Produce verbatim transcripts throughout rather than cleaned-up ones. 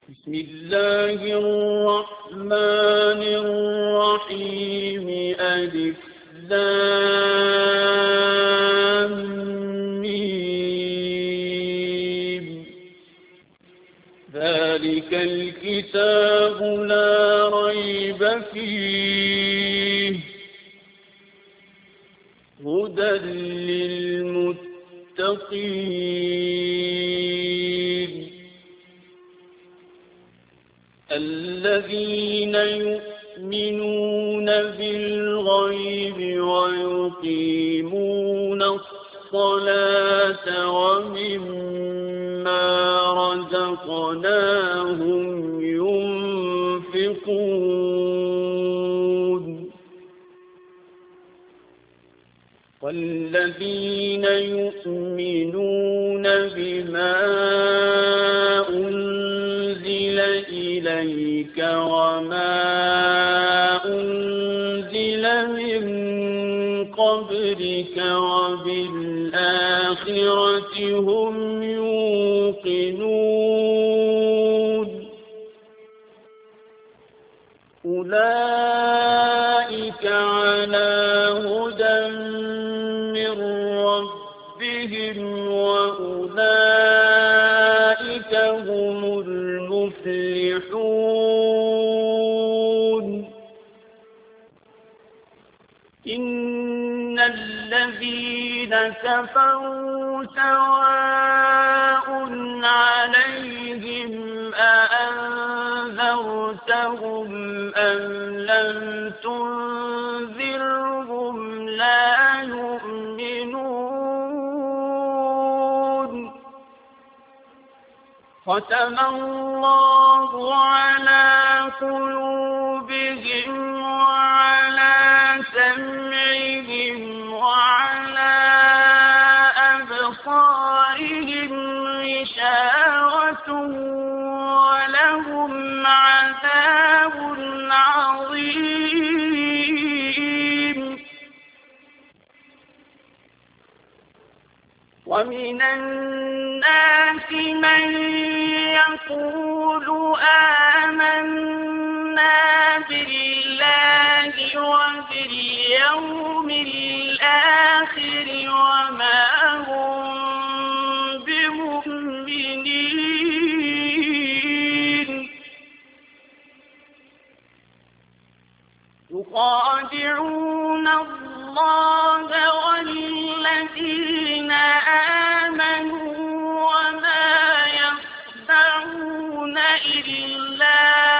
بسم الله الرحمن الرحيم ألف لام ميم ذلك الكتاب لا ريب فيه هدى للمتقين الذين يؤمنون بالغيب ويقيمون الصلاة ومما رزقناهم ينفقون والذين يؤمنون بما أنزل إليك وما أنزل من قبلك وبالآخرة هم يوقنون أولئك على هدى من ربهم وأولئك هم المفلحون إن الذين كفروا سواء عليهم أأنذرتهم أم لم تنذرهم لا يؤمنون ختم الله على قلوبهم وعلى سمعهم وعلى أبصارهم غشاوة ولهم عذاب عظيم ومن الناس من يقول آمنا بالله وباليوم الآخر وما هم بمؤمنين يخادعون الله والذين آمنوا وما يخدعون إلا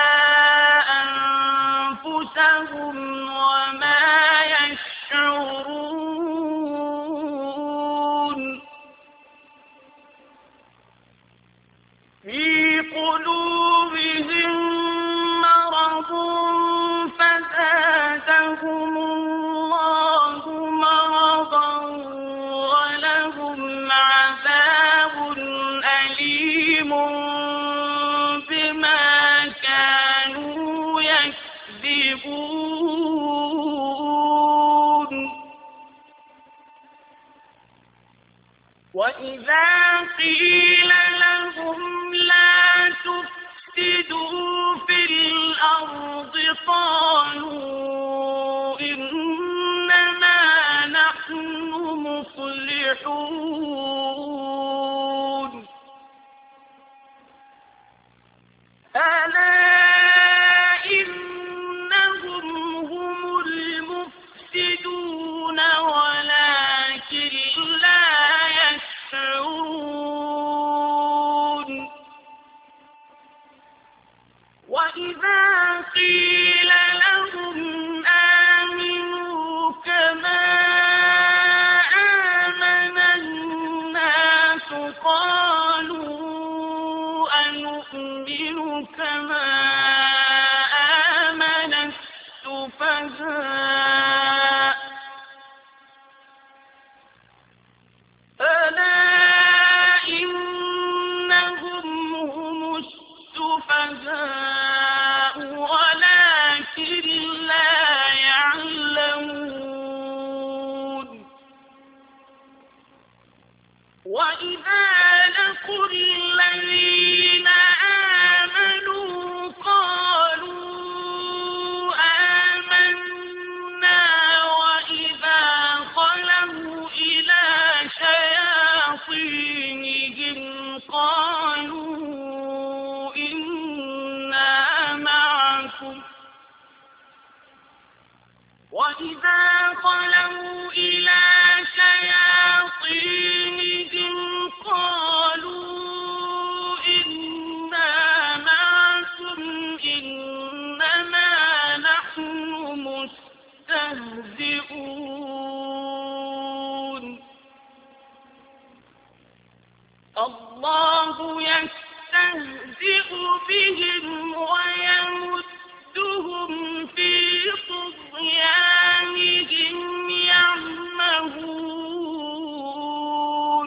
أنفسهم وما يشعرون في قلوبهم مرض فزادهم الله مرضا ولهم عذاب أليم بما كانوا يكذبون وإذا قيل لهم لا تفسدوا في الأرض قالوا إنما نحن مصلحون ألا إنهم هم المفسدون ولكن لا يشعرون وإذا قيل لهم آمنوا كما آمن الناس قالوا أنؤمن كما آمن السفهاء ألا إنهم هم السفهاء ولكن لا يعلمون وإذا لقوا الذين آمنوا يستهزئ بهم ويمدهم في طغيانهم يعمهون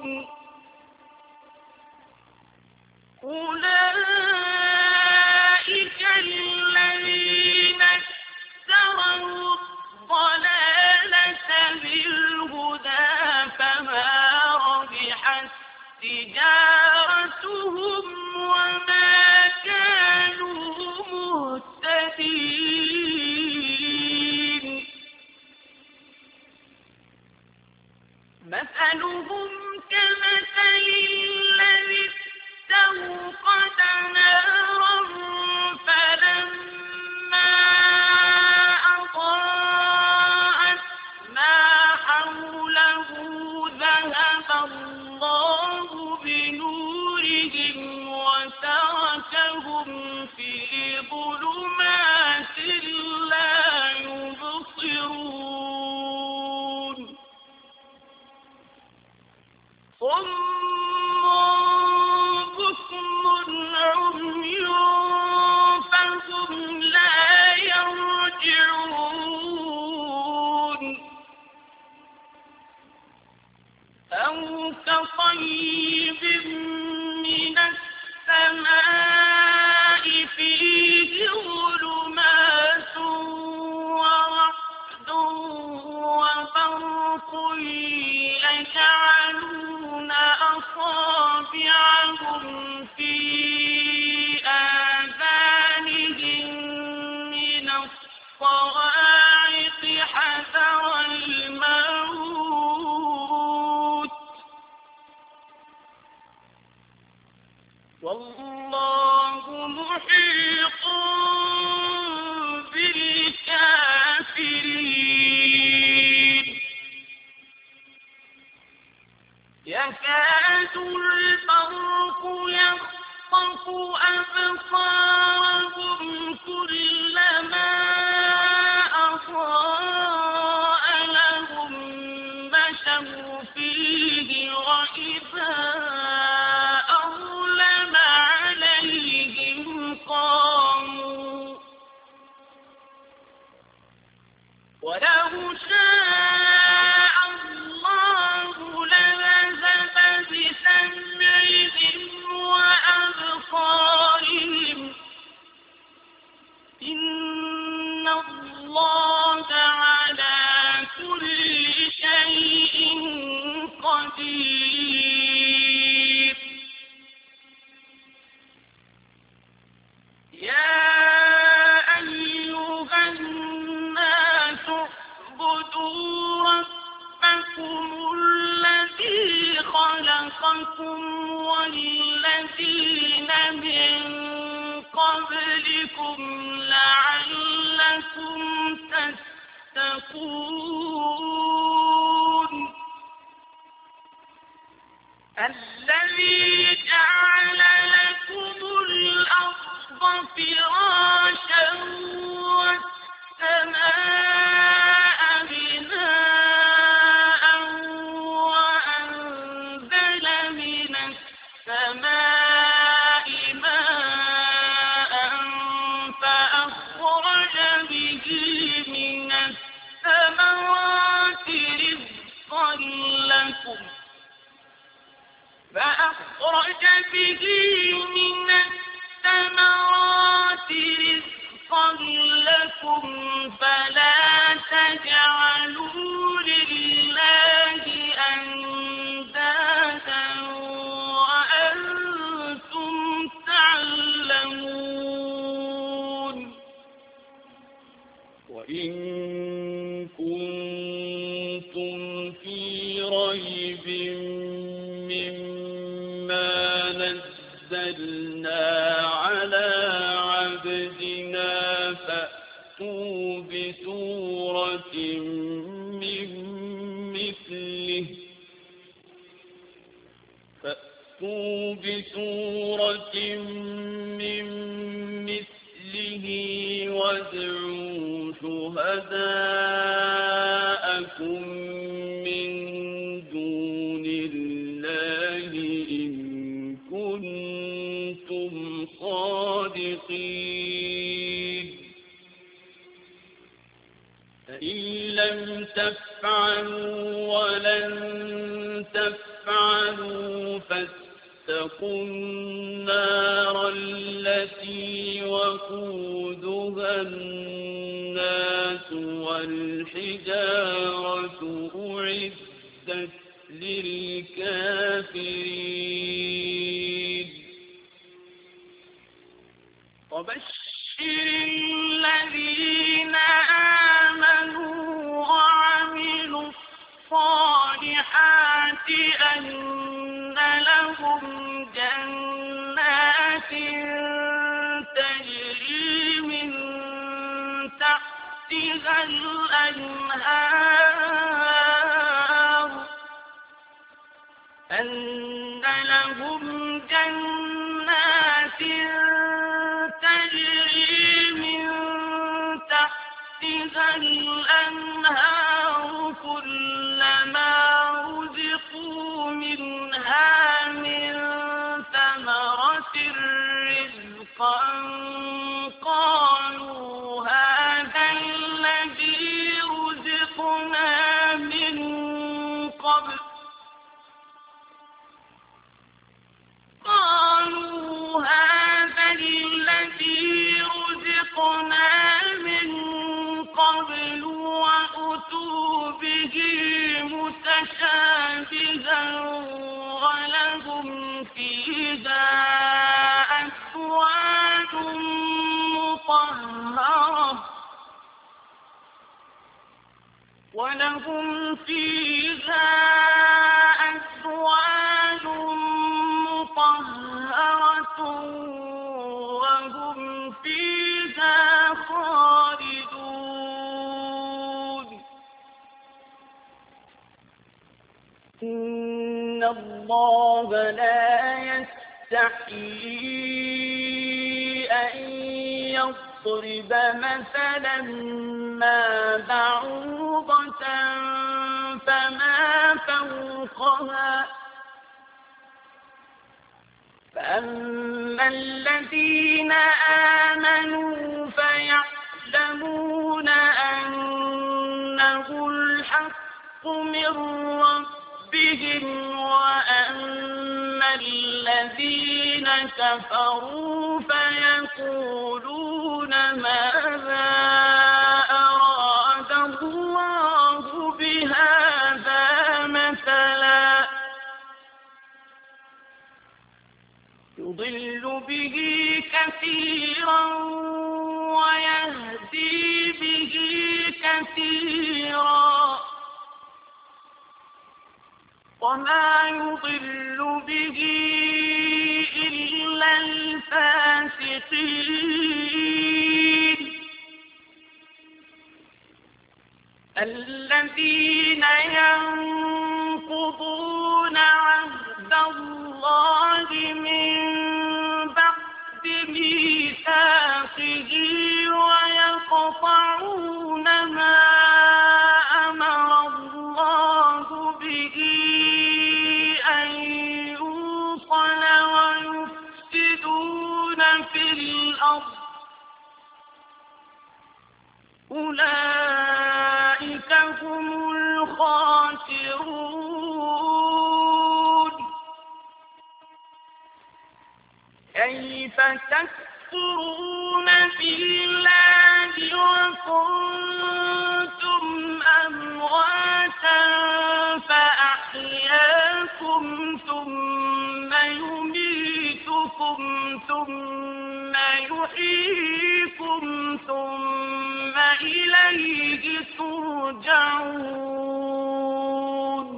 أولئك الذين اشتروا الضلالة بالهدى فما ربحت تجارتهم وما كانوا مهتدين مثلهم كمثل الذي استوقد نارا فلما أضاءت ما حوله ذهب الله بنورهم وتركهم في ظلمات لا يبصرون صم بكم عمي فهم لا يرجعون أو كصيب من السماء فيه ظلمات ورعد وبرق يجعلون أصابعهم في آذانهم من الصواعق حذر الموت والله محيط بالكافرين يكاد البرق يخطف أبصارهم كلما أضاء لهم مشوا فيه وإذا أظلم عليهم قاموا ولو شاء الله لذهب بسمعهم وأبصارهم إن الله على كل شيء قدير يا أيها الناس اعبدوا ربكم الذي خلقكم والذين من قبلكم لعلكم تتقون الذي جعل لكم الأرض فراشا والسماء بناء وأنزل من السماء ماء فأخرج به من الثمرات رزقا لكم فأخرج به من الثمرات رزقا لكم فلا تجعلوا لله أندادا وأنتم تعلمون وإن كنتم في ريب مما نزلنا على عبدنا فأتوا بسورة من مثله فأتوا بسورة من مثله وادعوا شهداءكم من دون الله إن كنتم كنتم صادقين فإن لم تفعلوا ولن تفعلوا فاتقوا النار التي وقودها الناس والحجارة أعدت للكافرين وبشر الذين آمنوا وعملوا الصالحات أن لهم جنات تجري من تحتها الأنهار أن لهم جنات تجري من تحتها الأنهار كلما رزقوا منها من ثمرة رزقا قالوا هذا الذي رزقنا من قبل قالوا هذا الذي رزقنا من قبل وأتوا به متشابها ولهم فيها أزواج مطهرة ولهم فيها أزواج مطهرة وهم فيها خالدون إن الله لا يستحيي أن يضرب مثلا ما بعوضة فما فوقها فأما الذين آمنوا فيعلمون أنه الحق من ربهم وأما الذين كفروا فيقولون ماذا أراد الله بهذا مثلا يضل به كثيرا ويهدي به كثيرا وما يضل به إلا الفاسقين الذين ينقضون عهد الله من بعد ميثاقه ويقطعون ما أمر الله به أن يوصل ويفسدون في الأرض أولئك هم الخاسرون كيف تكفرون بالله وكنتم أمواتا فأحياكم ثم يميتكم ثم يحييكم ثم إليه ترجعون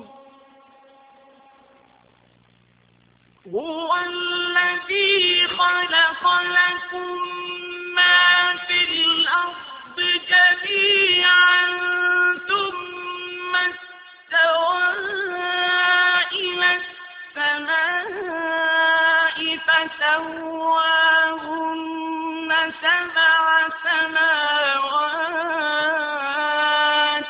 هو الذي خلق لكم ما في الأرض جميعا ثم استوى إلى السماء فسواهن سبع سماوات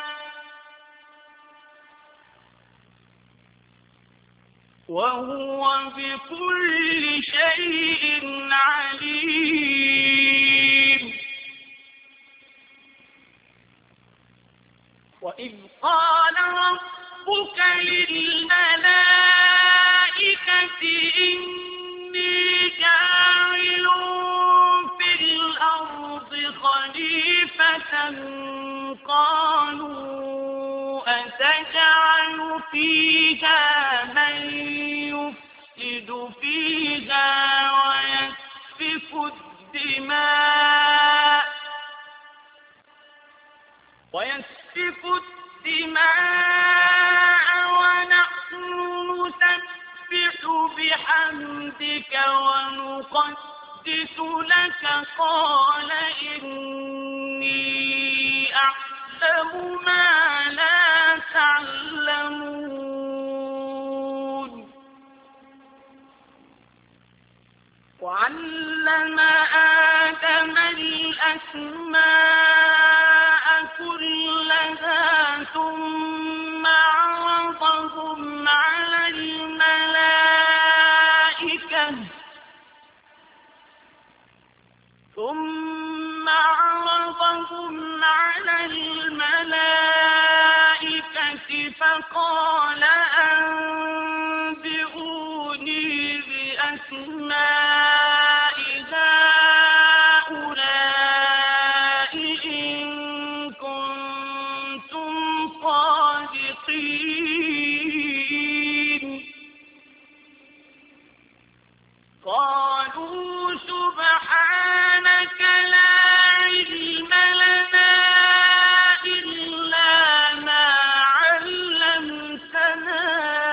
وهو بكل شيء للملائكة إني جاعل في الأرض خليفة قالوا أتجعل فيها من يفسد فيها ويسفك الدماء ويسفك الدماء ونحن نسبح بحمدك ونقدس لك قال إني أعلم ما لا تعلمون وعلم آدم الأسماء كلها ثم عرضهم على الملائكة ثم عرضهم على الملائكة فقال أنبئوني بأسماء هؤلاء إن كنتم صادقين قالوا سبحانك لا علم لنا إلا ما علمتنا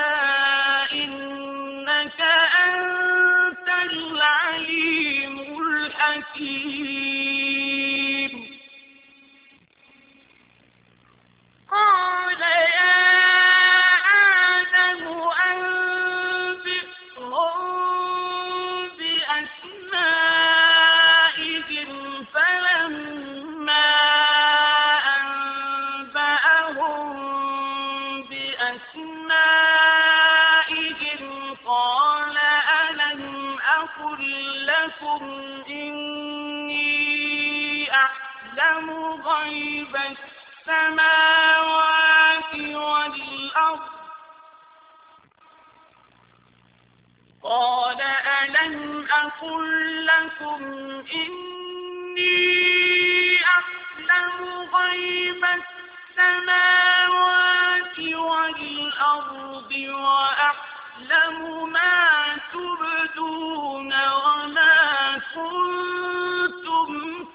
إنك أنت العليم الحكيم قال يا آدم أنبئهم بأسمائهم فلما أنبأهم بأسمائهم قال ألم أقل لكم إني أعلم غيب السماوات والأرض قال ألم أقل لكم إني أعلم غيب السماوات والأرض وأعلم ما تبدون وما كنتم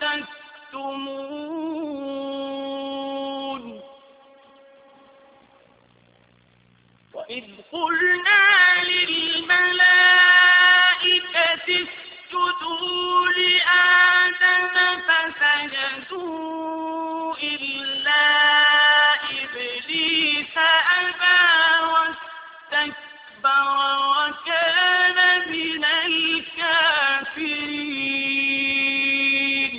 تكتمون وإذ قلنا للملائكة اسجدوا لآدم فسجدوا إلا إبليس أبى واستكبر وكان من الكافرين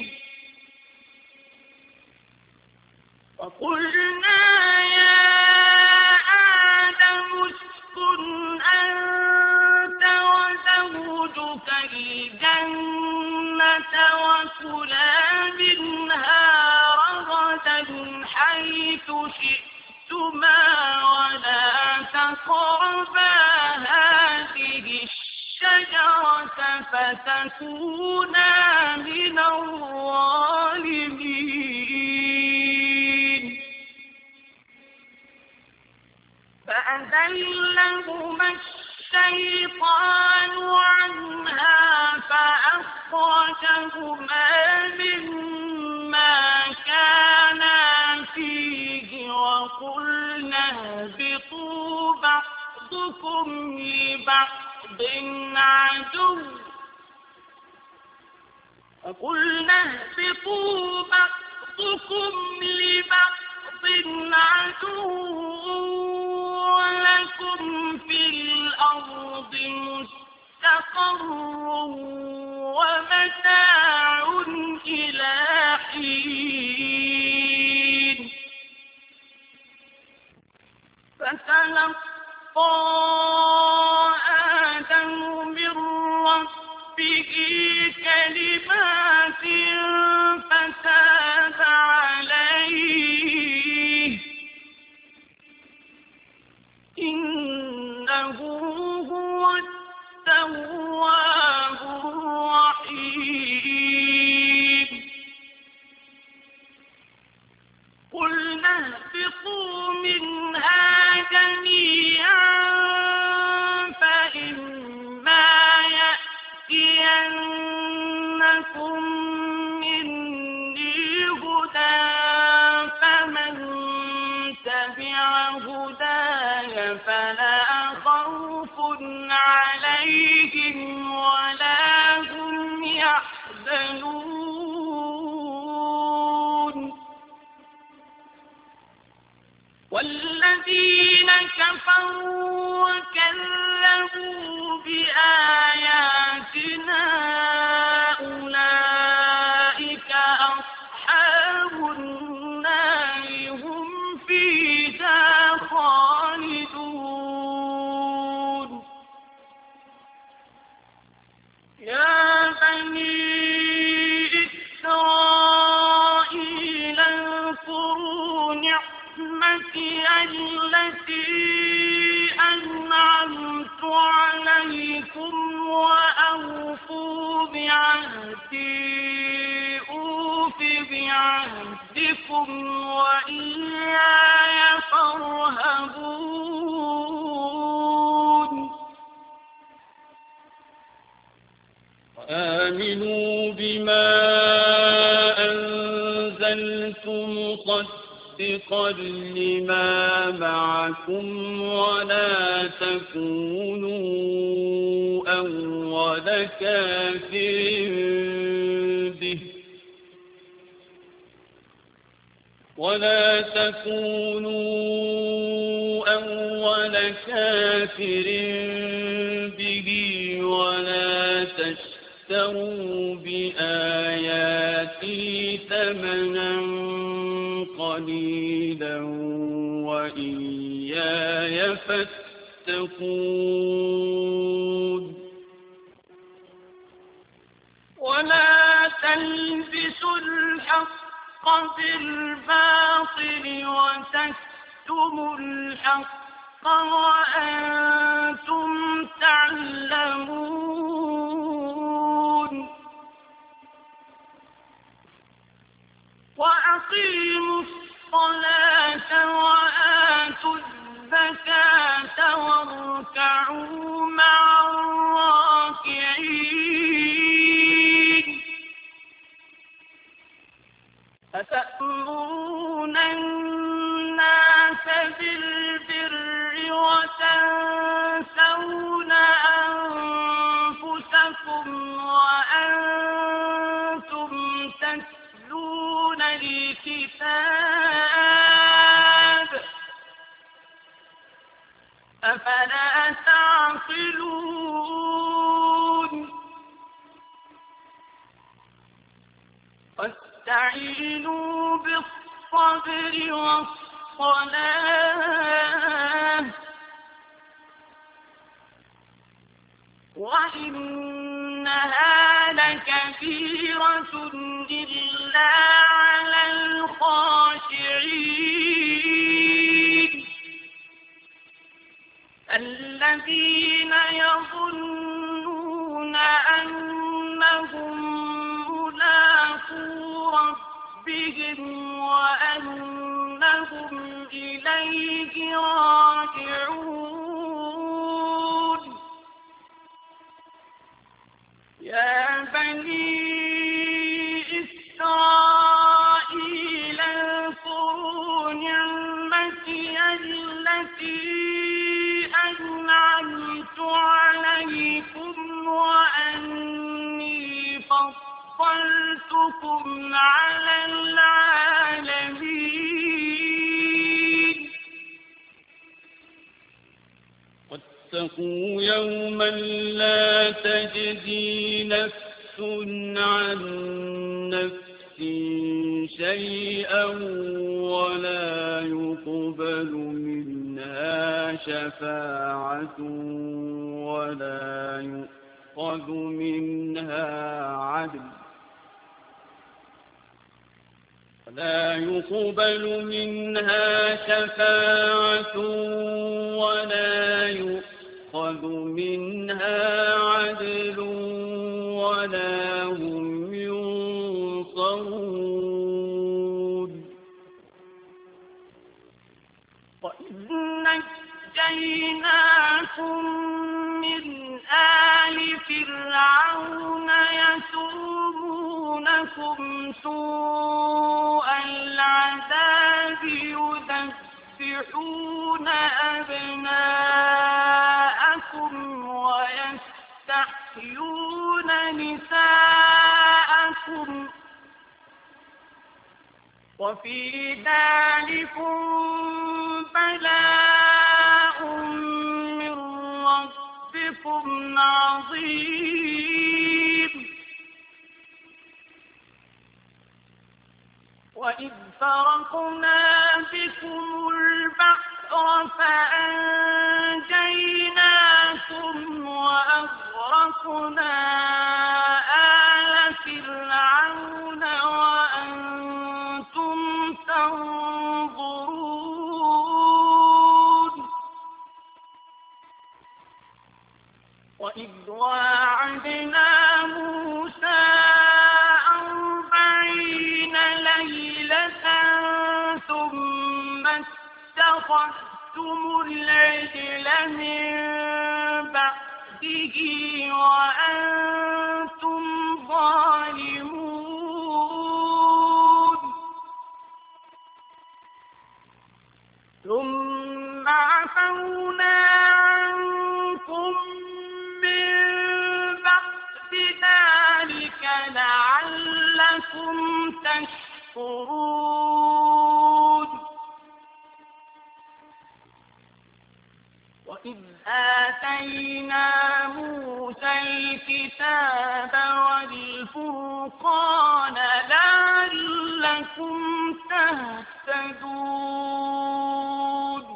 وقلنا يا آدم اسكن أنت وزوجك الجنة وكلا منها رغدا حيث شئتما ولا تقربا هذه الشجرة فتكونا من الظالمين فأذلهما الشيطان عنها فأخرجهما مما كانا فيه وقلنا اهبطوا بعضكم لبعض عدو وقلنا اهبطوا بعضكم لبعض عدو ولكم في الأرض مستقر ومتاع إلى حين فتلقى آدم من ربه كلمات فتاب عليه إن لكم مني هدى فمن تبع هداي فلا خوف عليهم ولا هم يحزنون والذين كفروا وكذبوا بآياتنا أولئك أصحاب النار هم فيها خالدون يا بني إسرائيل اذكروا نعمتي التي أنعمت عليكم وأوفوا بعهدي أوف بعهدكم وإياي فارهبون وآمنوا بما أنزلت مصدقا لما معكم ولا تكونوا أول كافر به ولا تكونوا أول كافر به ولا تشتروا بآياتي ثمنا قليلا وإياي فاتقون ولا تلبسوا الحق بالباطل وتكتموا الحق وأنتم تعلمون وأقيموا الصلاة وآتوا الزكاة واركعوا مع الراكعين أتأمرون الناس بالبر وتنسون أنفسكم وأنتم تتلون الكتاب أفلا تعقلون واستعينوا بالصبر والصلاة وإنها لكبيرة إلا على الخاشعين الذين يظنون أنهم ملاقو ربهم وأنهم إليه راجعون يا بني إسرائيل اذكروا نعمتي التي أنعمت عليكم وأني فضلتكم على العالمين واتقوا يوما لا تجزي نفس عن نفس شيئا ولا يقبل منها شفاعة ولا يؤخذ منها عدل ولا يقبل منها شفاعة ولا يؤخذ منها عدل ولا هم ينصرون وإذ نجيناكم من آل فرعون يسومون لكم سوء العذاب يذبحون أبناءكم ويستحيون نساءكم وفي ذلكم بلاء من ربكم عظيم وإذ فرقنا بكم البحر فأنجيناكم وأغرقنا آل فرعون وأنتم تنظرون وإذ واعدنا موسى أربعين ليلة ثم اتخذتم العجل من بعده وأنتم ظالمون ثم عفونا عنكم من بعد ذلك لعلكم تشكرون وإذ آتينا موسى الكتاب والفرقان لعلكم تهتدون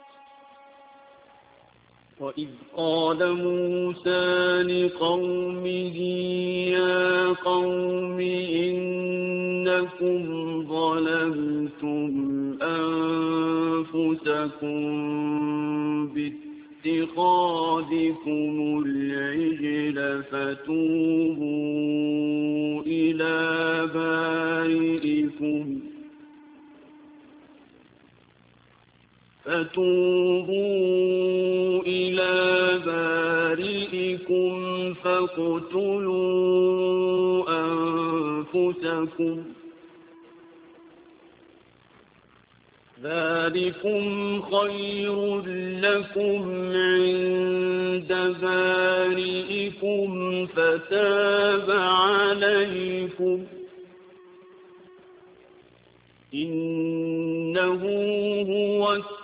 وإذ قال موسى لقومه يا قوم إنكم ظلمتم أنفسكم باتخاذكم العجل فتوبوا إلى بارئكم فتوبوا إلى بارئكم فاقتلوا أنفسكم ذلكم خير لكم عند بارئكم فتاب عليكم إنه هو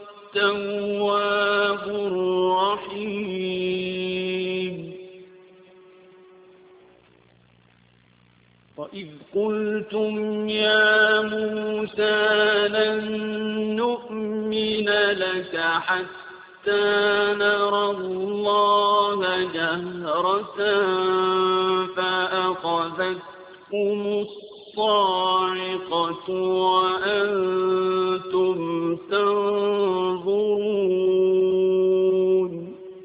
التواب الرحيم وإذ قلتم يا موسى لن نؤمن لك حتى نرى الله جهرة فأخذتكم الصاعقة وأنتم تنظرون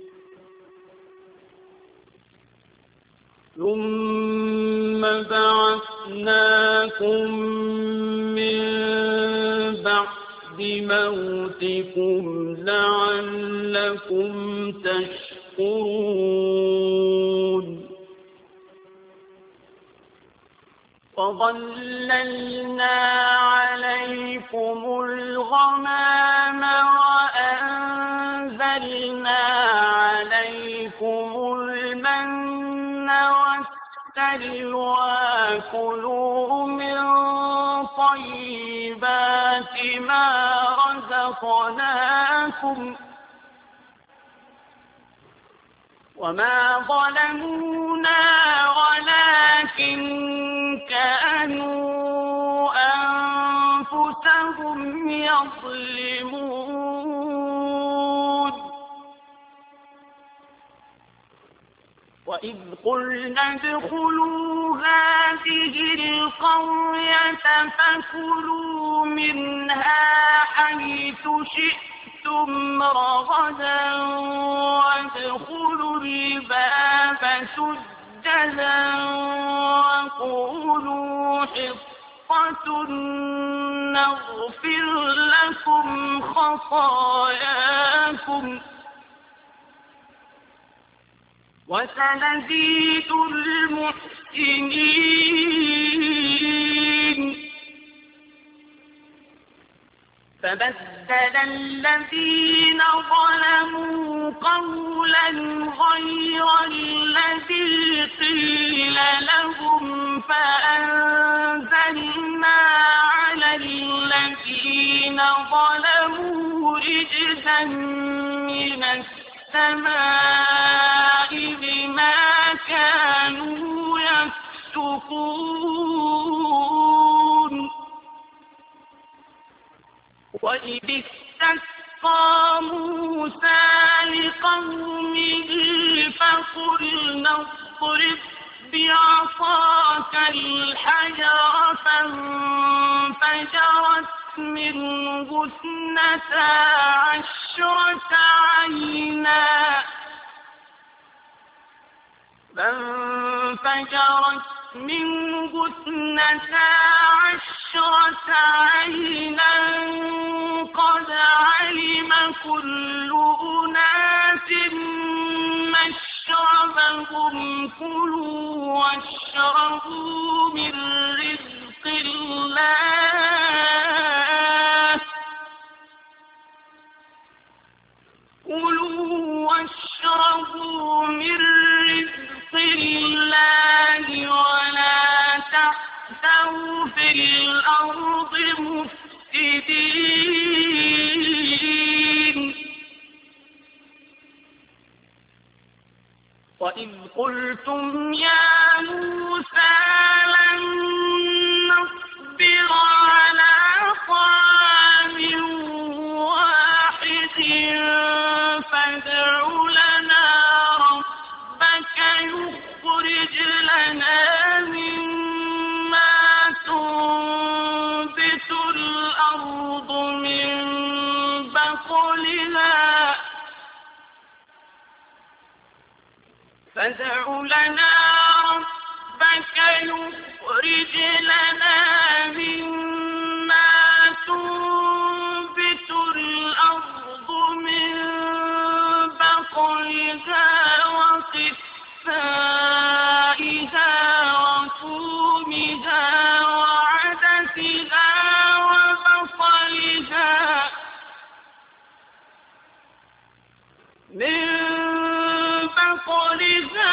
ثم بعثناكم من بعد موتكم لعلكم تشكرون وظللنا عليكم الغمام وأنزلنا عليكم المن والسلوى كلوا من طيبات ما رزقناكم وما ظلمونا ولكن كانوا أنفسهم يظلمون وإذ قلنا ادخلوا هذه القرية فكلوا منها حيث شئتم رغدا وادخلوا الباب سجدا وقولوا حطة نغفر لكم خطاياكم وسنزيد المحسنين فبدل الذين ظلموا قولا غير الذي قيل لهم فأنزلنا على الذين ظلموا رجزا من السماء بما كانوا يفسقون. وإذ استسقى موسى لقومه فقلنا اضرب بعصاك الحجر فانفجرت منه اثنتا عشرة عينا فانفجرت منه اثنتا عشرة عينا قد علم كل أناس مشربهم كلوا واشربوا من رزق الله كلوا واشربوا من رزق الله ولا تعثوا في الأرض مفسدين. وإذ قلتم يا موسى لن نصبر على طعام واحد فادع لنا ربك يخرج لنا مما تنبت الأرض من بقلها فادع لنا ربك يخرج لنا مما تنبت الأرض من بقلها وقثائها وفومها وعدسها وبصلها من بقلها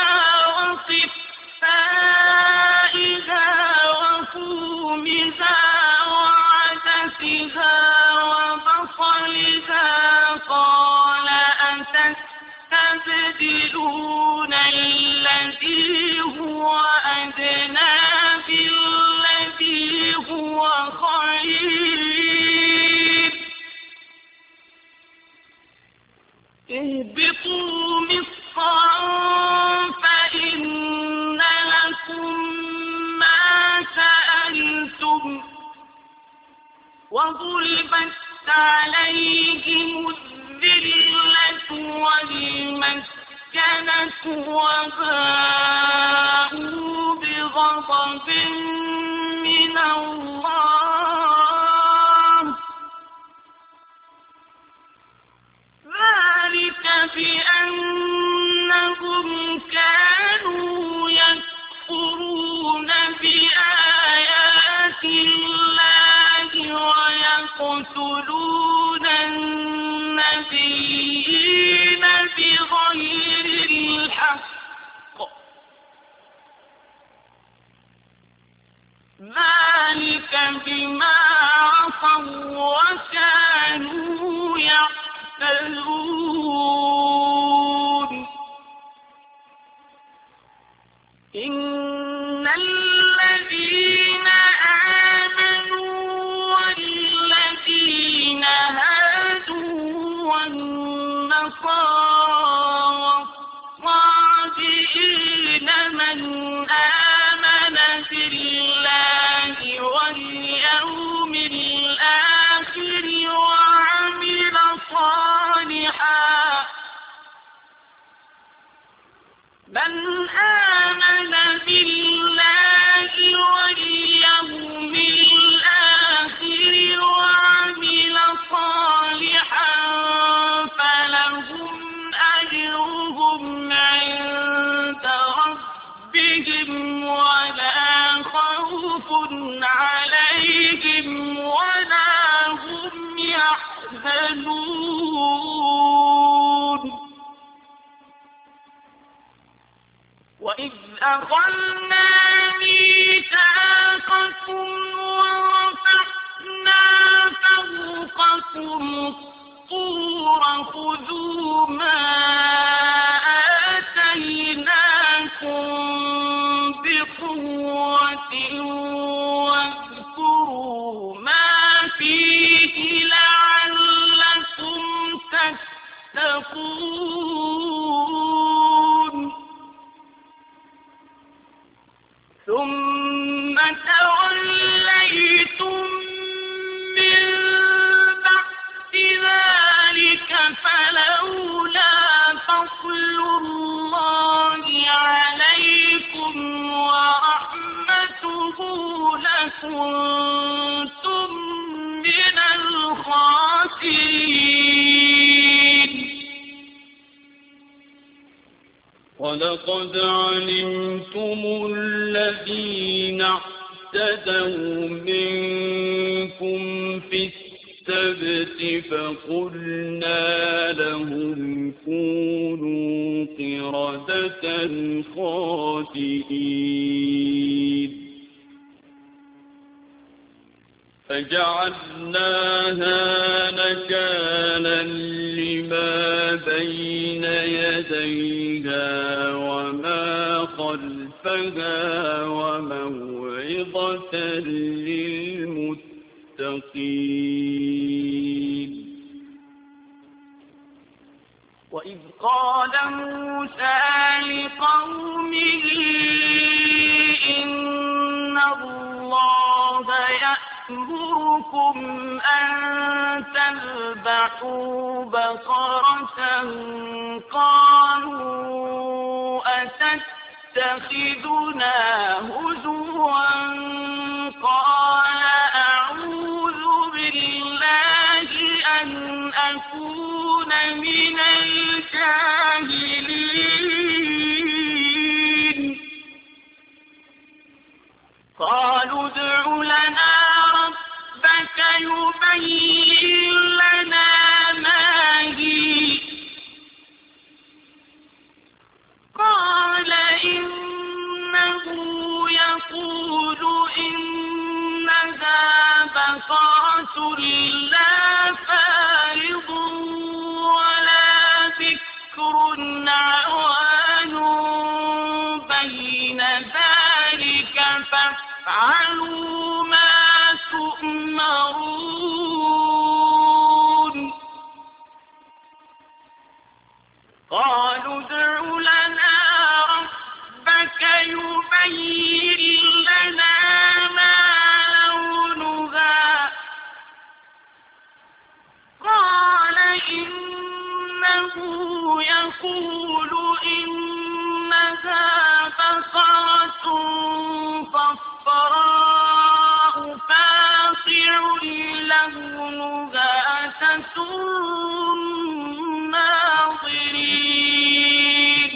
وقثائها وفومها وعدسها وبصلها قال أتستبدلون الذي هو أدنى بالذي هو خير اهبطوا مصرا فإن لكم ما سألتم وضربت عليهم الذلة والمسكنة وباءوا بغضب من الله ذلك بأنهم كانوا يكفرون بآيات الله ويقتلون النبيين بغير الحق ذلك بما عصوا وكانوا يعتدون. إن الذين آمنوا والذين هادوا والنصارى والصابئين من آمن بالله واليوم الآخر وعمل صالحا من آمن بالله واليوم الآخر وعمل صالحا فلهم أجرهم عند ربهم ولا خوف عليهم ولا هم يحزنون. تعملون وإذ أخذنا ميثاقكم ورفعنا فوقكم الطور خذوا ما آتيناكم بقوة واذكروا ما فيه لعلكم تتقون ثم توليتم من بعد ذلك فلولا فضل الله عليكم ورحمته لكنتم من الخاسرين ولقد علمتم الذين اعتدوا منكم في السبت فقلنا لهم كونوا قردة خاسئين فجعلناها نكالا لما بين يديها وما خلفها وموعظة للمتقين وإذ قال موسى لقومه إن الله يأمركم أن تذبحوا بقرة قالوا أتتخذنا هزوا قال أعوذ بالله أن أكون من الجاهلين قالوا ادع لنا ربك يبين لنا ما هي قال إنه يقول إنها بقرة لا فارض ولا بكر عوان بين ذلك فافعلوا ما تؤمرون قالوا ادع لنا ربك يبين لنا ما لونها قال إنه يقول إنها بقرة صفراء فاقع لونها تسر الناظرين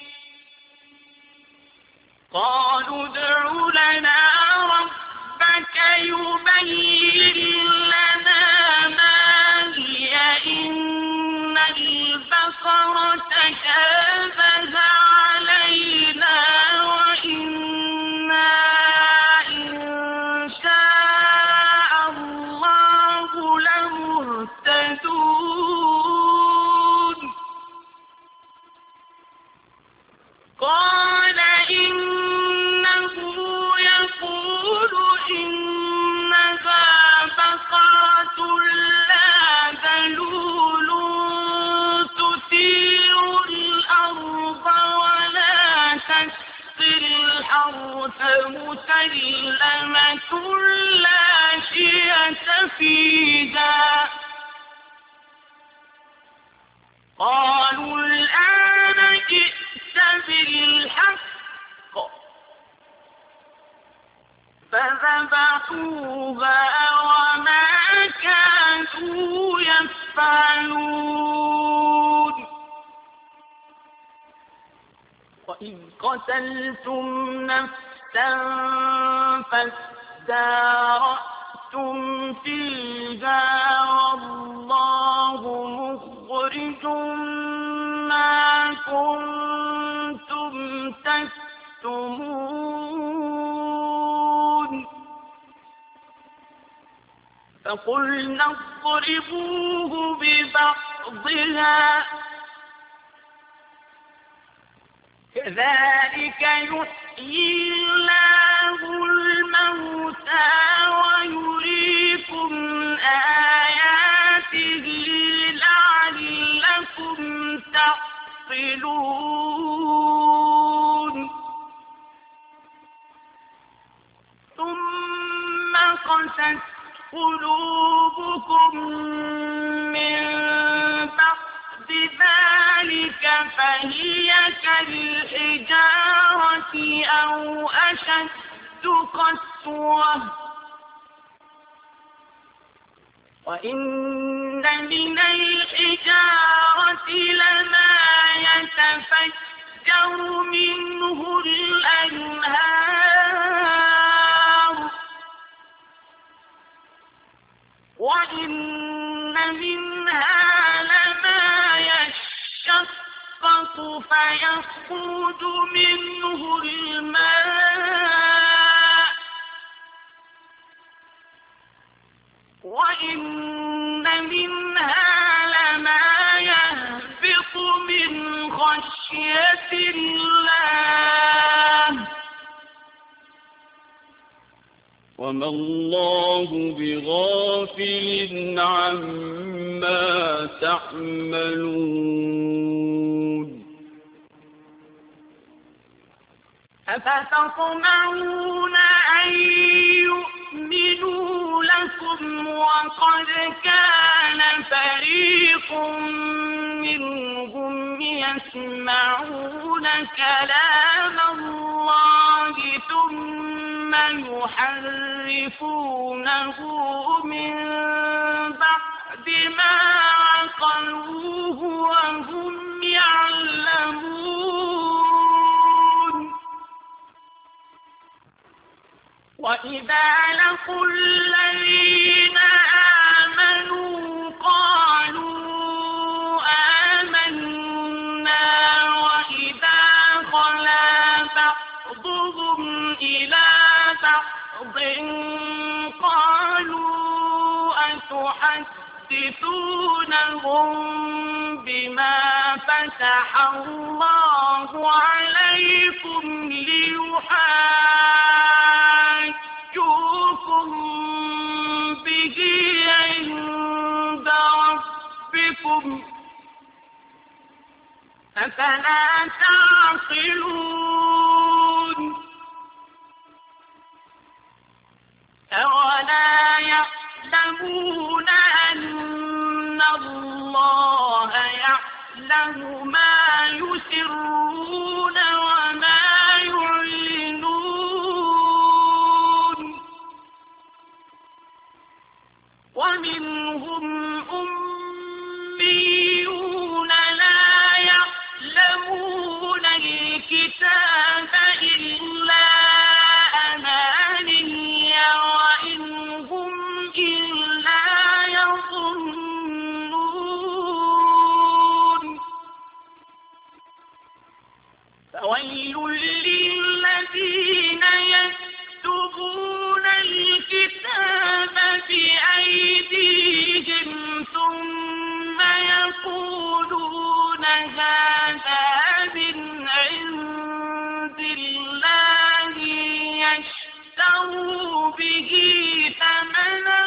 قالوا ادع لنا ربك يبين لنا ما هي إن البقرة كانت علينا وإنا إن شاء الله لمهتدون قال إنه يقول إنها بقرة لا ذلول تثير الأرض ولا تسقي الحرث مسلمة لا شية فيها قالوا الآن جئت بالحق فذبحوها وما كانوا يفعلون وإذ قتلتم نفسا فادارأتم فيها والله مخرج ما كنتم تكتمون فقلنا اضربوه ببعضها كذلك يحيي الله الموتى ويريكم آياته لعلكم تعقلون ثم قست قلوبكم من بعد ذلك فهي كالحجارة أو أشد قسوة وإن من الحجارة لما يتفجر منه الأنهار وإن منها لما يشقق فيخرج منه الماء وإن منها لما يهبط من خشية الله وما الله بغافل عما تعملون أفتطمعون أن يؤمنوا لكم وقد كان فريق منهم يسمعون كلام الله ثم يحرفونه من بعد ما عقلوه وهم يعلمون وإذا لقوا الذين آمنوا قالوا آمنا وإذا خلا بعضهم إلى بعض قالوا أتحدثونهم بما فتح الله عليكم ليحاجوكم به عند ربكم أفلا تعقلون أولا يعلمون أن الله يعلم ما يسرون وما يعلنون ومنهم أميون لا يعلمون الكتاب إلا أماني وإن هم إلا يظنون فويل للذين يكتبون الكتاب بأيديهم ثم يقولون هذا من عند الله يشتروا به ثمنا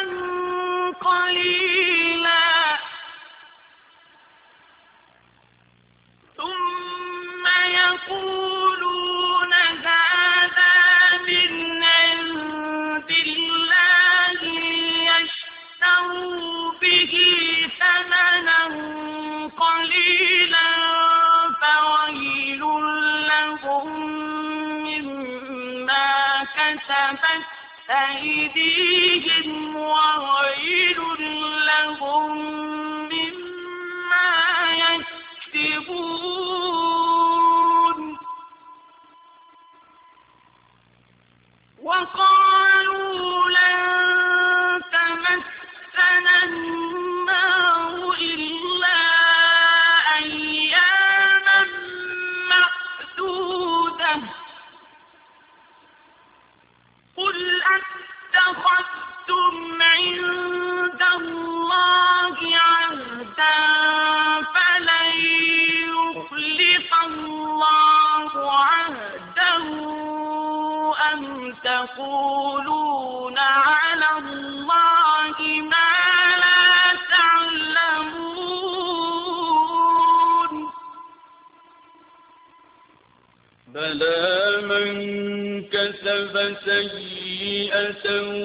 قليلا ثم يقولون هذا من عند الله يشتروا به ثمنا قليلا فويل لهم مما كسبت أيديهم وويل لهم مما يكسبون وقالوا لن اتخذتم عند الله عهدا فلن يخلف الله عهده أم تقولون على الله ما لا تعلمون بلى من كسب سيئة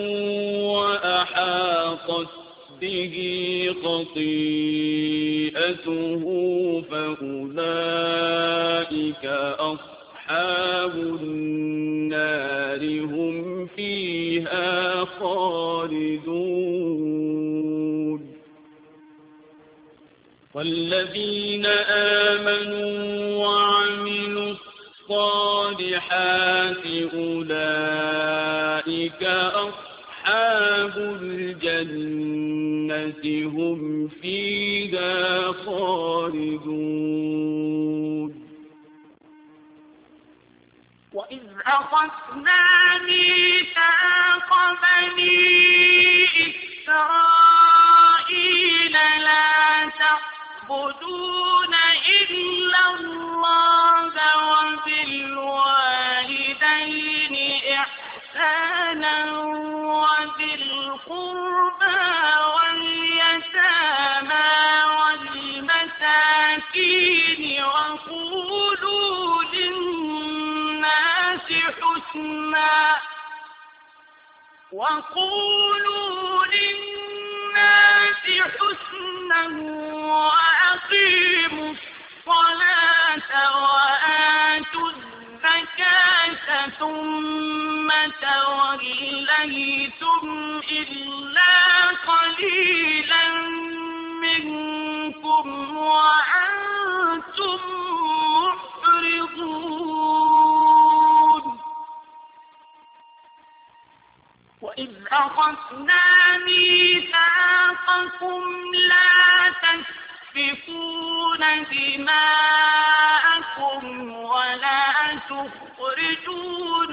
وأحاطت به خطيئته فأولئك أصحاب النار هم فيها خالدون والذين آمنوا وعملوا الصالحات أولئك أصحاب الجنة هم فيها خالدون وإذ أخذنا ميثاق بني إسرائيل لا تعبدون إلا الله وبالوالدين إحسانا وذي القربى واليتامى والمساكين وقولوا للناس حسنا وقولوا للناس حسنا وأقيموا الصلاة وآتوا الزكاة ثم توليتم إلا قليلا منكم وأنتم معرضون وإذ أخذنا ميثاقكم لا تسفكون دماءكم ولا تخرجون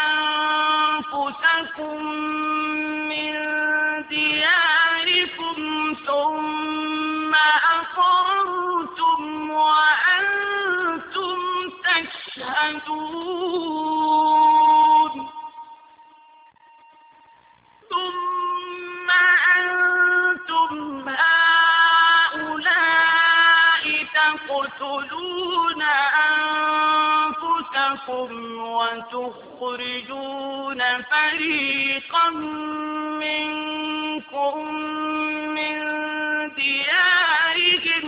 أنفسكم من دياركم ثم أقررتم وأنتم تشهدون ثم أنتم هؤلاء تقتلون أنفسكم وتخرجون فريقا منكم من ديارهم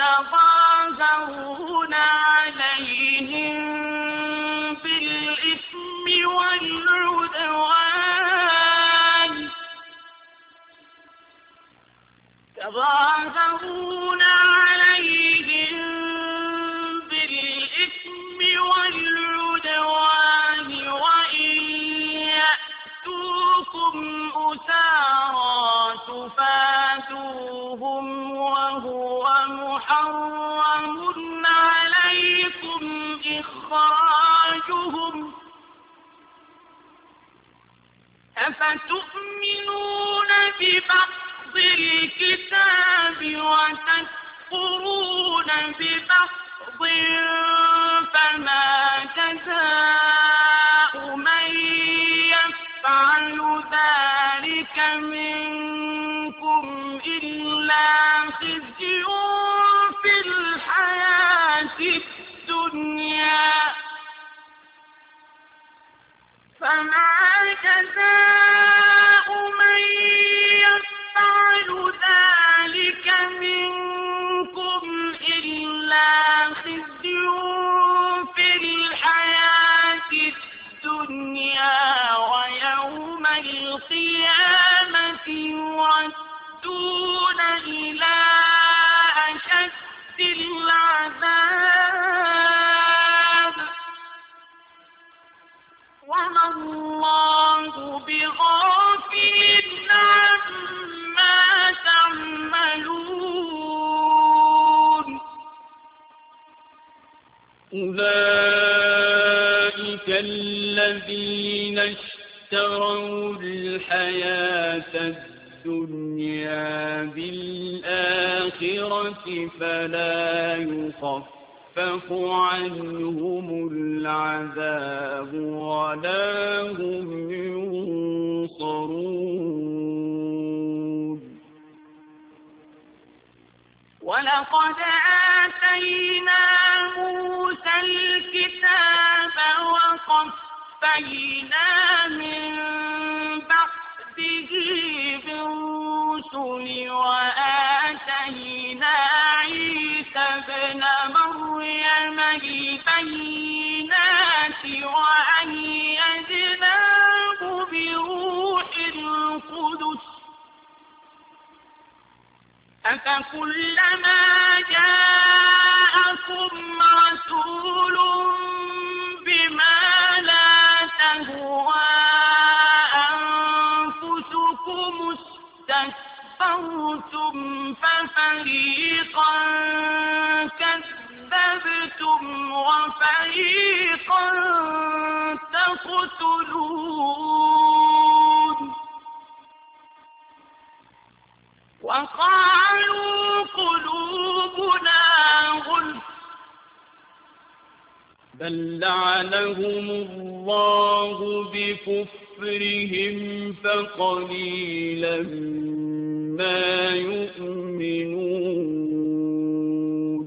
تظاهرون عليهم بالإثم والعدوان تظاهرون عليهم بالإثم والعدوان وإن يأتوكم أسارى تفادوهم وهو محرم عليكم إخراجهم أفتؤمنون ببعض الكتاب وتكفرون ببعض فما جزاء من يفعل ذلك منكم إلا خزي في الحياة الدنيا فما جزاء من يفعل ذلك منكم إلا خزي في الحياة الدنيا ويوم القيامة يردون إلى أشد العذاب وما الله بغافل عما تعملون أولئك الذين اشتروا الحياة الدنيا بالآخرة فلا يخفف عنهم العذاب ولا هم ينصرون. ولقد آتينا موسى الكتاب وقفينا من بعده بالرسل وآتينا عيسى ابن مريم البينات وأيدناه بروح القدس أفكلما جاءكم رسول بما لا تهوى أنفسكم استكبرتم ففريقا كذبتم وفريقا تقتلون. وقالوا قلوبنا غلف بل لعنهم الله بكفرهم فقليلا ما يؤمنون.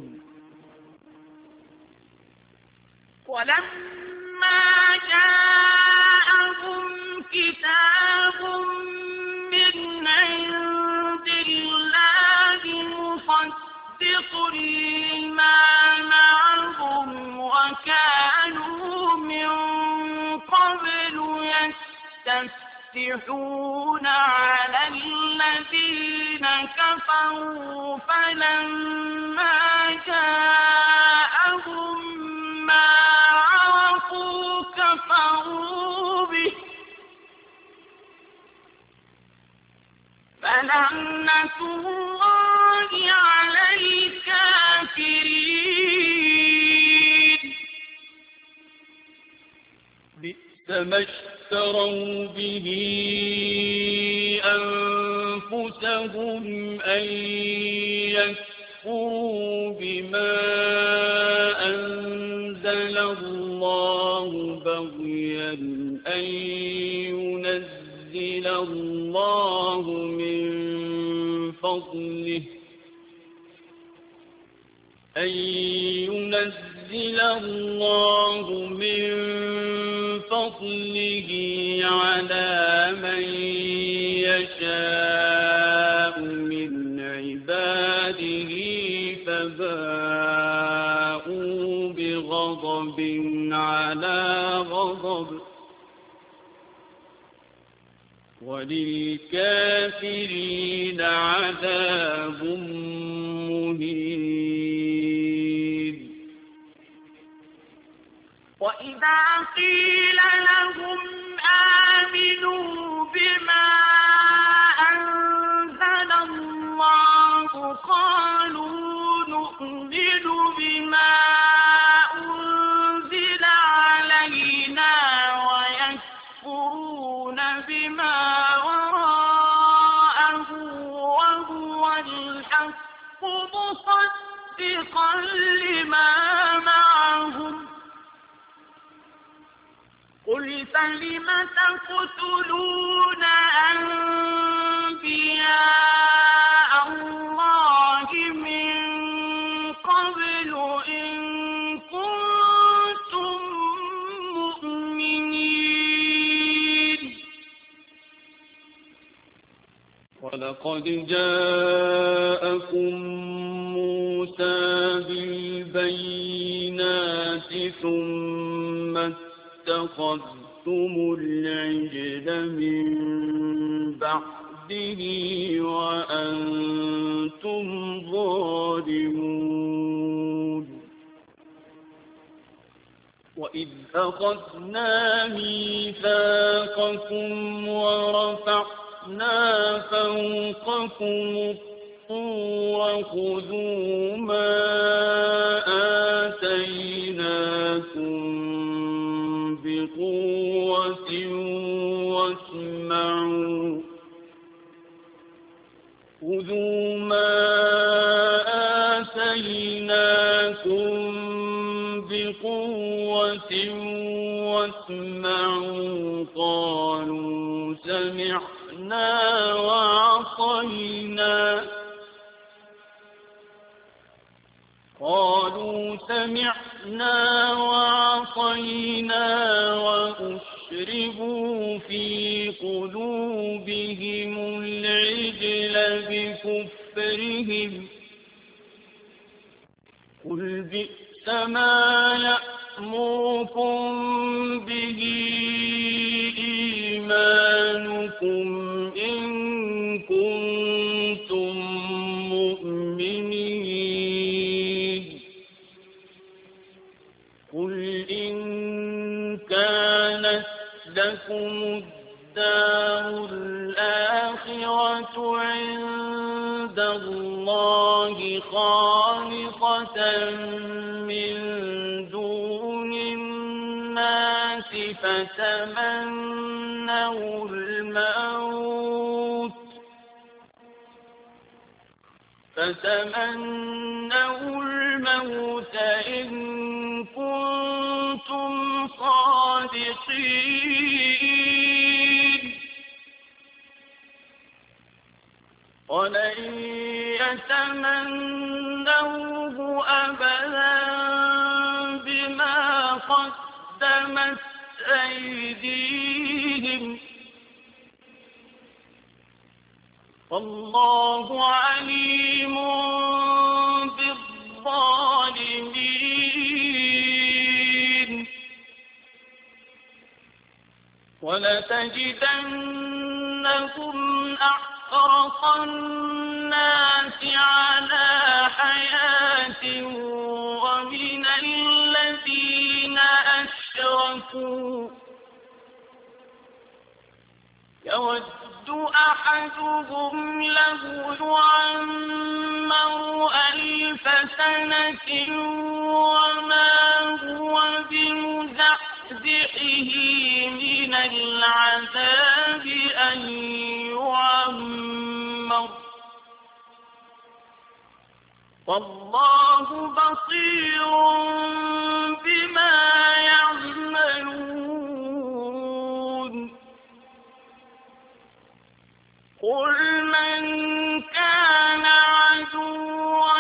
ولما جاءهم كتاب من عند الله مصدق لما معهم وكانوا من قبل يستفتحون على الذين كفروا فلما جاءهم ما عرفوا كفروا به فلعنة الله على الكافرين. بئس ما اشتروا به أنفسهم أن يكفروا بما أنزل الله بغيا أن ينزل الله من فضله أن ينزل الله من فضله على من يشاء من عباده فباءوا بغضب على غضب وللكافرين عذاب مهين. وإذا قيل لهم آمنوا بما أنزل الله قالوا نؤمن بما أنزل علينا ويكفرون بما وراءه وهو الحق مصدقا لما معهم قل فلم تقتلون أنبياء الله من قبل إن كنتم مؤمنين. ولقد جاءكم موسى بالبينات ثم اتخذتم العجل من بعده وأنتم ظالمون. وإذ أخذنا ميثاقكم ورفعنا فوقكم الطور خذوا ما آتيناكم بقوة واسمعوا خذوا ما آتيناكم بقوة واسمعوا قالوا سمعنا وعصينا قالوا سمعنا وعصينا وأشربوا في قلوبهم العجل بكفرهم قل بئس ما يأمركم به إيمانكم إن كنتم مؤمنين قل إن كانت لكم الدار الآخرة عند الله خالصة من دون الناس فتمنوا الموت فتمنوا الموت إن كنتم صادقين ولن يتمنوه أبدا بما قدمت أيديهم والله عليم بالظالمين ولتجدنهم أحرص الناس على حياة ومن الذين أشركوا يود أحدهم له يعمر ألف سنة وما هو بمزحزحه من العذاب أن يعمر والله بصير بما يعملون قل من كان عدوا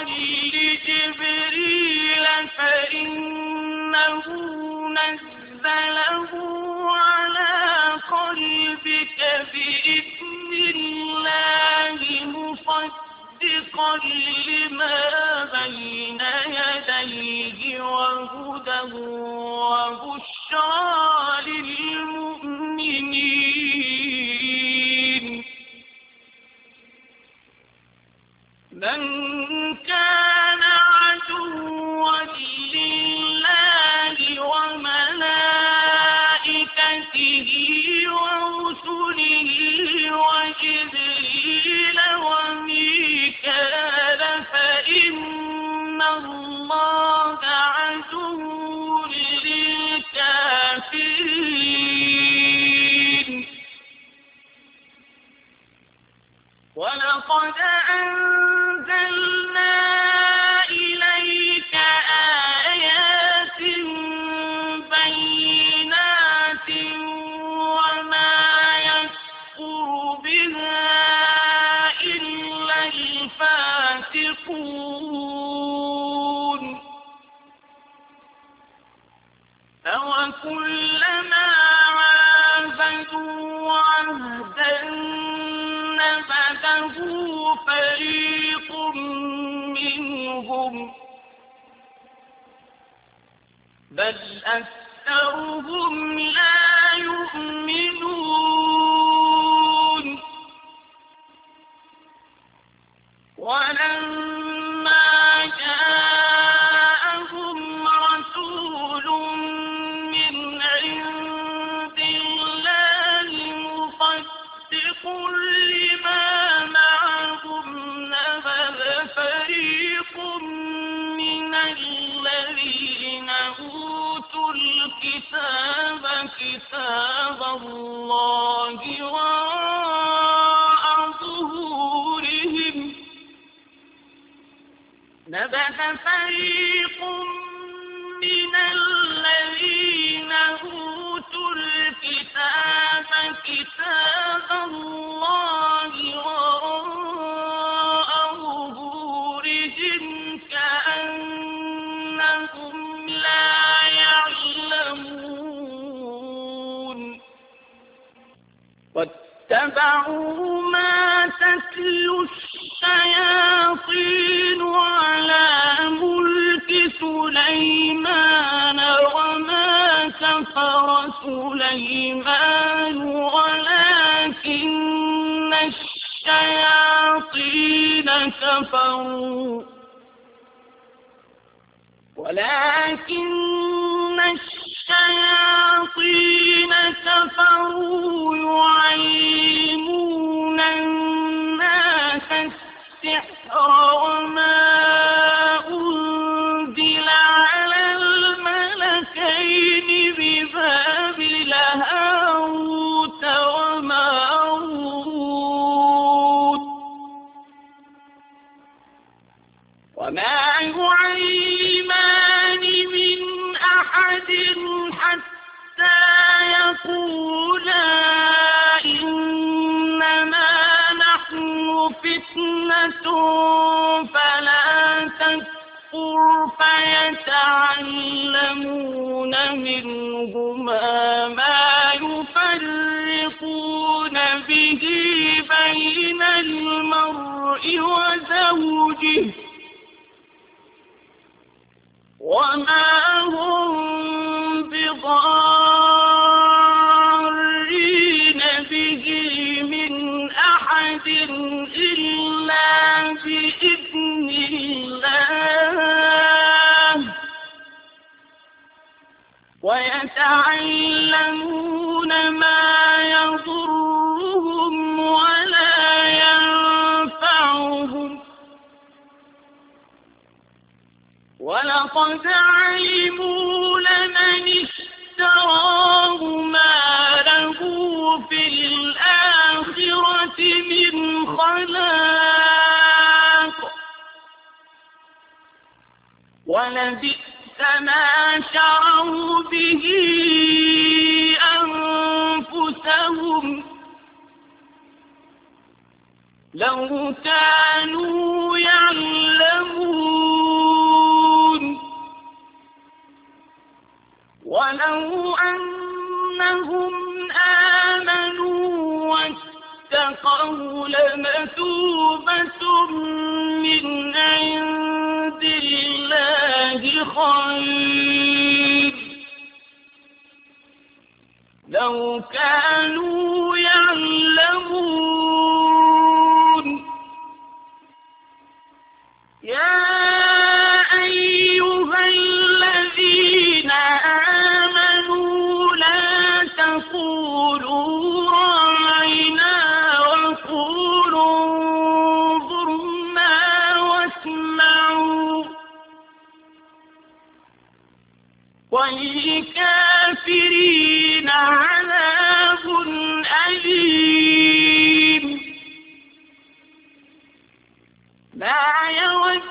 لجبريل فإنه نزله على قلبك بإذن الله مصدقا لما بين يديه وهدى وبشرى للمؤمنين من كان عدوا لله وملائكته ورسله وجبريل وميكال فإن الله عدو للكافرين ولقد أنزلنا إليك آيات بينات وما يكفر بها إلا الفاسقون أوكلما عاهدوا عهدا نبذه فريق منهم بل أكثرهم لا يؤمنون ولما جاءهم رسول من عند الله مصدق لما معهم نبذ فريق من الذين أوتوا الكتاب كتاب الله وراء ظهورهم نبذ فريق من الذين أوتوا الكتاب كتاب الله وراء ظهورهم كأنهم لا يعلمون واتبعوا ما تتلو الشياطين على ملك سليمان وما كفر سليمان ولكن الشياطين كفروا ولكن الشياطين كفروا يعلمون الناس السحر وما أنزل على الملكين ببابل هاروت وماروت وما يعلمان من أحد حتى يقولا إنما نحن فتنة فلا تكفر فيتعلمون منهما ما يفرقون به بين المرء وزوجه وما هم بضارين به من أحد إلا بإذن الله ويتعلمون ما يضرهم ولا ينفعهم ولقد علموا لمن اشتراه ما له في الآخرة من خلاق ولبئس ما شروا به أنفسهم لو كانوا يعلمون ولو أنهم آمنوا واتقوا لمثوبة من عند الله خير لو كانوا يعلمون يا أيها الذين آمنوا لا تقولوا راعنا وقولوا انظرنا واسمعوا وللكافرين عذاب أليم ما يود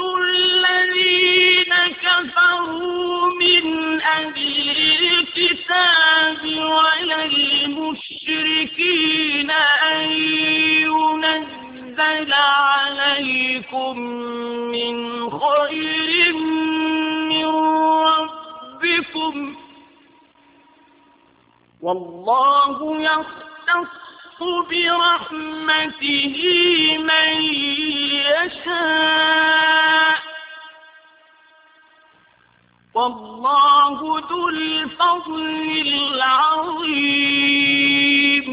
الذين كفروا من أهل الكتاب ولا المشركين أن ينزل عليكم من خير من ربكم والله يختص برحمته من يشاء والله ذو الفضل العظيم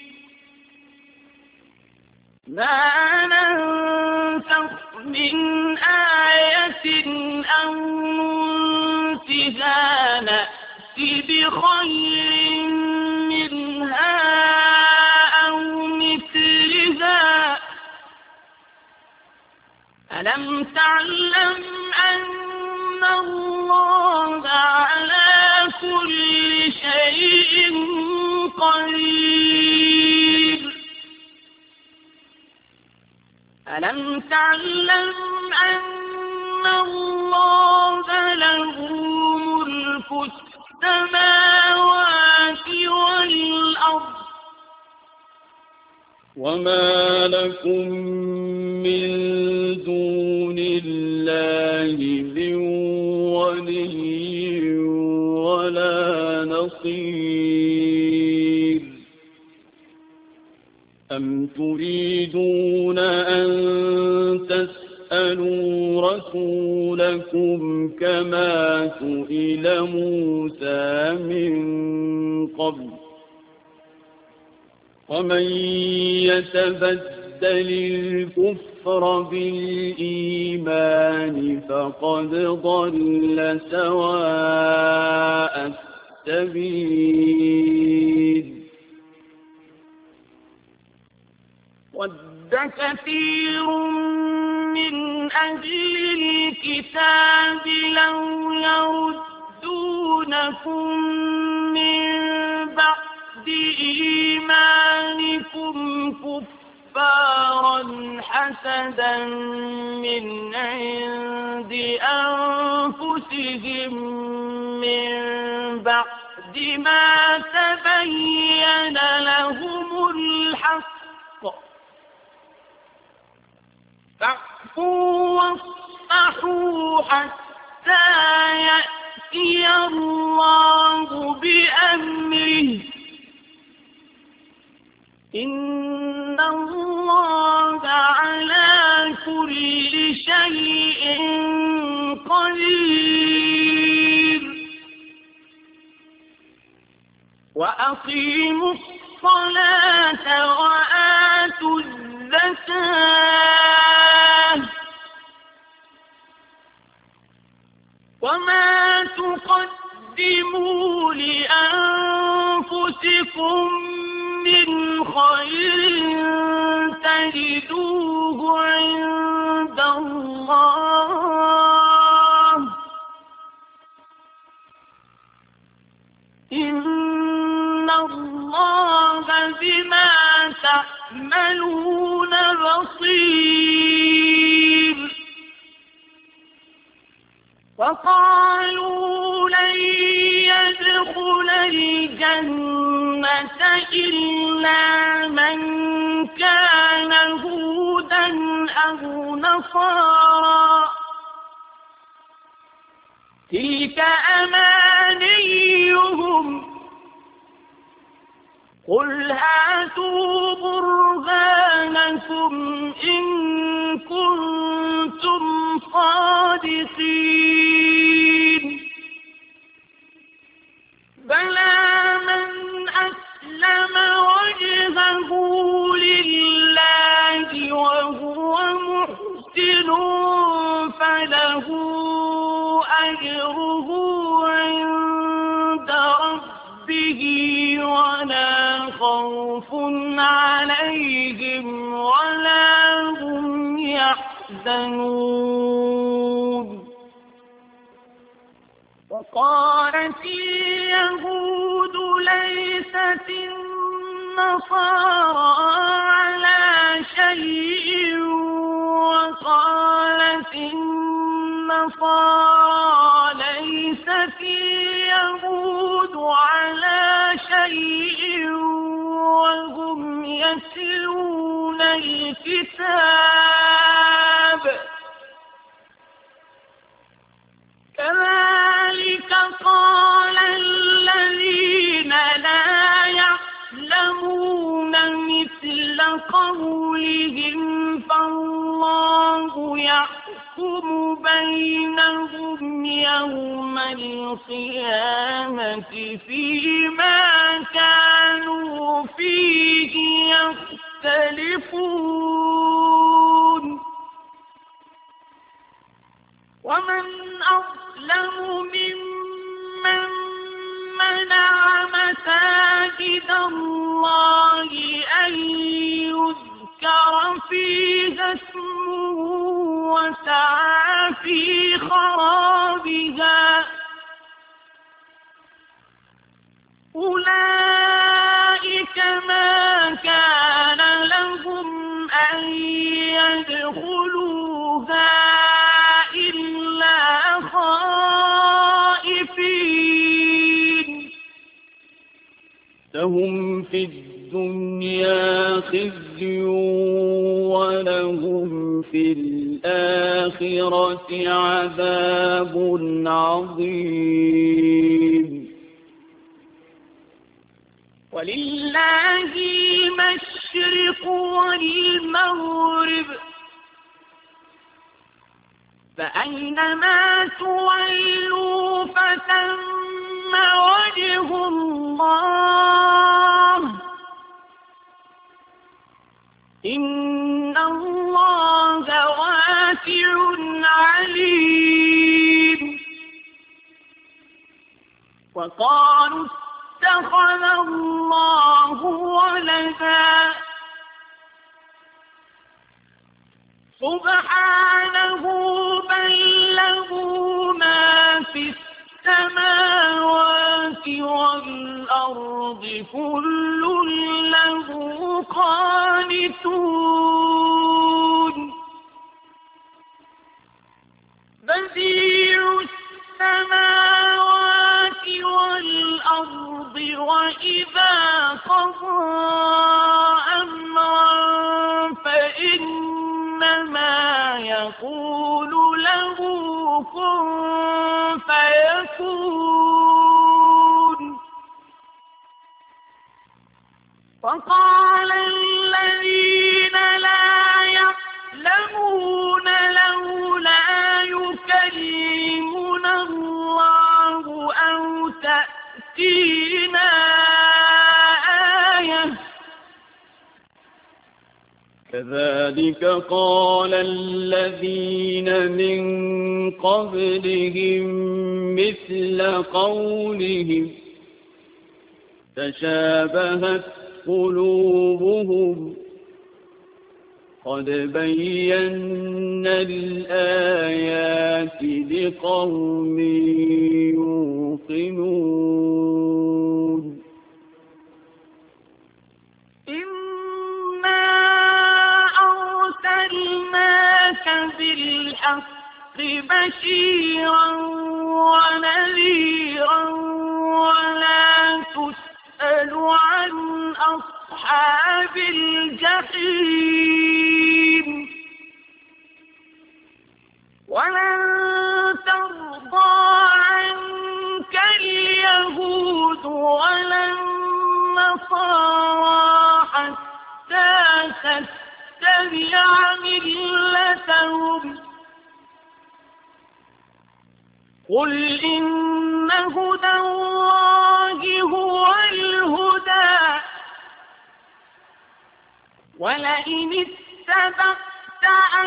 ما ننسخ من آية أو ننسها نأتي بخير منها أو مثلها ألم تعلم أن الله على كل شيء قدير ألم تعلم أن الله له ملك السماوات والأرض وما لكم من دون الله من ولي ولا نصير أم تريدون أن تسألوا رسولكم كما سئل موسى من قبل ومن يتبدل الكفر بالإيمان فقد ضل سواء السبيل ود كثير من أهل الكتاب لو يردونكم من بعد إيمانكم كفارا حسدا من عند أنفسهم من بعد ما تبين لهم الحق فاعفوا واصفحوا حتى يأتي الله بأمره إن الله على كل شيء قدير وأقيموا الصلاة وآتوا الزكاة وما تقدموا لأنفسكم من خير تجدوه عند الله إن الله بما تعملون بصير وقالوا لن يدخل الجنة إلا من كان هودا أو نصارى تلك أمانيهم قل هاتوا برهانكم إن كنتم صادقين بلى من أسلم وجهه لله وهو محسن فله أجره عند ربه ولا خوف عليهم ولا هم يحزنون وقالت اليهود ليست النصارى على شيء وقالت النصارى ليست اليهود على شيء وهم يتلون الكتاب كذلك قال الذين لا يعلمون مثل قولهم فالله يحكم بينهم يوم القيامة فيما كانوا فيه يختلفون ومن أظلم ممن منع مساجد الله أن يذكر فيها اسمه وسعى في خرابها أولئك ما كان لهم أن يدخلوا لهم في الدنيا خزي ولهم في الآخرة عذاب عظيم. ولله المشرق والمغرب فأينما تولوا فثم وجه الله إن الله واسع عليم. وقالوا اتخذ الله ولدا سبحانه بل له ما في السماوات والأرض كل له قانتون. بديع السماوات والأرض وإذا قضى أمرا فإنما يقول له كن فيكون. وقال الذين لا يعلمون لولا يكلمنا الله أو تأتينا آية كذلك قال الذين من قبلهم مثل قولهم تشابهت قلوبهم قد بينا الآيات لقوم يوقنون. بالحق بشيرا ونذيرا ولا تسأل عن أصحاب الجحيم. ولن ترضى عنك اليهود ولا النصارى حتى تتبع ملتهم قل إن هدى الله هو الهدى ولئن اتبعت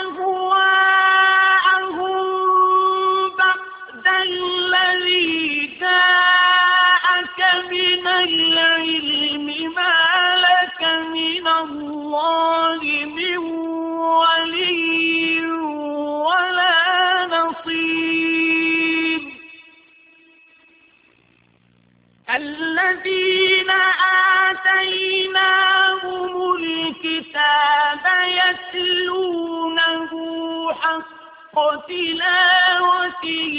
أهواءهم بعد الذي جاءك من العلم ما لك من الله من ولي ولا نصير. الذين آتيناهم الكتاب يتلونه حق تلاوته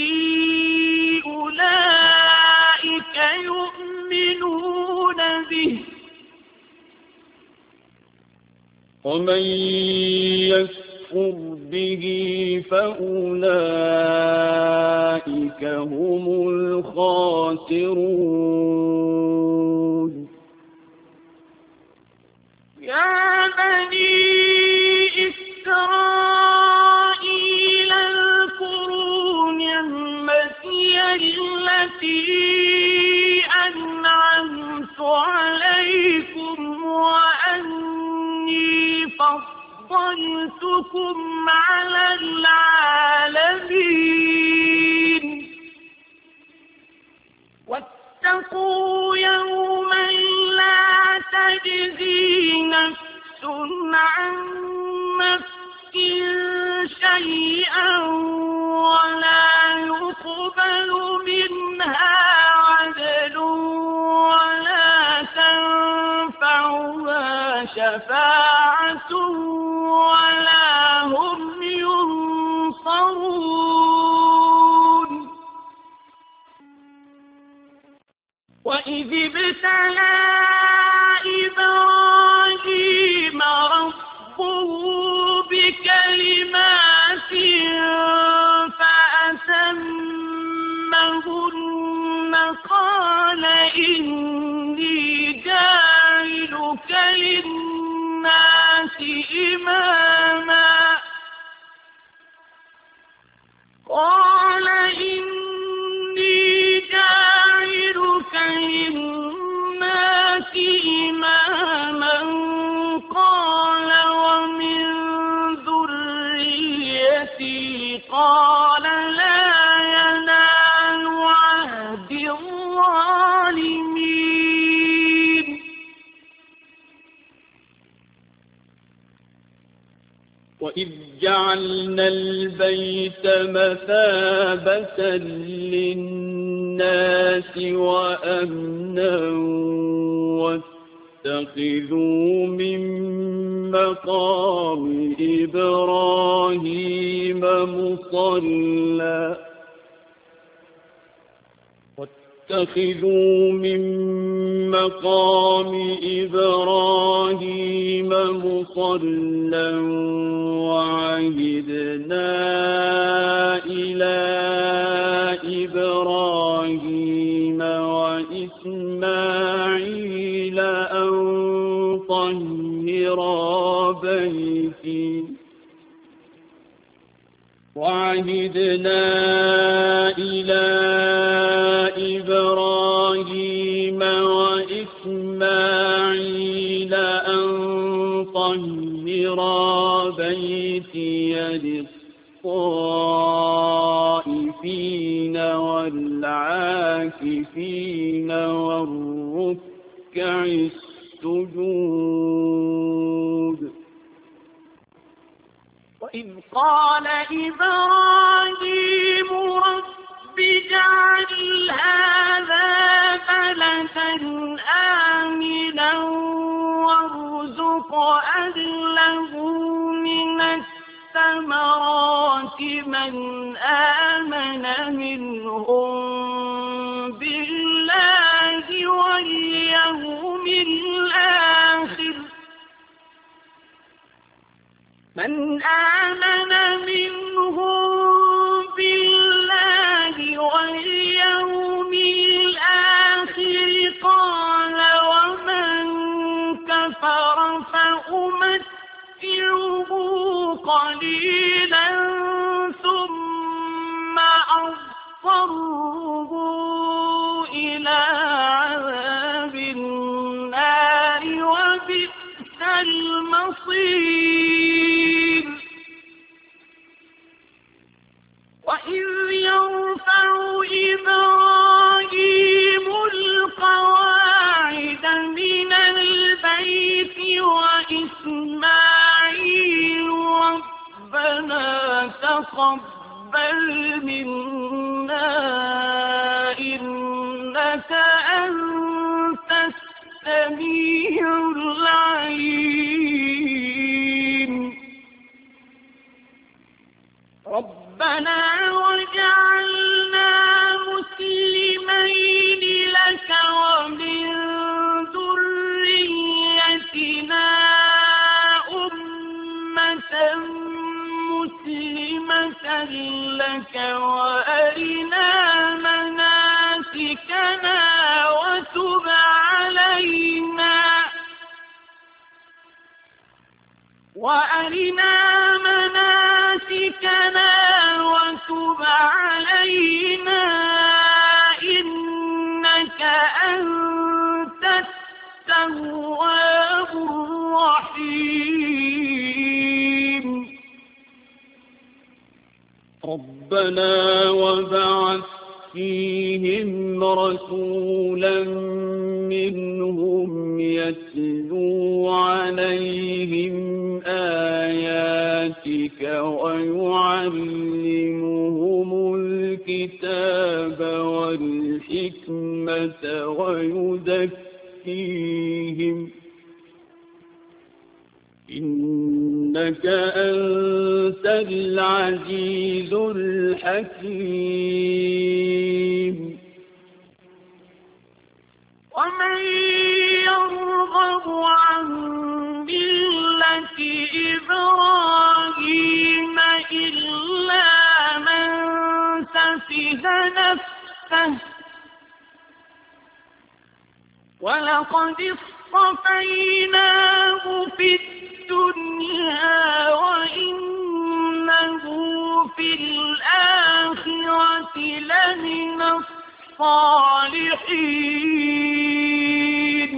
أولئك يؤمنون به. ومن يكفر به فأولئك هم الخاسرون. يا بني إسرائيل اذكروا نعمتي التي أنعمت عليكم وأني فضلتكم على العالمين. واتقوا يوما لا تجزي نفس عن نفس شيئا ولا يقبل منها عدل ولا تنفعها شفاعة ولا هم ينصرون. وإذ ابتلى إبراهيم ربه بكلمات فأتمهن قال إني جاعلك للناس إماما قال إني جاعلك للناس إماما قال ومن ذريتي قال لا ينال عهد الظالمين وإذ جعلنا البيت مثابة للناس وأمنا واتخذوا من مقام إبراهيم مصلى واتخذوا من مقام إبراهيم مصلى وعهدنا إلى إبراهيم وإسماعيل أن طهرا بيتي وعهدنا إلى إبراهيم وإسماعيل أن طهرا بيتي للطائفين والعاكفين والركع السجود وإذ قال إبراهيم رب اجعل هذا بلدا آمنا وارزق أهله من الثمرات من آمن منهم بالله واليوم الآخر من آمن منهم بالله واليوم الآخر قال ومن كفر فأمتعه قليلا ثم أضطره إلى عذاب النار وبئس المصير وإذ يرفع إبراهيم القواعد من البيت وإسماعيل ربنا تقبل منا إنك أنت السميع العليم ربنا وجعلنا مسلمين لك ومن ذريتنا أمة مسلمة لك وأرنا مناسكنا وتب علينا وأرنا مناسكنا وتب علينا إنك أنت التواب الرحيم ربنا وبعث فيهم رسولا منهم يتلو عليهم آياتك ويعلمهم الكتاب والحكمة ويزكيهم إنك أنت العزيز الحكيم ومن يرغب يُحْدِثَ نَفْسَهُ وَلَقَدِ اصْطَفَيْنَاهُ فِي الدُّنْيَا وَإِنَّهُ فِي الْآخِرَةِ لَمِنَ الصَّالِحِينَ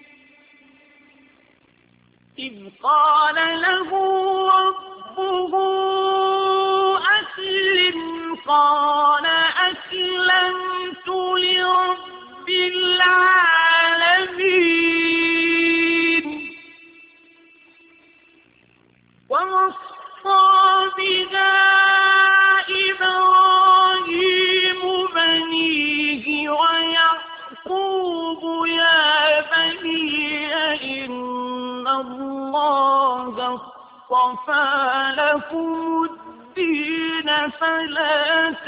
إِذْ قَالَ لَهُ رَبُّهُ أَسْلِمْ قَالَ أَسْلَمْتُ لِرَبِّ الْعَالَمِينَ وَوَصَّى بِهَا إِبْرَاهِيمُ بَنِيهِ وَيَعْقُوبُ يَا بَنِيَّ إِنَّ اللَّهَ اصْطَفَى لَكُمُ الدِّينَ فَلَا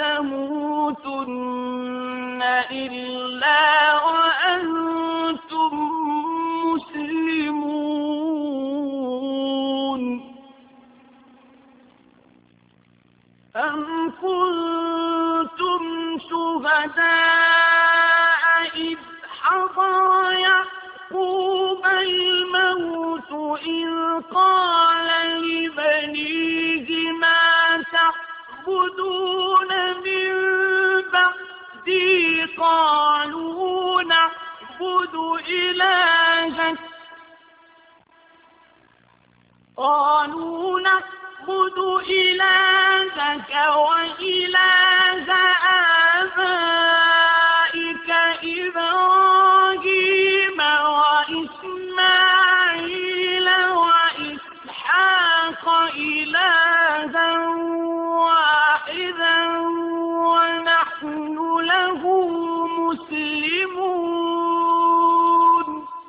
تَمُوتُنَّ إِلَّا وَأَنتُم مُّسْلِمُونَ أَمْ كُنتُمْ شُهَدَاءَ إِذْ حَضَرَ يَعْقُوبَ الْمَوْتُ إِذْ قَالَ لِبَنِيهِ مَا تَعْبُدُونَ مِن بَعْدِي قَالُوا نَعْبُدُ إِلَٰهَكَ قَالُوا نَعْبُدُ إِلَٰهَكَ وَإِلَٰهَ آبَائِكَ إِبْرَاهِيمَ وَإِسْمَاعِيلَ وَإِسْحَاقَ إِلَٰهًا وَاحِدًا وَنَحْنُ لَهُ مُسْلِمُونَ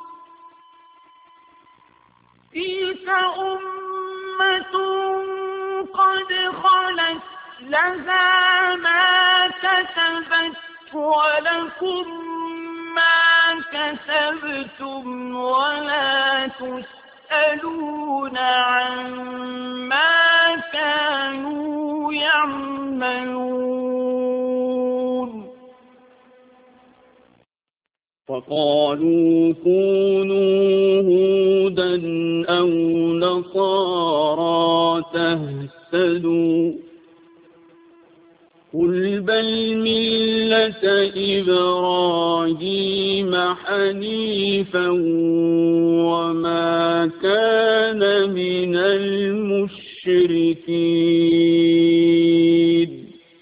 تِلْكَ أُمَّةٌ قَدْ خَلَتْ لَهَا مَا كَسَبَتْ وَلَكُم مَّا كَسَبْتُمْ وَلَا تُسْأَلُونَ عَمَّا كَانُوا يَعْمَلُونَ وَقَالُوا كُونُوا هُودًا أَوْ نَصَارَىٰ تَهْتَدُوا قُلْ بَلْ مِلَّةَ إِبْرَاهِيمَ حَنِيفًا وَمَا كَانَ مِنَ الْمُشْرِكِينَ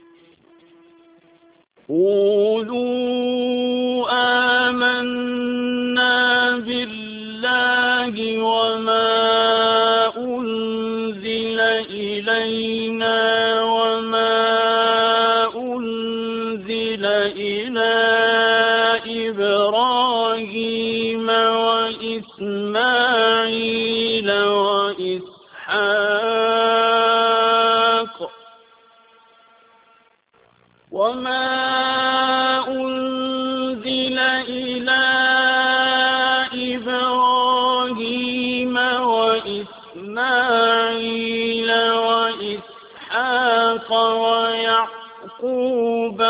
قُولُوا آمَنَّا بِاللَّهِ وَمَا أُنزِلَ إِلَيْنَا وَمَا أُنزِلَ إِلَى إِبْرَاهِيمَ وَإِسْمَاعِيلَ وَإِسْحَاقَ وَمَا أُنزِلَ إِلَى إِبْرَاهِيمَ وَإِسْمَاعِيلَ وَإِسْحَاقَ وَيَعْقُوبَ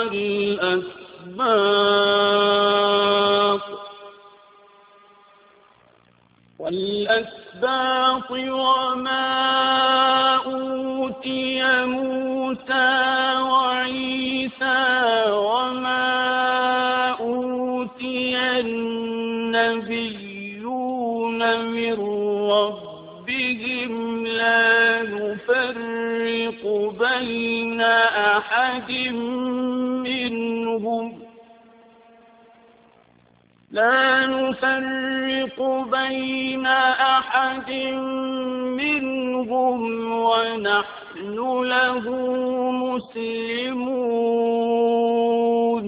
وَالْأَسْبَاطِ وَالْأَسْبَاطِ وَمَا أُوتِيَ مُوسَىٰ وَعِيسَىٰ وَمَا أُوتِيَ النَّبِيُّونَ مِن رَّبِّهِمْ لَا نُفَرِّقُ بَيْنَ أَحَدٍ مِّنْهُمْ لا نفرق بين أحد منهم ونحن له مسلمون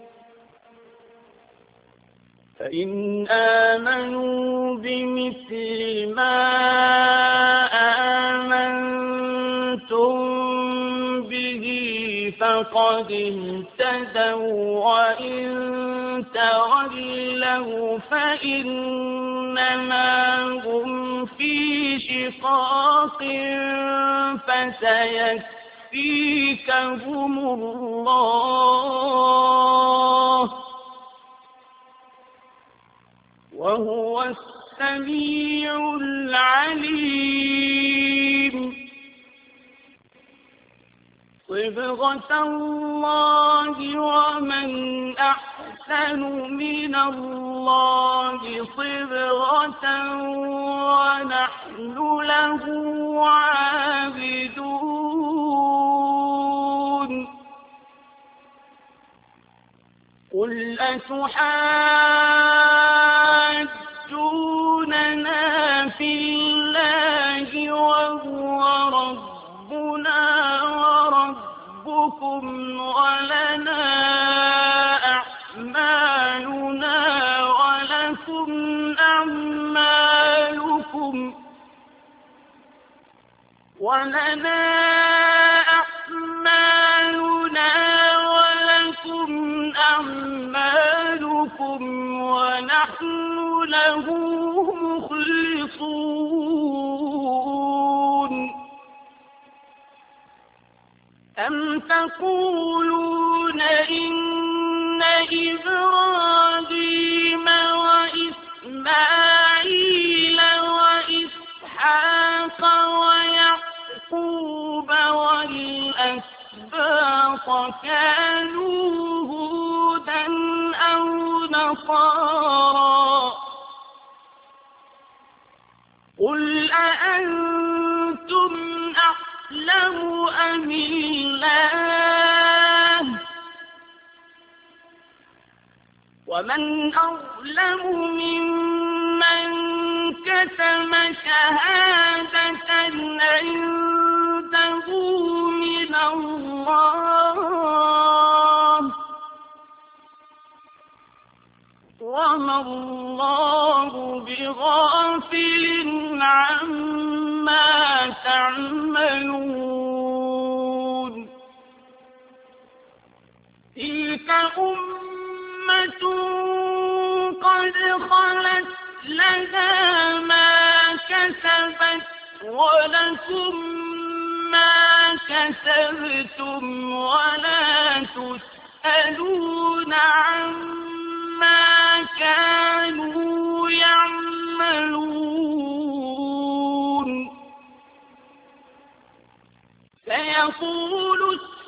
فإن آمنوا بمثل ما آمنتم به فقد اهتدوا وإن تولوا فإنما هم في شقاق فسيكفرون سيكفيكهم الله وهو السميع العليم صبغة الله ومن أحسن من الله صبغة ونحن له عابدون قل أتحاجوننا في الله وهو ربنا وربكم ولنا أعمالنا ولكم أعمالكم ولنا أعمالنا ولكم أعمالكم ونحن له مخلصون أم تقولون إن إبراهيم وإسماعيل وإسحاق ويعقوب والأسباط كانوا هودا أو نصارى قل أأنتم أعلم أم الله ومن أظلم ممن كتم شهادة عنده من الله وما الله بغافل عما تعملون تلك أمة قد خلت لها ما كسبت ولكم ما كسبتم ولا تسألون عما كانوا يعملون سيقول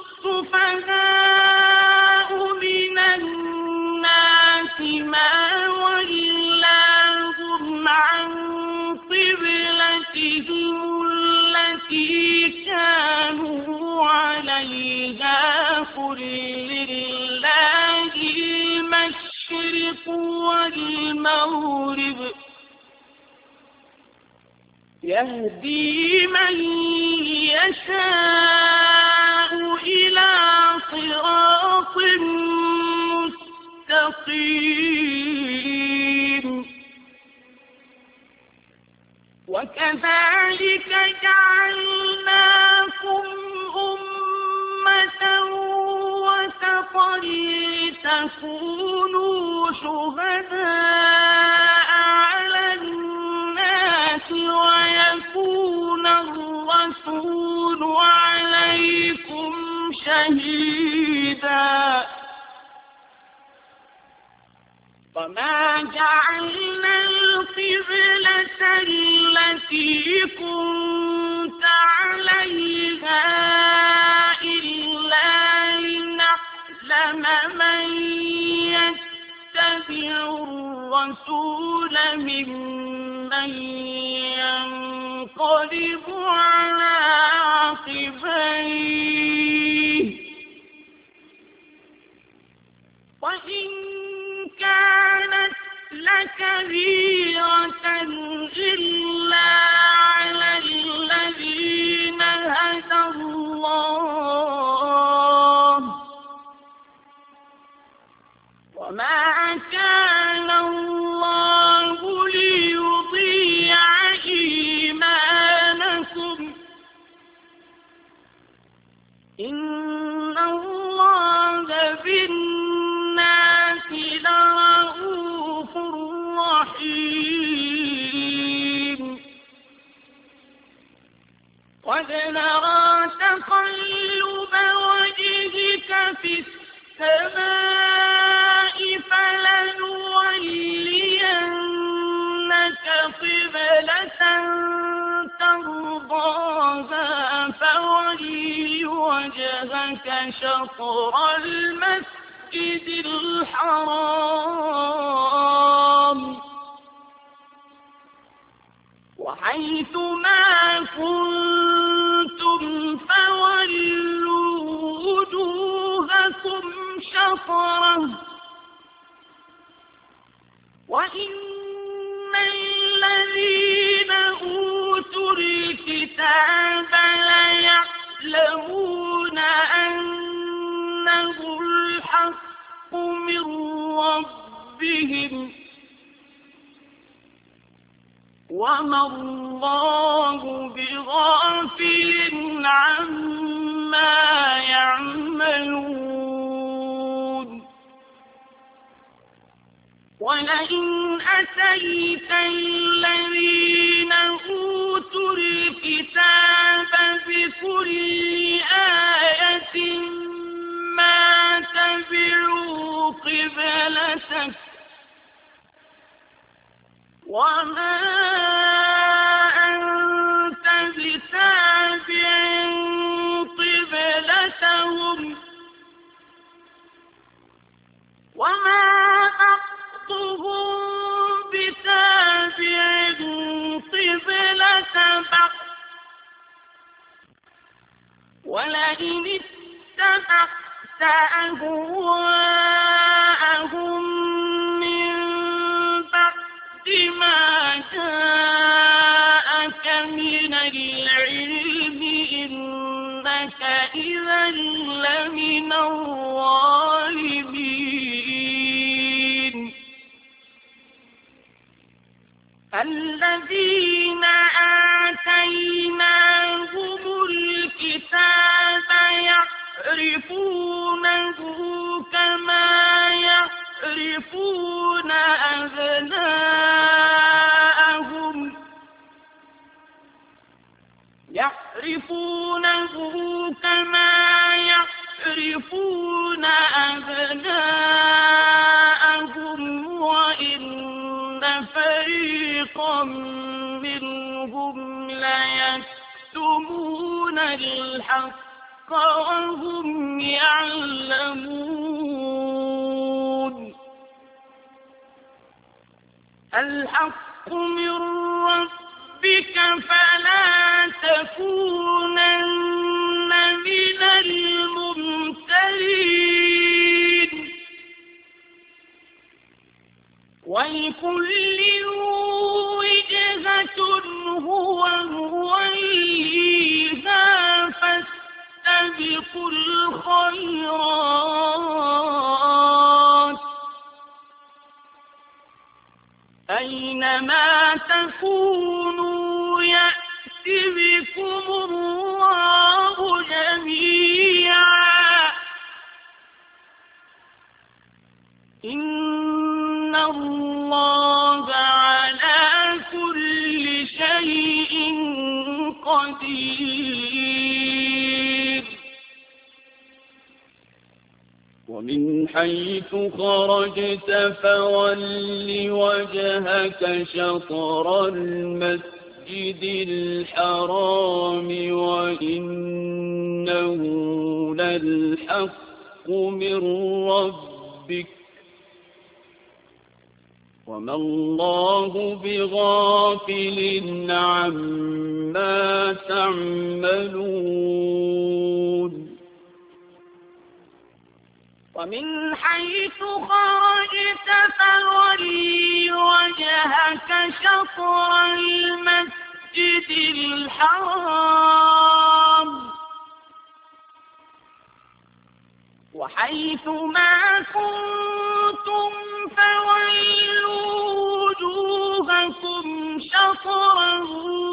السفهاء من الناس ما ولاهم عن قبلتهم التي كانوا عليها قل لله المشرق والمغرب يهدي من يشاء إلى صراط مستقيم وكذلك جعلناكم أمة وسطا لتكونوا شهداء على الناس ويكون الرسول عليكم شهيدا وما جعلنا القبلة التي كنت عليها إلا لنعلم من يتبع الرسول ممن ينقلب على عقبيه وإن كانت لكبيرة إلا على الذين هدى الله وما كان الله ليضيع إيمانكم إن الله بالناس لرءوف رحيم قد نرى تقلب وجهك في السماء فلنولينك قبلة ترضاها فول وجهك شطر المسجد الحرام وحيث ما كنتم فولوا وجوهكم شطره وإن الذين أوتوا الكتاب ليعلمون أنه الحق من ربهم وما الله بغافل عما يعملون ولئن أتيت الذين أوتوا الكتاب بكل آية ما تبعوا قبلتك وما أنت بتابع قبلتهم وما بعضهم بتابع قبلة بعض ولئن اتبعت أهواءهم بما جاءك من العلم إنك إذا لمن الظالمين الذين آتيناهم الكتاب يعرفونه كما يعرفون أبناءهم يعرفونه كما يعرفون أبناءهم وإن فريقا منهم ليكتمون الحق وهم يعلمون الحق من ربك فلا تكونن من الممترين ولكل وجهة هو موليها فاستبقوا الخيرات أينما تكونوا يأت بكم الله جميعا إن الله على كل شيء قدير ومن حيث خرجت فول وجهك شطر المسجد الحرام وإنه للحق من ربك وما الله بغافل عما تعملون ومن حيث خرجت فولي وجهك شطر المسجد الحرام وحيث ما كنتم فولوا وجوهكم شطره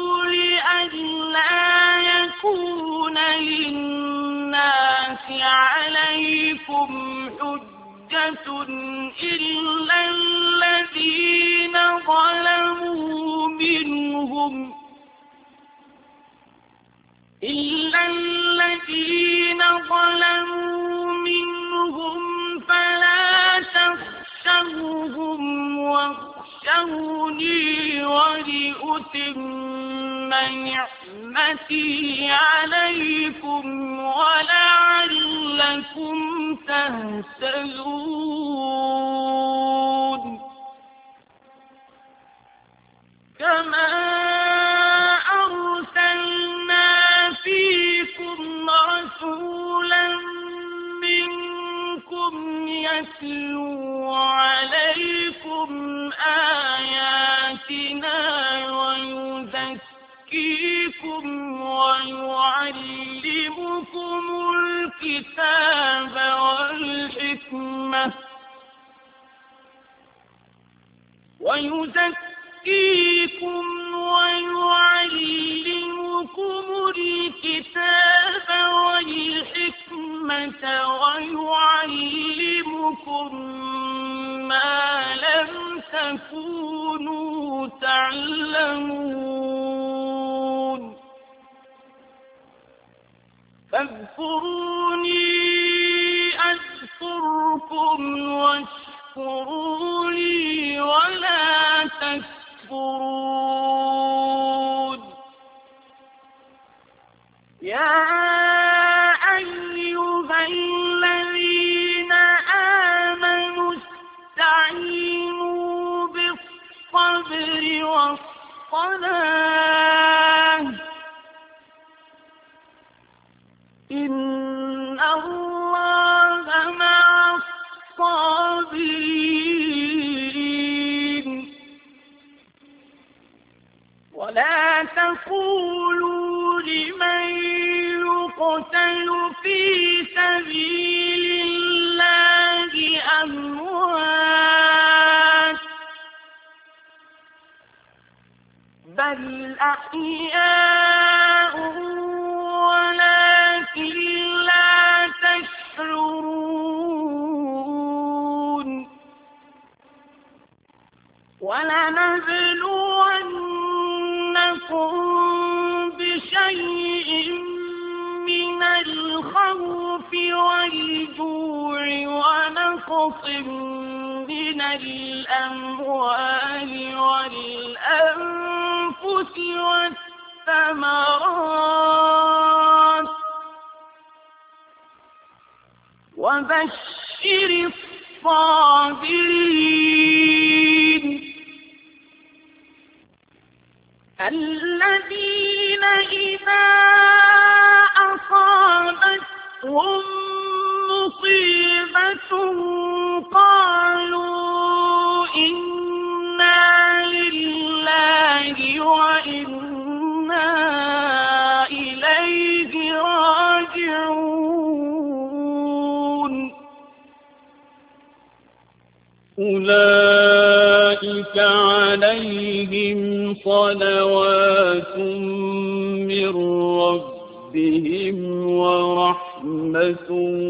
لئلا يكون للناس عليكم حجة إلا الذين ظلموا منهم إلا الذين ظلموا منهم فلا تخشوهم واخشوني ولأتم نعمتي عليكم ولعلكم تهتدون كما أرسلنا فيكم رسولا منكم يتلو عليكم آياتنا ويزكيكم ويعلمكم الكتاب والحكمة ويزكيكم ويعلمكم الكتاب والحكمة ويعلمكم ما لم تكونوا تعلمون فاذكروني أذكركم واشكروا لي ولا تكفرون يا أيها الذين آمنوا استعينوا بالصبر والصلاة إن الله مع الصابرين ولا تقولوا لمن يقتل في سبيل الله أموات بل أحياء ولكن لا تشعرون ولنبلونكم بشيء من الخوف والجوع ونقص من الأموال والأنفس والثمرات وبشر الصابرين الذين إذا أصابتهم مصيبة قالوا إنا لله وإنا إليه راجعون أولئك عليهم صلوات من ربهم ورحمة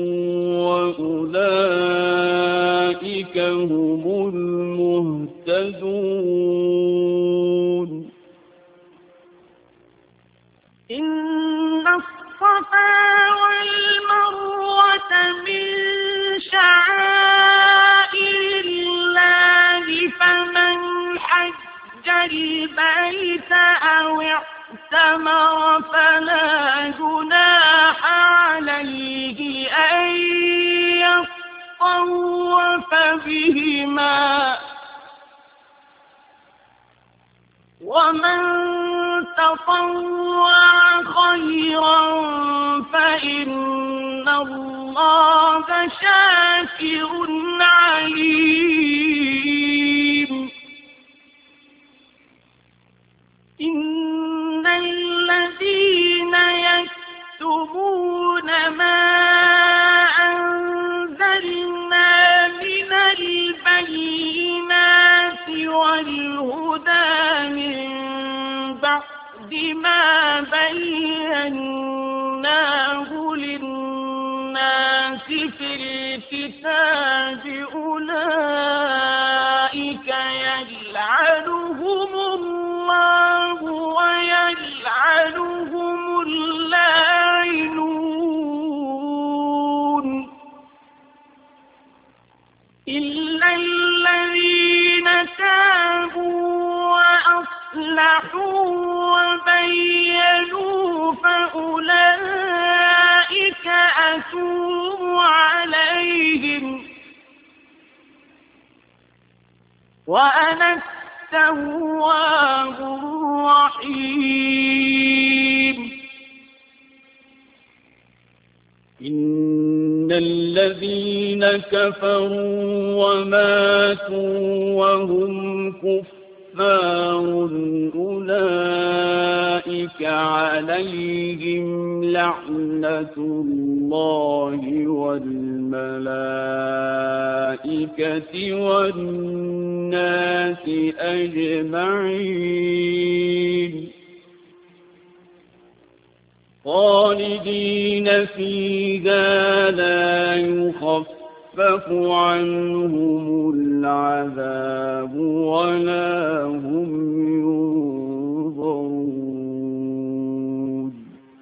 وأولئك هم المهتدون إن الصفا والمروة من شعائر الله فمن حج البيت أو اعتمر فلا جناح عليه أن يطوف بهما ومن تطوع خيرا فإن الله شاكر عليم إن الذين يكتمون ما أنزلنا من البينات والهدى من بعد ما بيناه للناس في الكتاب أولئك يلعنهم الله ويلعنهم اللائمون وأصلحوا وبينوا فأولئك أتوب عليهم وأنا التواب الرحيم. إن الذين كفروا وماتوا وهم كفار أولئك عليهم لعنة الله والملائكة والناس أجمعين خالدين فيها لا يخفف عنهم العذاب ولا هم ينظرون.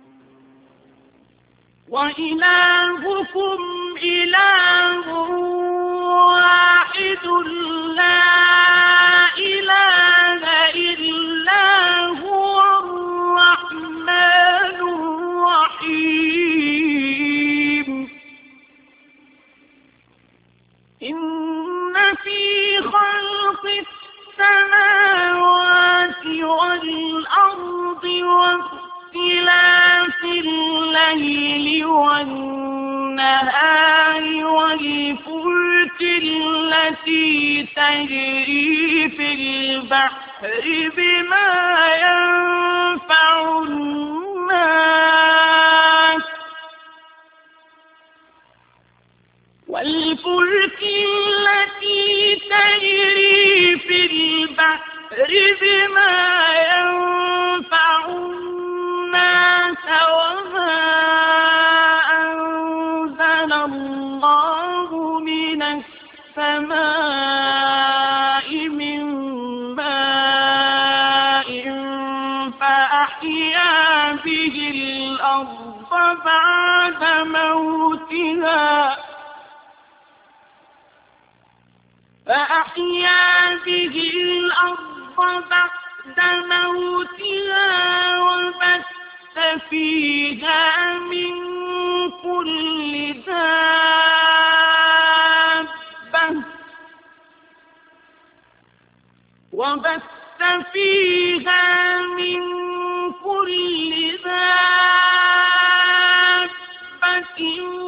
وإلهكم إله واحد لا إله إلا هو الرحمن الرحيم. إن في خلق السماوات والأرض واختلاف الليل والنهار والفلك التي تجري في البحر بما ينفع الناس والفلك التي تجري في البحر بما ينفع الناس وما أنزل الله من السماء من ماء فأحيا به الأرض بعد موتها فأحيا به الأرض بعد موتها وبث فيها من كل دابة وبث فيها من كل دابة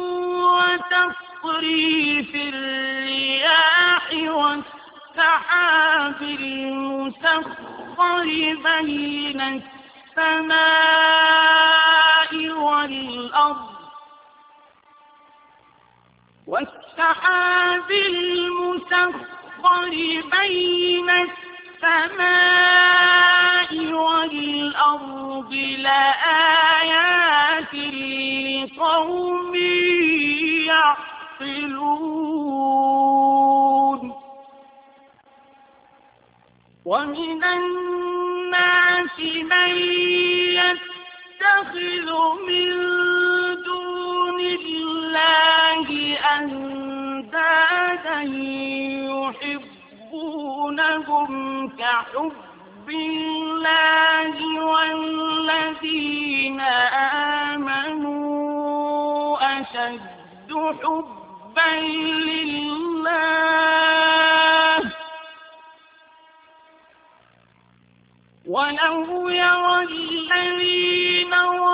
وتصريف الرياح والسحاب المسخر بين السماء والأرض والسحاب المسخر بين السماء والأرض لآيات لقوم يعقلون. ومن الناس من يتخذ من دون الله أندادا يحبونهم كحب الله والذين آمنوا أشد حبا لله ولو يرى الذين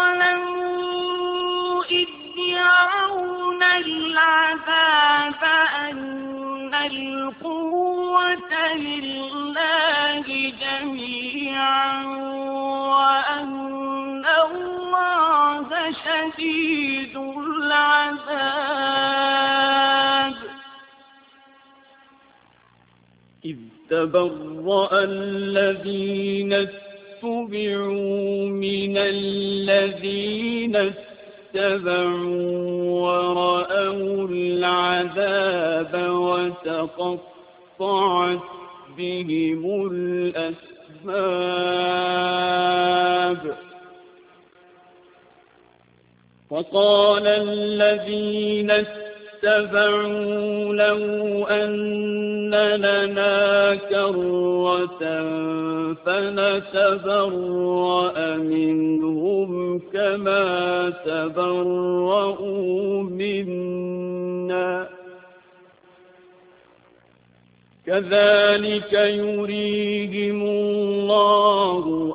ظلموا إذ يرون العذاب أن القوة لله جميعا وأن الله شديد العذاب. إذ تبرأ الذين اتبعوا من الذين اتبعوا ورأوا العذاب وتقطعت بهم الأسباب. وقال الذين اتبعوا لو أن لنا كرة فنتبرأ منهم كما تبرؤوا منا كذلك يريهم الله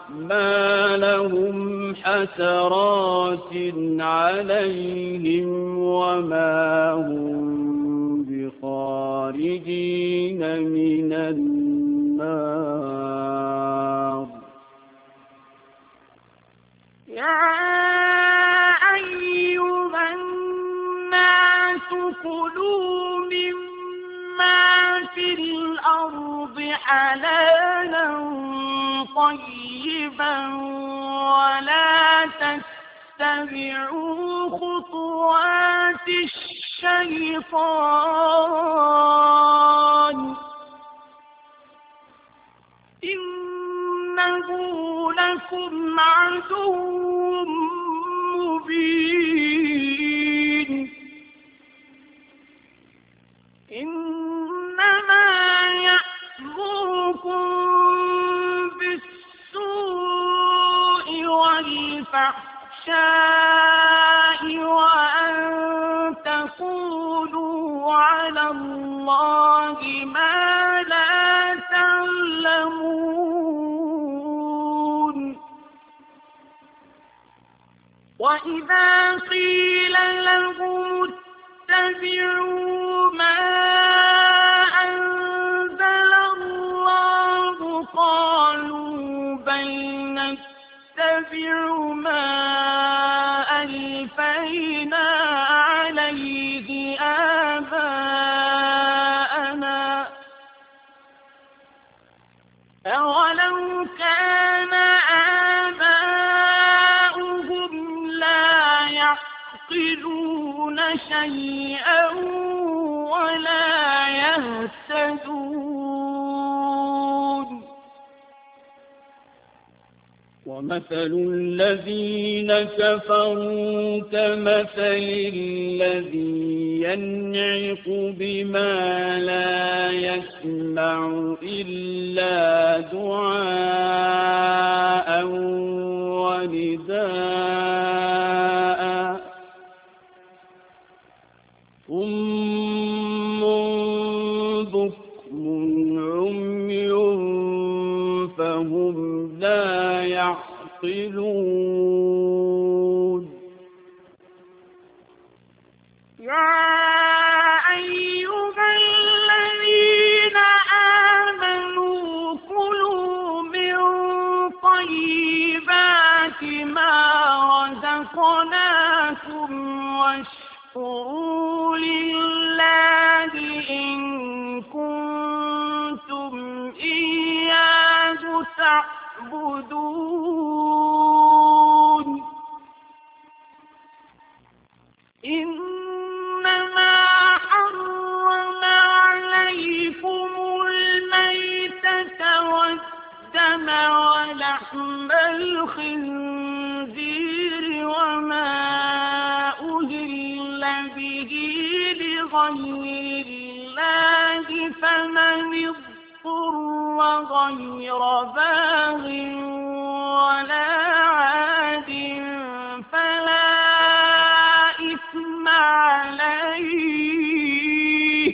أعمالهم حسرات عليهم وما هم بخارجين من النار. يا أيها الناس كلوا مما في الأرض حلالا طيبا ولا تتبعوا خطوات الشيطان إنه لكم عدو مبين. إنما يأمركم بالسوء والفحشاء وأن تقولوا على الله ما لا تعلمون. وإذا قيل لهم اتبعوا ما أنزل الله قالوا بل نتبع ما ألفينا عليه آباءنا أولو كان آباؤهم لا يعقلون شيئا ولا يهتدون. ومثل الذين كفروا كمثل الذي ينعق بما لا يسمع إلا دعاء ونداء صم بكم عمي فهم لا يعقلون. يا أيها الذين آمنوا كلوا من طيبات ما رزقناكم واشكروا لله إن كنتم إياه تعبدون. إنما حرم عليكم الميتة والدم ولحم الخنزير وما أهل به لغير الله فمن اضطر غير باغ ولا عاد فلا إثم عليه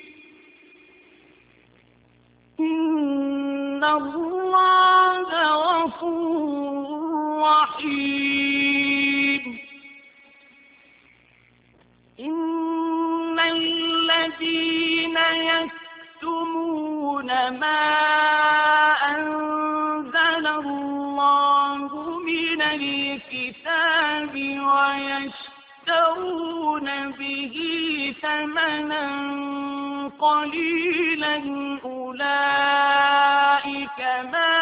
إن الله غفور رحيم. إن الذين يكتمون ما أنزل الله من الكتاب ويشترون به ثمنا قليلا أولئك ما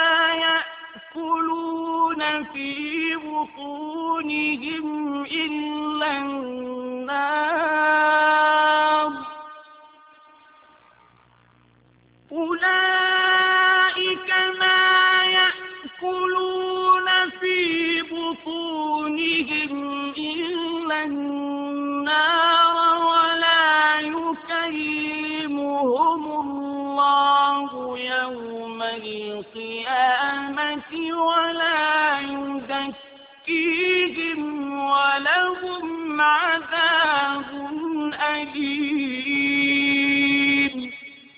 يأكلون في بطونهم إلا النار أولئك ما يأكلون في بطونهم إلا النار يزكيهم ولهم عذاب أليم.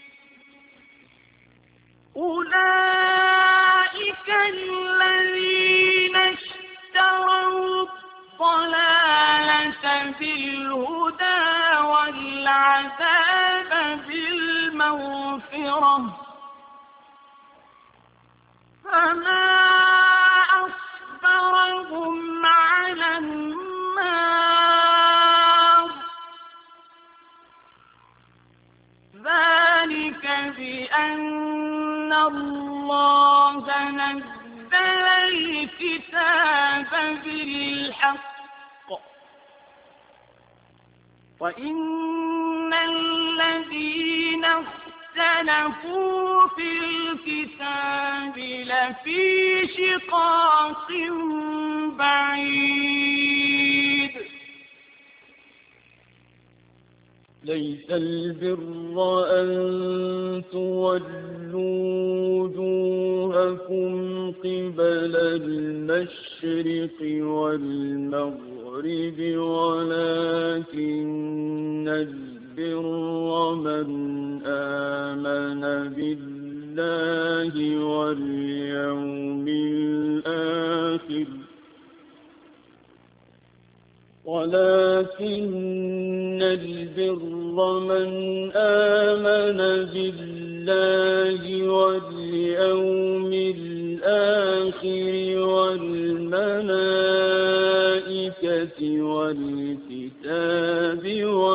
أولئك الذين اشتروا الضلالة بالهدى والعذاب بالمغفرة، فما أصبرهم على النار. ذلك بأن الله نزل الكتاب بالحق، وإن الذين اختلفوا في الكتاب لفي شقاق بعيد. ليس البر أن تولوا وجوهكم قبل المشرق والمغرب، ولكن البر من آمن بالله واليوم الآخر ولكن البر من آمن بالله واليوم الآخر والملائكة والكتاب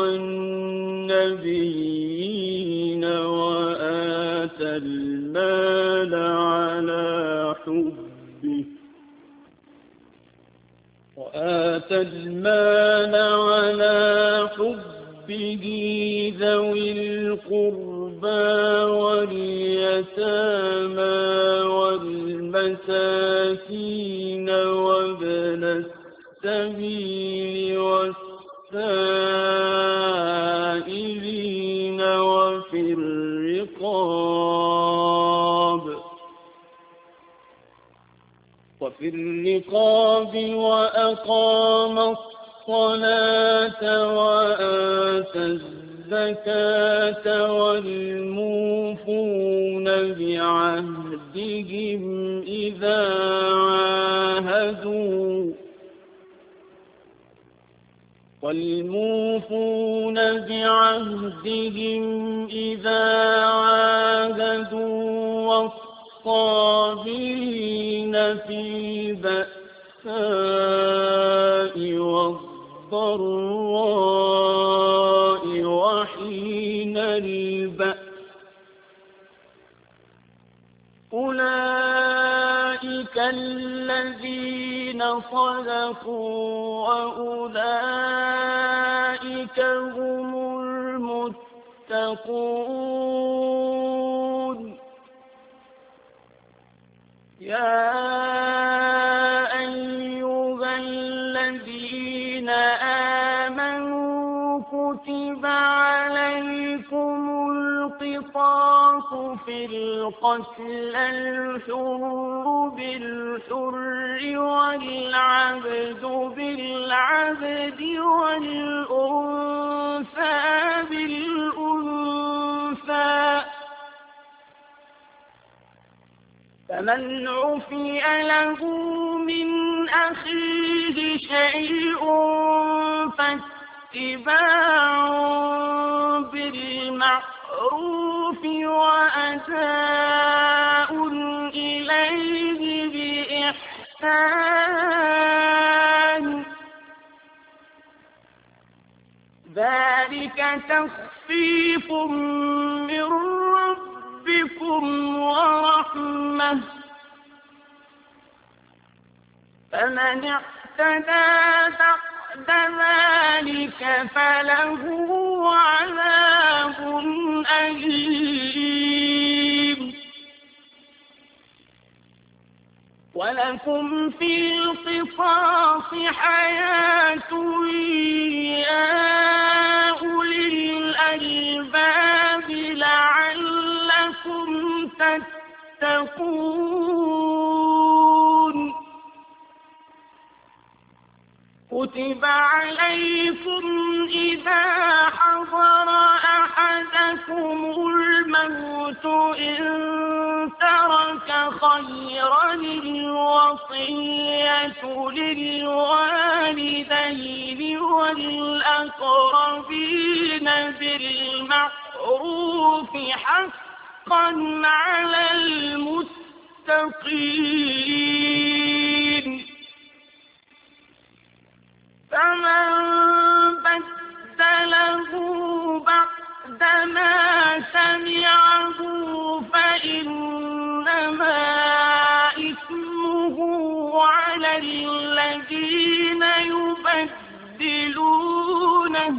والنبيين وآتى المال على حبه وآتى المال على حبه ذوي القربى واليتامى والمساكين وابن السبيل والسائلين وفي الرقاب وفي الرقاب وأقام الصلاة وآتى الزكاة والموفون بعهدهم إذا عاهدوا والموفون بعهدهم إذا عاهدوا الصابرين في البأساء والضراء وحين البأس أولئك الذين صدقوا وأولئك هم المتقون. يا أيها الذين آمنوا كتب عليكم القصاص في القتل الحر بالحر والعبد بالعبد والأنثى بالأنثى، فمن عفي له من أخيه شيء فاتباع بالمعروف وأداء إليه بإحسان، ذلك تخفيف من ربكم ورحمة، فمن اعتدى بعد ذلك فله عذاب أليم. ولكم في القصاص حياة يا أولي الألباب لعلكم تتقون. كتب عليكم إذا حضر أحدكم الموت إن ترك خيرا الوصية للوالدين والأقربين بالمعروف حقا على المتقين. فمن بدله بعدما سمعه فإنما إثمه على الذين يبدلونه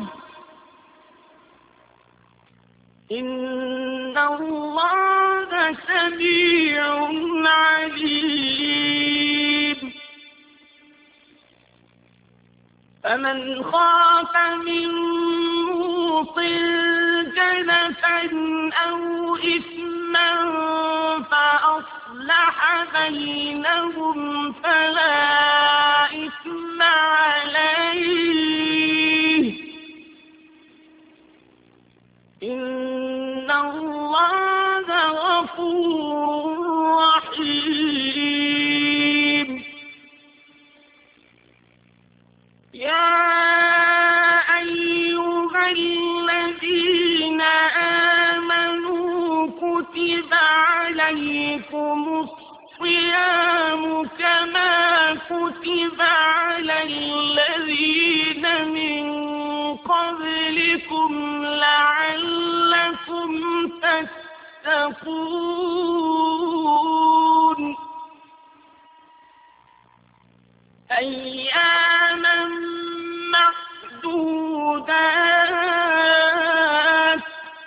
إن الله سميع عليم. فمن خاف من موص جنفا أو إثما فأصلح بينهم فلا إثم عليه إن الله غفور رحيم. يا أيها الذين آمنوا كتب عليكم الصيام كما كتب على الذين من قبلكم لعلكم تتقون. أياما معدودات.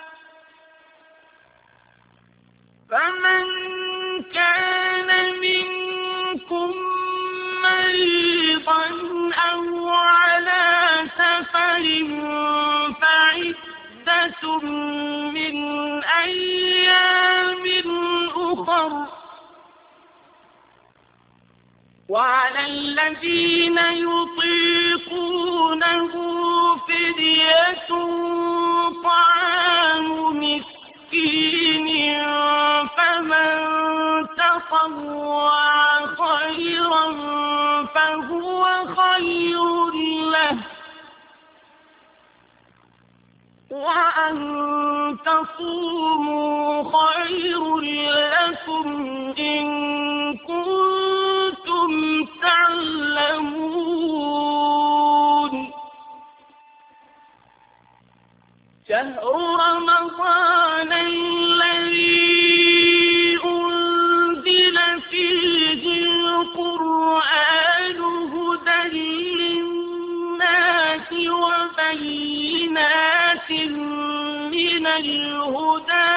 فمن كان منكم مريضا أو على سفر فعدة من أيام أخر وعلى الذين يطيقونه فدية طعام مسكين فمن تطوع خيرا فهو خير له وأن تصوموا خير لكم إن كنتم تعلمون. شهر رمضان الذي أنزل فيه القرآن هدى للناس وبينات من الهدى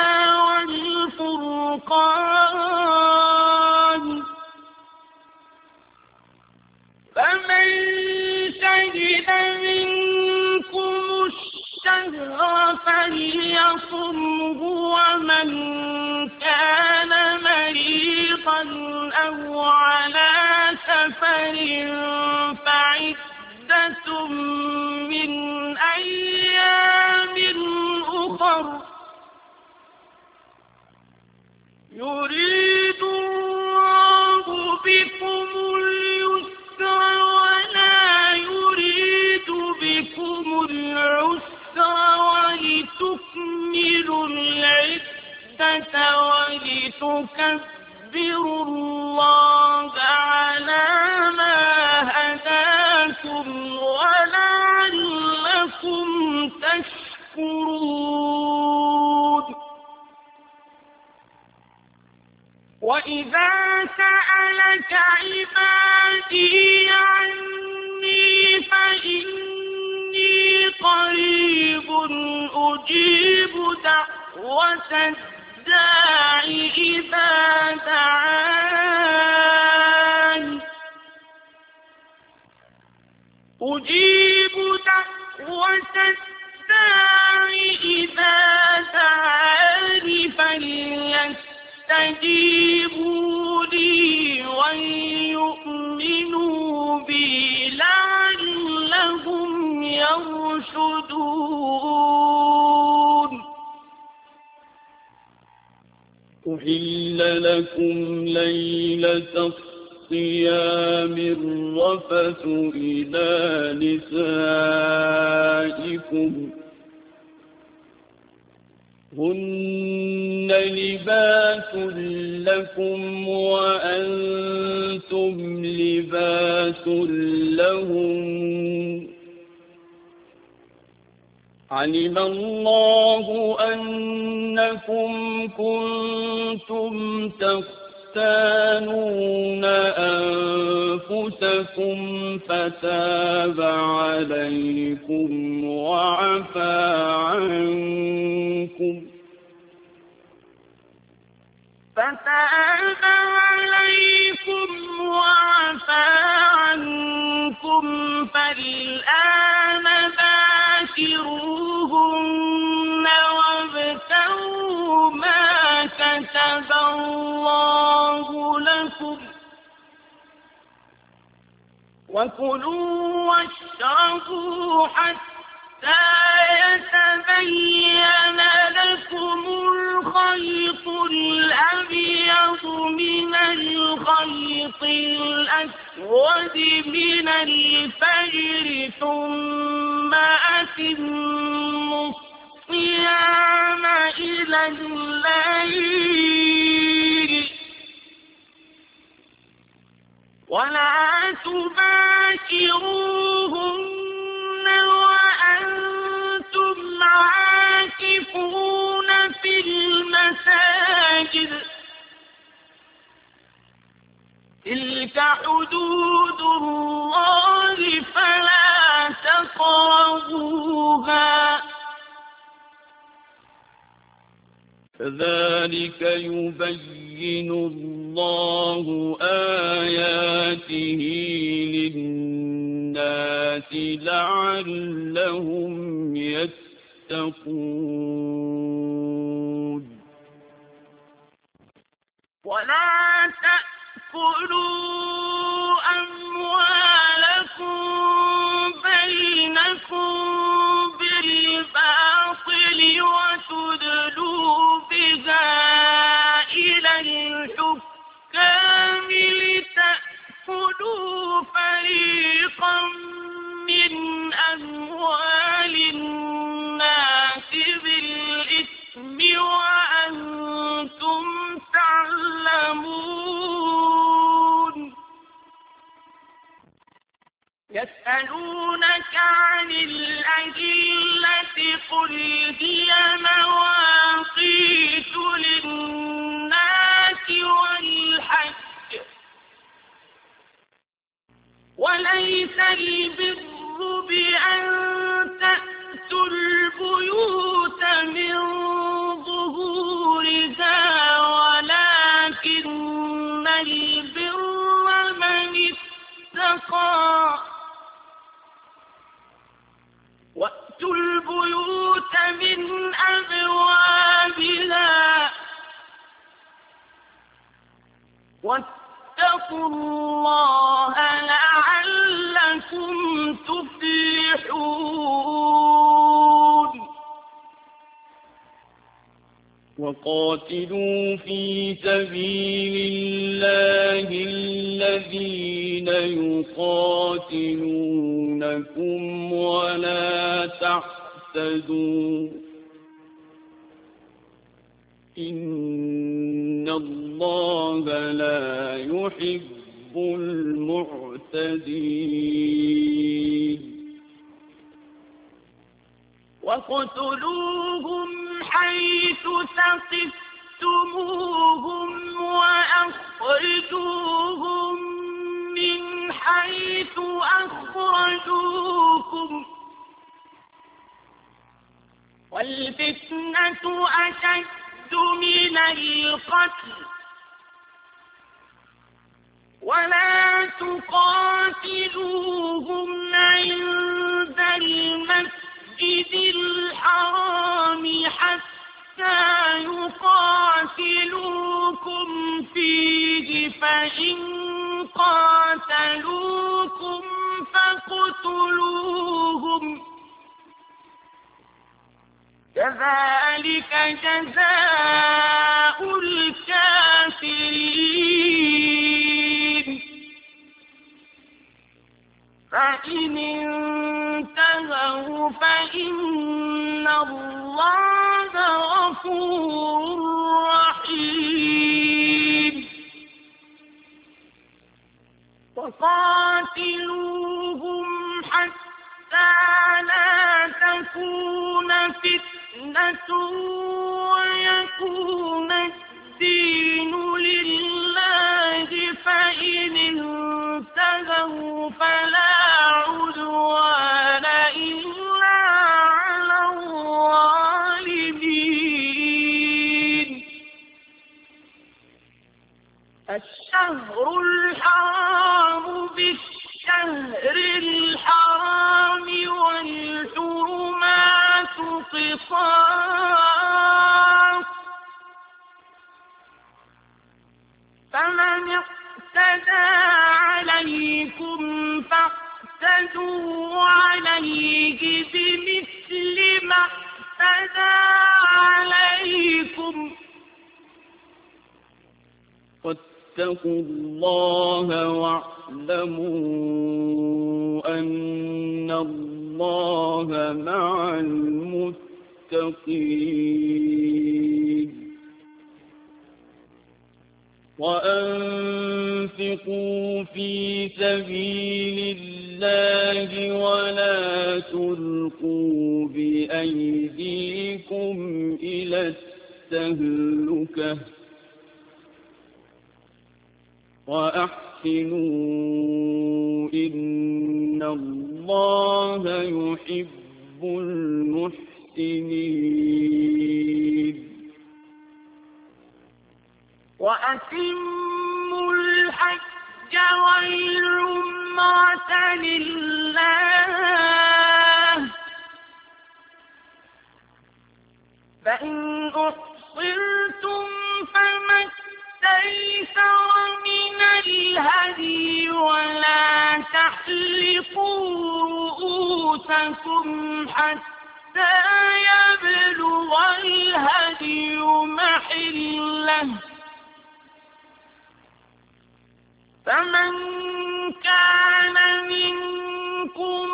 والفرقان فمن شهد منكم الشهر فليصمه ومن كان مريضا أو على سفر فعدة من أيام أخر يريد الله بكم اليسر ولا يريد بكم العسر ولتكملوا العدة ولتكبروا الله على ما هداكم ولعلكم تشكرون. وإذا سألك عبادي عني فإني قريب أجيب دعوة الداع إذا دعان أجيب دعوة الداع إذا دعان فليستجيبوا لي وليؤمنوا بي لعلهم ترشدون أحل لكم ليلة الصيام الرفث إلى نسائكم هن لباس لكم وأنتم لباس لهم علم الله أنكم كنتم تختانون أنفسكم فتاب عليكم وعفى عنكم فتاب عليكم وعفى عنكم فالآن باشروهن وابتغوا ما كتب الله لكم وكلوا واشربوا حتى يتبين لكم الخيط الأبيض من الخيط الأسود من الفجر ثم أتموا الصيام إلى الليل ولا تباشروهن وأنتم عاكفون في المساجد تلك حدود الله فلا تقربوها كذلك يبين الله آياته للناس لعلهم يتقون ولا تأكلوا أموالكم بينكم بالباطل وتدلوا بها إلى الحكام لتأكلوا فريقا من أموال الناس بالإثم وأنتم تعلمون يسألونك عن الأهلة قل هي مواقيت للناس والحج وليس البر بأن تأتوا البيوت من ظهورها ولكن البر من اتقى وأتوا البيوت من أبوابها واتقوا الله لعلكم تفلحون وقاتلوا في سبيل الله الذين يقاتلونكم ولا تعتدوا إن الله لا يحب المعتدين وَاقْتُلُوهُمْ حَيْثُ ثَقِفْتُمُوهُمْ وَأَخْرِجُوهُمْ مِنْ حَيْثُ أَخْرَجُوكُمْ وَالْفِتْنَةُ أَشَدُّ مِنَ الْقَتْلِ وَلَا تُقَاتِلُوهُمْ عِندَ الْمَسْجِدِ الْحَرَامِ حَتَّى يُقَاتِلُوكُمْ فِيهِ فَإِنْ قَاتَلُوكُمْ فَاقْتُلُوهُمْ كذلك جزاء الكافرين فإن انتهوا فإن الله غفور رحيم وقاتلوهم حتى لا تكون فتنة ويكون الدين لله فإن انتهوا فلا عدوان إلا على الظالمين الشهر الحرام بالشهر الحرام والحرمات قصاص فمن اعتدى عليكم فاعتدوا عليه بمثل ما اعتدى عليكم واتقوا الله واعلموا أن الله مع المتقين وأنفقوا في سبيل الله ولا تلقوا بأيديكم إلى التهلكة وأحسنوا إن الله يحب المحسنين وأتموا الحج والعمرة لله فإن أحصرتم فما استيسر من الهدي ولا تحلقوا رؤوسكم حتى يبلغ الهدي محله فمن كان منكم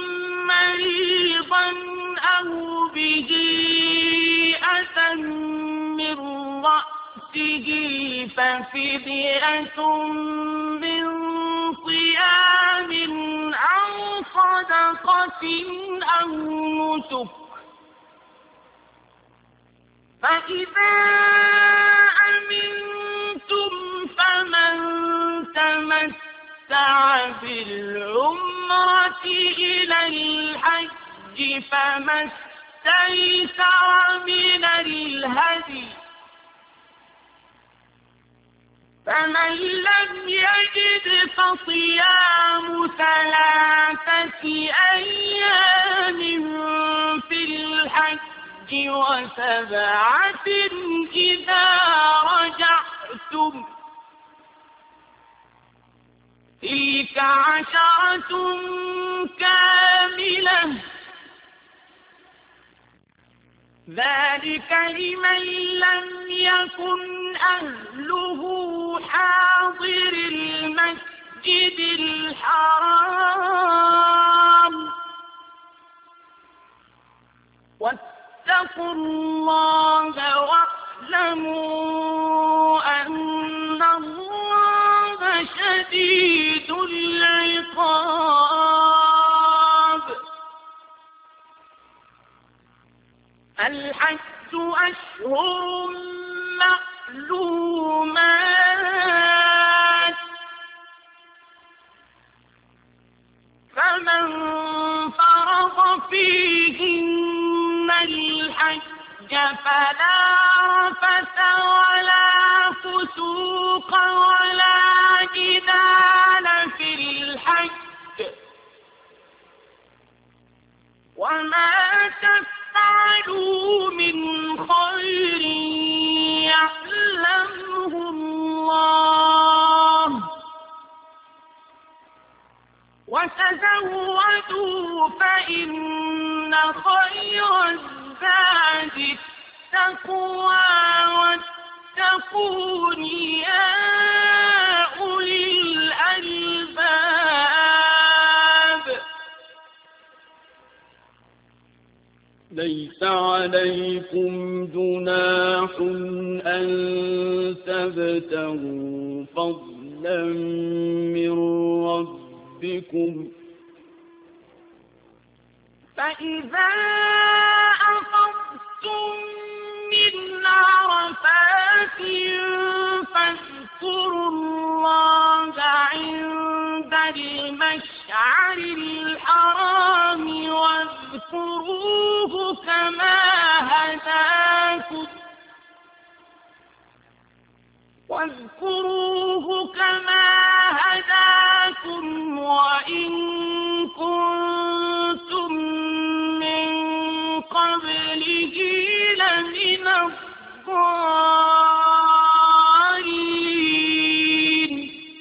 مريضا أو به أذى من رأسه ففدية من صيام أو صدقة أو نسك فإذا أمنتم فمن تمتع بالعمرة إلى الحج فما استيسر من الهدي فمن لم يجد فصيام ثلاثة أيام في الحج وسبعة إذا رجعتم تلك عشرة كاملة ذلك لمن لم يكن أهله حاضر المسجد الحرام واتقوا الله واعلموا أن الله شديد العقاب الحج أشهر معلومات فمن فرض فيهن الحج فلا رفث ولا فسوق ولا جدال في الحج وما تفعلوا من خير يعلمه الله وتزودوا فإن خير دار التقوى واتقون يا أولي الألباب. ليس عليكم جناح أن تبتغوا فضلا من ربكم فإذا أفضتم من عرفات فاذكروا الله عند المشعر الحرام واذكروه كما هداكم واذكروه كما هداكم وإن كنتم من قبله لمن الضالين.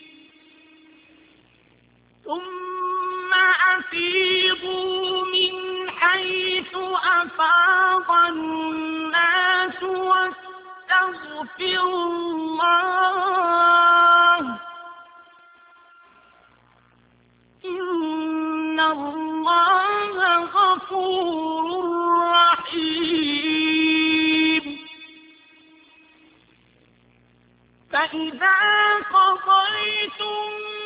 ثم أفيضوا من حيث أفاض الناس واستغفروا الله إن الله غفور رحيم. فإذا قضيتم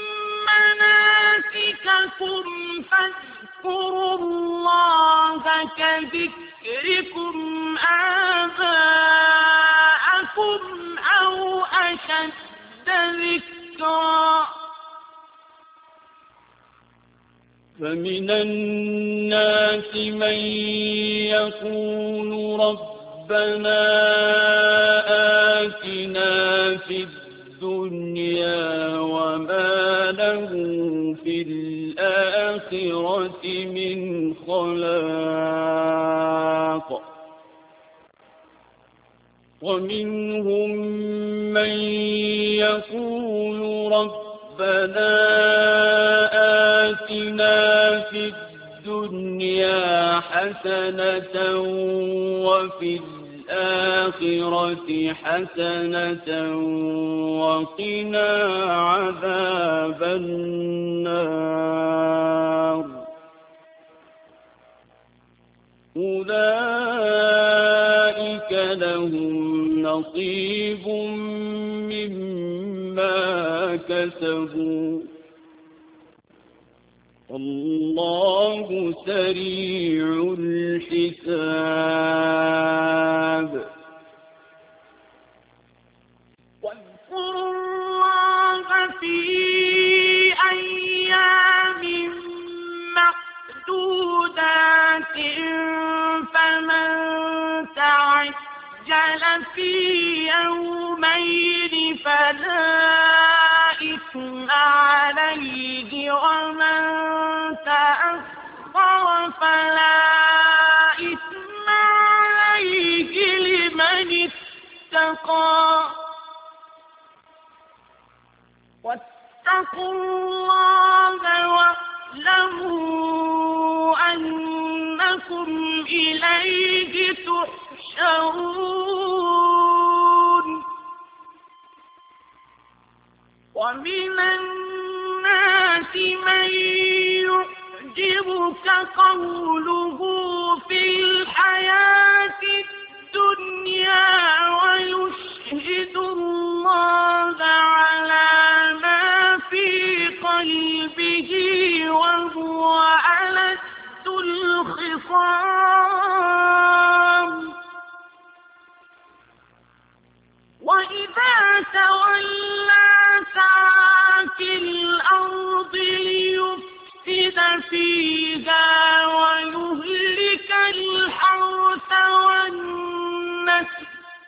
مناسككم فاذكروا الله كذكركم آباءكم أو أشد ذكرا. فمن الناس من يقول ربنا آتنا في الدنيا وما له في الآخرة من خلاق ومنهم من يقول ربنا آتنا في الدنيا حسنة وفي الآخرة حسنة وقنا عذاب النار. أولئك لهم نصيب مما كسبوا والله سريع الحساب. واذكروا الله في أيام معدودات فمن تعجل في يومين فلا إثم عليه ومن تأخر فلا إثم عليه لمن اتقى واتقوا الله واعلموا أنكم إليه تحشرون. ومن الناس من يعجبك قوله في الحياة الدنيا ويشهد الله على ما في قلبه وهو ألد الخصام. وإذا تولى سعى في الأرض ليفسد فيها ويهلك الحرث والنسل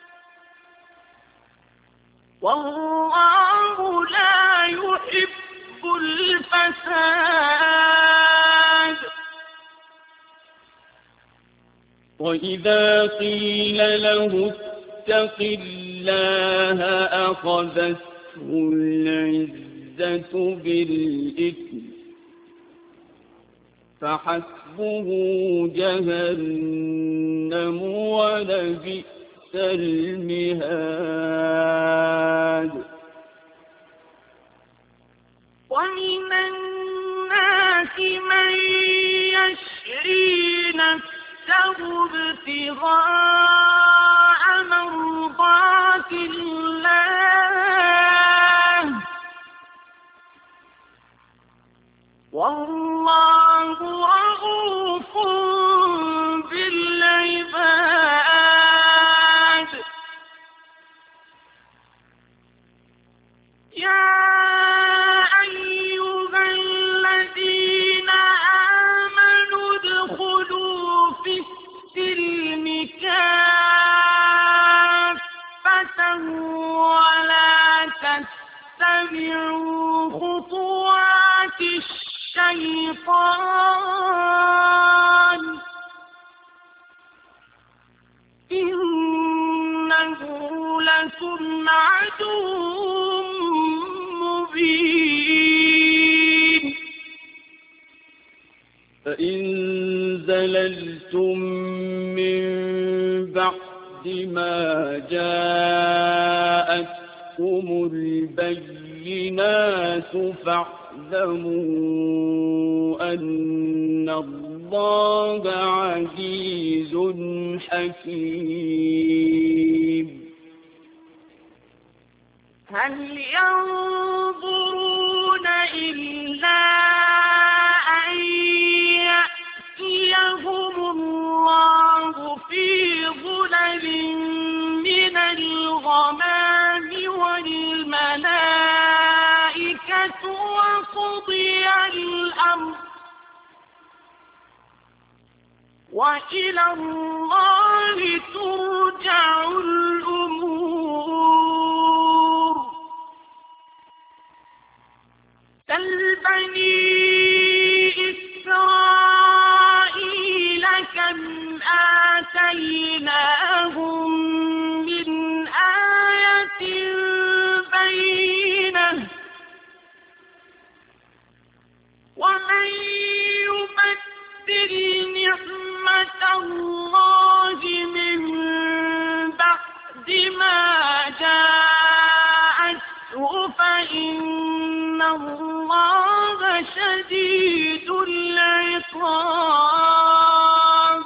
والله لا يحب الفساد. وإذا قيل له اتق الله أخذته العزة بالإثم فحسبه جهنم ولبئس المهاد. ومن الناس من يشري نفسه ابتغاء مرضات الله والله رؤوف بالعباد. يا أيها الذين آمنوا ادخلوا في السلم كافة ولا تتبعوا خطوات الشيطان إنه لكم عدو مبين. فإن زللتم من بعد ما جاءتكم البينات فاعلموا أن الله عزيز حكيم. هل ينظرون إلا أن يأتيهم الله في ظلل من الغمام والملائكة وقضي الأمر وإلى الله ترجع الأمور. سل بني إسرائيل كم آتيناهم من آية بينة ومن يبدل نعمة الله من بعد ما جاءته فإن الله شديد العقاب.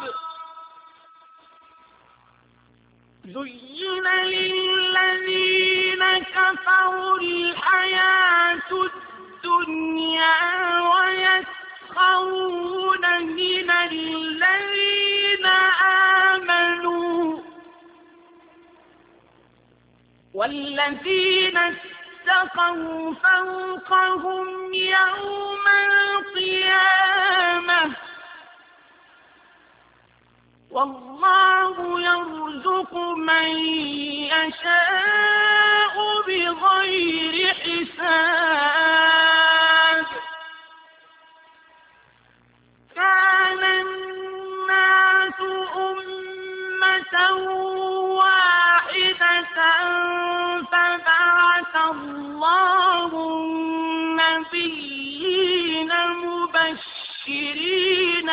زين للذين كفروا الحياة الدنيا ويسخرون من الذين آمنوا والذين اتقوا فوقهم يوم القيامة والله يرزق من يشاء بغير حساب. كان الناس أمة واحدة فبعث الله النبيين مبشرين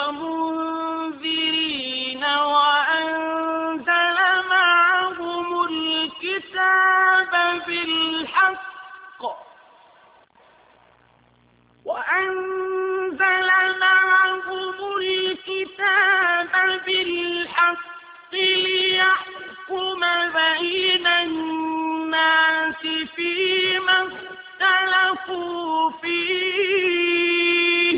ومنذرين وأنزل معهم الكتاب بالحق وأنزل معهم الكتاب بالحق ليحكم بين الناس فيما اختلفوا فيه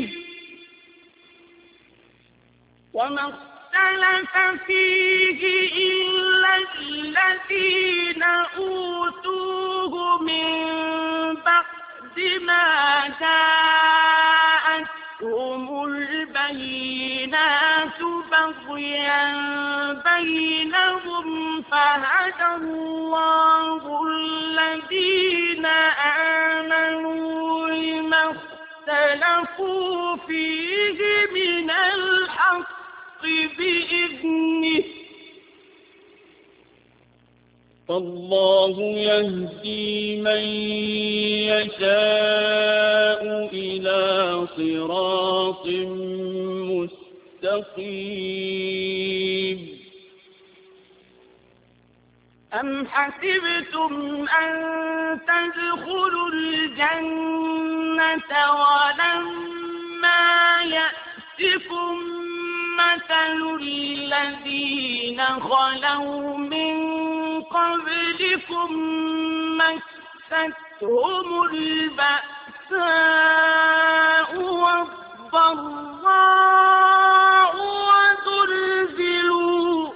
وما اختلف فيه إلا الذين أوتوه من بعد ما جاءتهم البينات بغيا بينهم فهدى الله الذين آمنوا لما اختلفوا فيه من الحق بإذنه فالله يهدي من يشاء إلى صراط مستقيم. أم حسبتم أن تدخلوا الجنة ولما يأتكم مثل الذين خلوا من قبلكم مستهم البأساء والضراء وزلزلوا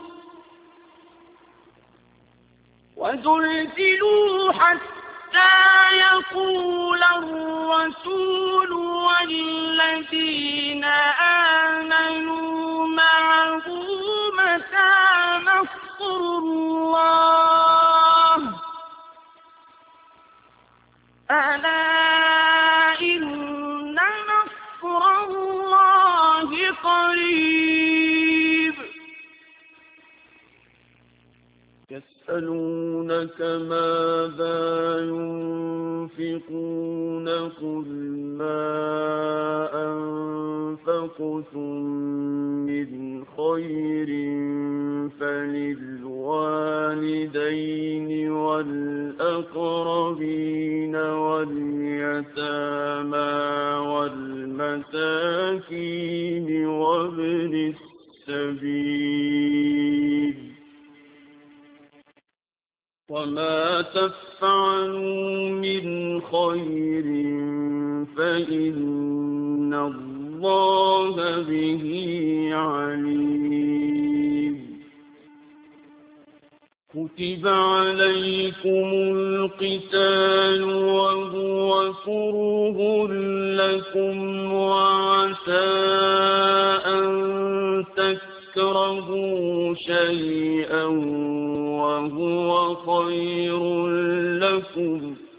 وزلزلوا حتى يقول الرسول والذين آمنوا معه متى نصر الله ألا إن نصر الله قريب. يسألونك ماذا ينفقون قل ما أنفقتم من خير فللوالدين والأقربين واليتامى والمساكين وابن السبيل وما تفعلوا من خير فإن الله به عليم. كتب عليكم القتال وهو كره لكم وعسى أن تكرهوا شيئا وهو خير لكم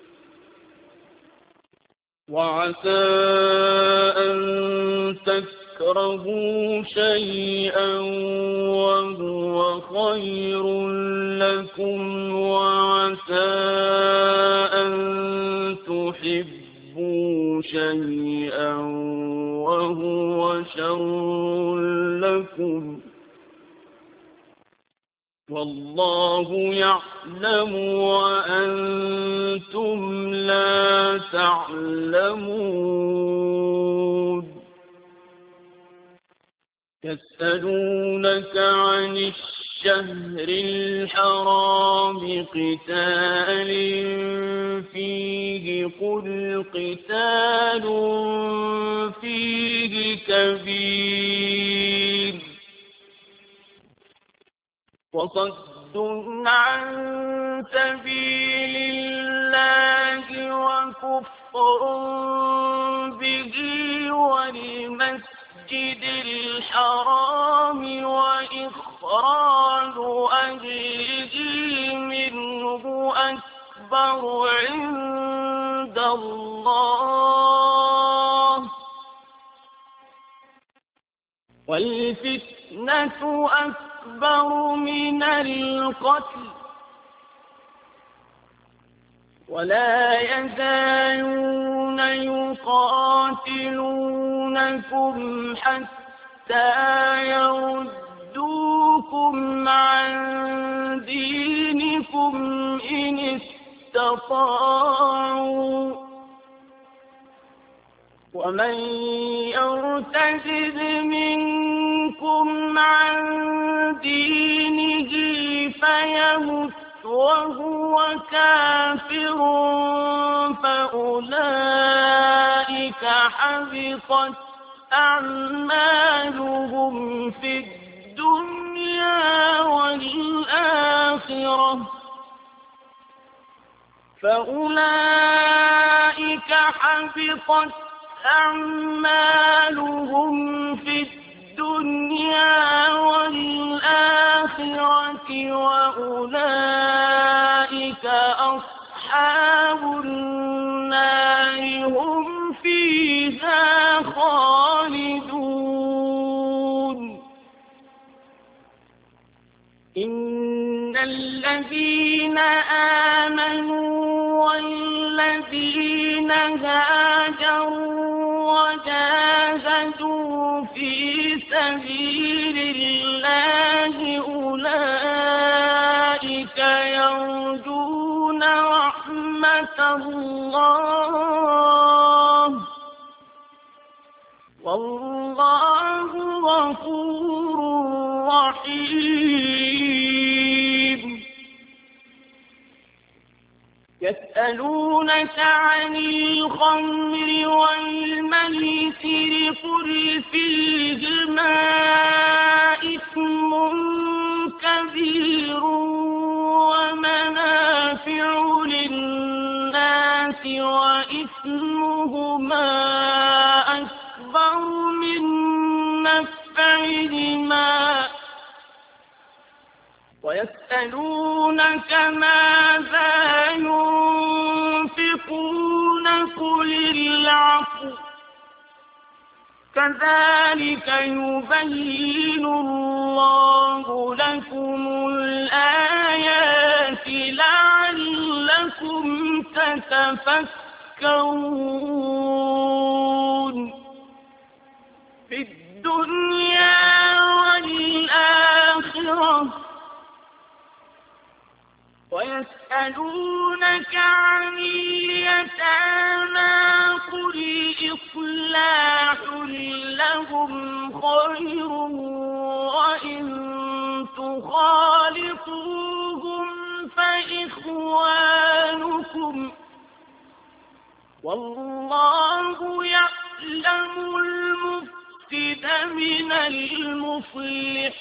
وعسى أن تكرهوا شيئا وهو خير لكم وعسى أن تحبوا شيئا وهو شر لكم والله يعلم وأنتم لا تعلمون. يسألونك عن الشهر الحرام قتال فيه قل قتال فيه كبير وصد عن سبيل الله وكفر به والمسجد الحرام وإخراج أهله منه أكبر عند الله والفتنة أكبر من القتل ولا يزالون يقاتلونكم حتى يردوكم عن دينكم إن استطاعوا ومن يرتد منكم عن دينه فيمت وهو كافر فأولئك حبطت أعمالهم في الدنيا والآخرة فأولئك حبطت أعمالهم في الدنيا والآخرة وأولئك أصحاب النار هم فيها خالدون. إن الذين آمنوا والذين هاجروا وجاهدوا في سبيل الله أولئك يرجون رحمة الله والله غفور رحيم. يسألونك عن الخمر والميسر قل فيهما إثم كبير ومنافع للناس وإثمهما أكبر من نفعهما ويسألونك ماذا ينفقون قل العفو كذلك يبين الله لكم الآيات لعلكم تتفكرون في الدنيا والآخرة. ويسألونك عن اليتامى قل إصلاح لهم خير وإن تخالطوهم فإخوانكم والله يعلم المفسد من المصلح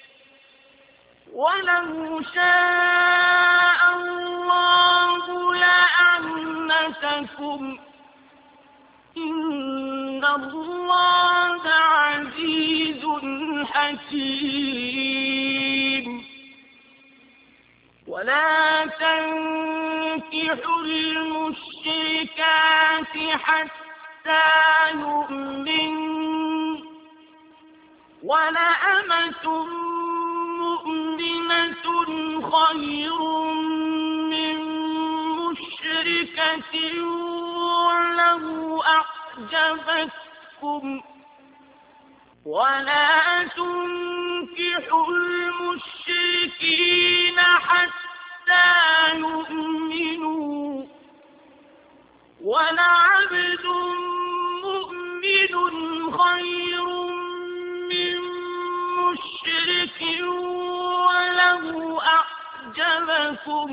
ولو شاء الله لأعنتكم إن الله عزيز حكيم. ولا تنكحوا المشركات حتى يؤمنوا ولأمة مؤمنة خير من مشركة ولو أعجبتكم ولا تنكحوا المشركين حتى يؤمنوا ولعبد مؤمن خير من مشرك ولو أعجبكم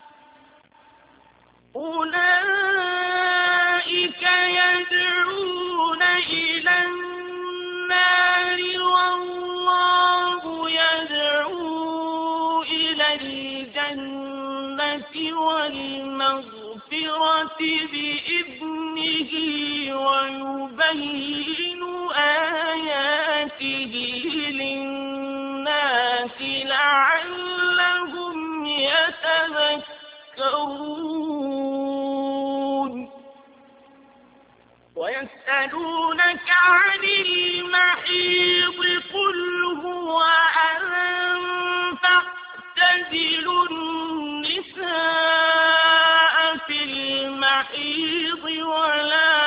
أولئك يدعون إلى النار والله يدعو إلى الجنة والمغفرة بإذنه ويبين آياته للناس لعلهم يتذكرون. ويسألونك عن المحيض قل هو أذى فاعتزلوا النساء في المحيض ولا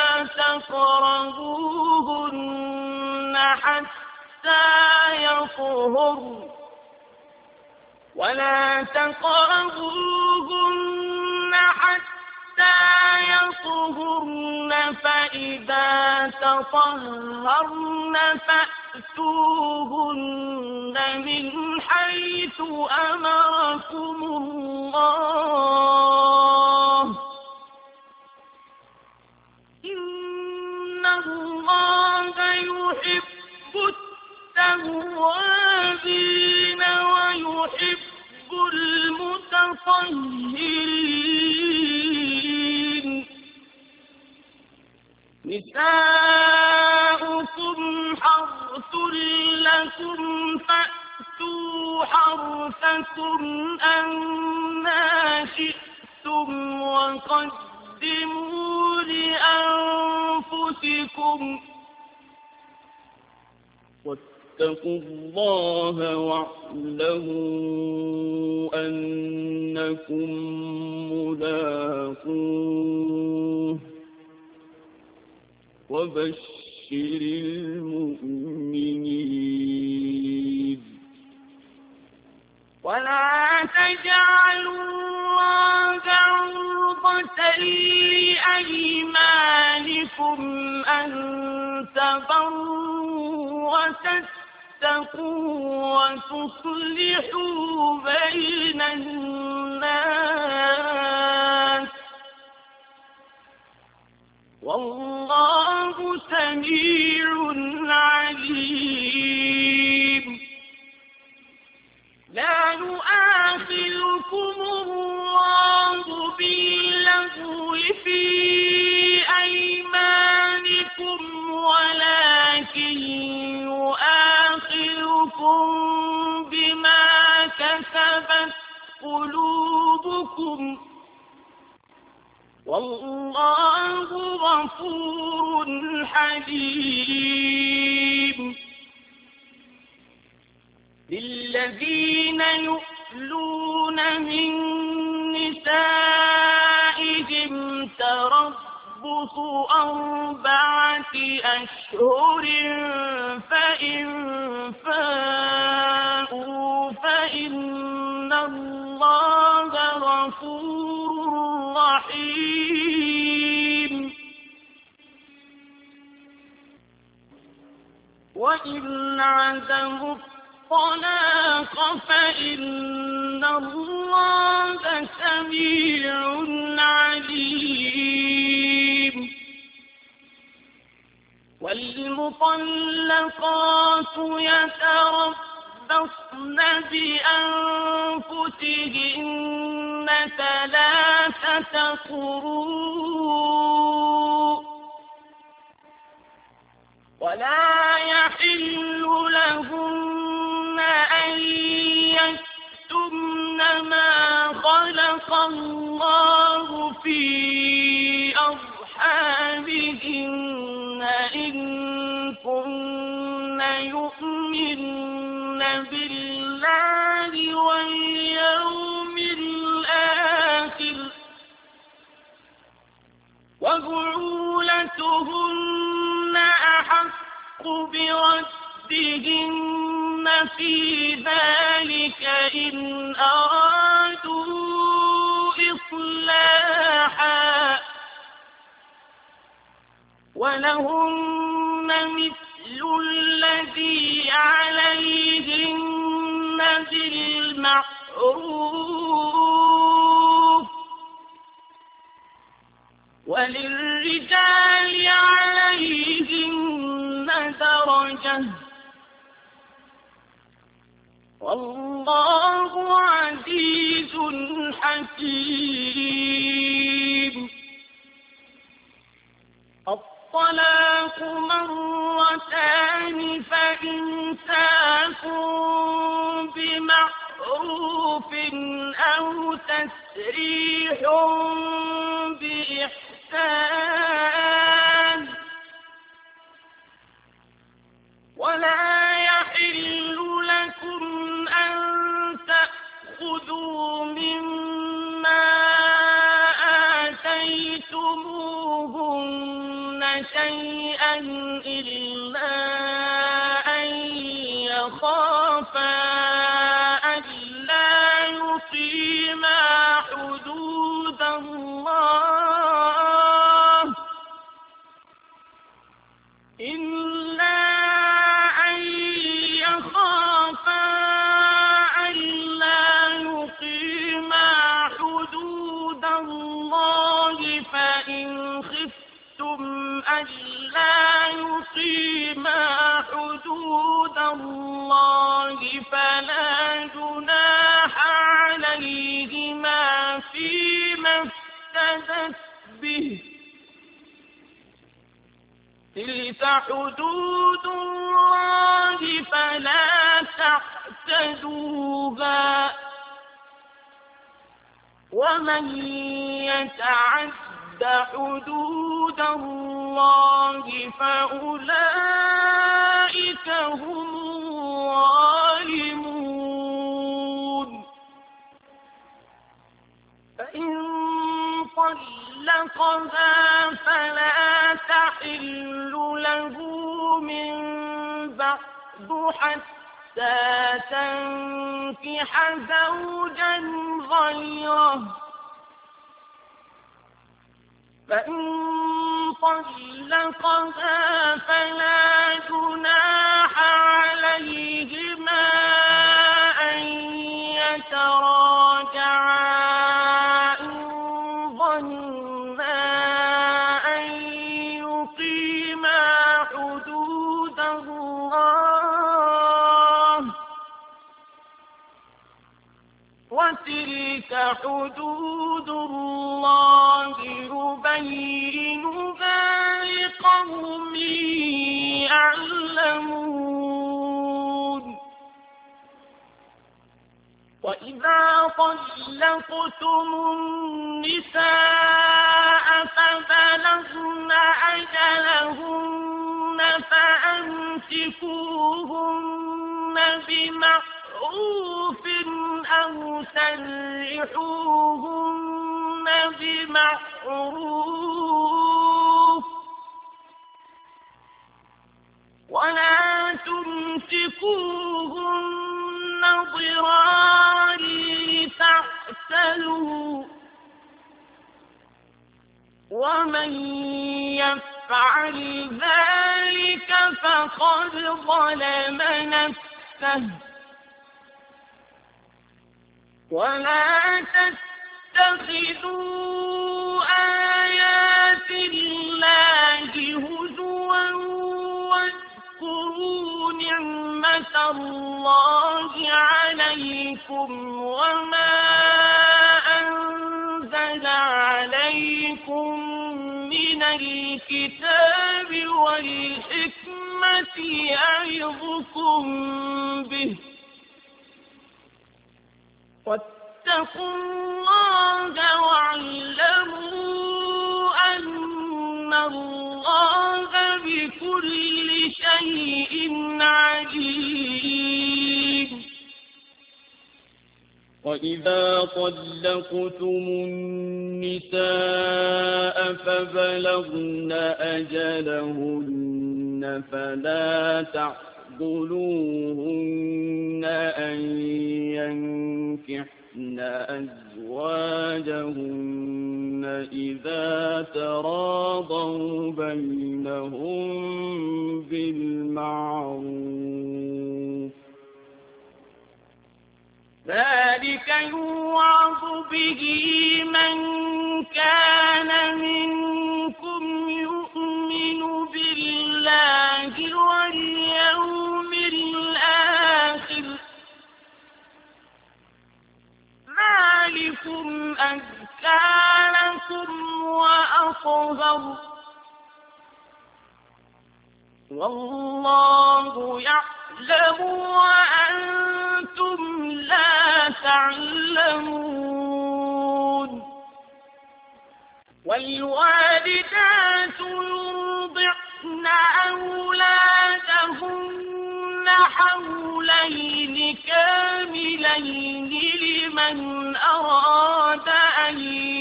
تقربوهن حتى يطهرن ولا تقربوهن حتى يطهرن فإذا تطهرن فأتوهن من حيث أمركم الله إن الله يحب التوابين ويحب المتطهرين. نساؤكم حرث لكم فأتوا حرثكم أنى شئتم وقدموا لأنفسكم فاتقوا الله واعلموا أنكم ملاقوه وبشر المؤمنين. ولا تجعلوا الله عرضة لأيمانكم أن تبروا وتتقوا وتصلحوا بين الناس والله سميع عليم. لا يؤاخذكم الله باللغو في أيمانكم ولكن يؤاخذكم بما كسبت قلوبكم والله غفور حليم. للذين يؤلون من نسائهم تربص أربعة أشهر فإن فاءوا فإن الله غفور رحيم. وإن عزموا الطلاق فإن الله سميع عليم. والمطلقات يتربصن بأنفسهن ثلاثة قروء ولا يحل لهن أن يكتمن ما خلق الله في أرحامهن إن كن يؤمن بالله واليوم الآخر وبعولتهن أحق بردهن في ذلك إن أرادوا إصلاحا ولهن مثل الذي عليهن بالمعروف وللرجال عليهن درجة والله عزيز حكيم. الطلاق مرتان فإمساك بمعروف أو تسريح بإحسان ولا يحل لكم أن تأخذوا مما آتيتموهن شيئا إلا أن يخافا ألا يقيما حدود الله إلا أن يخافا ألا يقيما حدود الله فإن خفتم ألا يقيما حدود الله فلا جناح عليهما فيما افتدت به تلك حدود الله فلا تعتدوها ومن يتعد حدود الله فأولئك هم طلقها فلا تحل له من بعد حتى تنكح زوجا غيره فإن طلقها فلا جناح عليهما أن يتراجعا إن ظنا أن يقيما حدود الله وتلك حدود الله يبينها لقوم يعلمون وإذا طلقتم النساء فبلغن أجلهن فأمسكوهن بمعروف أو سرحوهن بمعروف ولا تمسكوهن ضرارا لتعتدوا ومن يفعل ذلك فقد ظلم نفسه ولا تتخذوا آيات الله هزوا واذكروا نعمة الله عليكم وما أنزل عليكم من الكتاب والحكمة يعظكم به واتقوا الله واعلموا أن الله بكل شيء عليم وإذا طلقتم النساء فبلغن أجلهن فلا تعضلوهن أن ينكحن أزواجهن إذا تراضوا بينهم بالمعروف ذلك يوعظ به من كان منكم يؤمن بالله واليوم الآخر ذلكم أزكى لكم وأطهر والله يعلم وأنتم لا تعلمون والوالدات يرضعن أولادهن حولين كاملين لمن أراد أن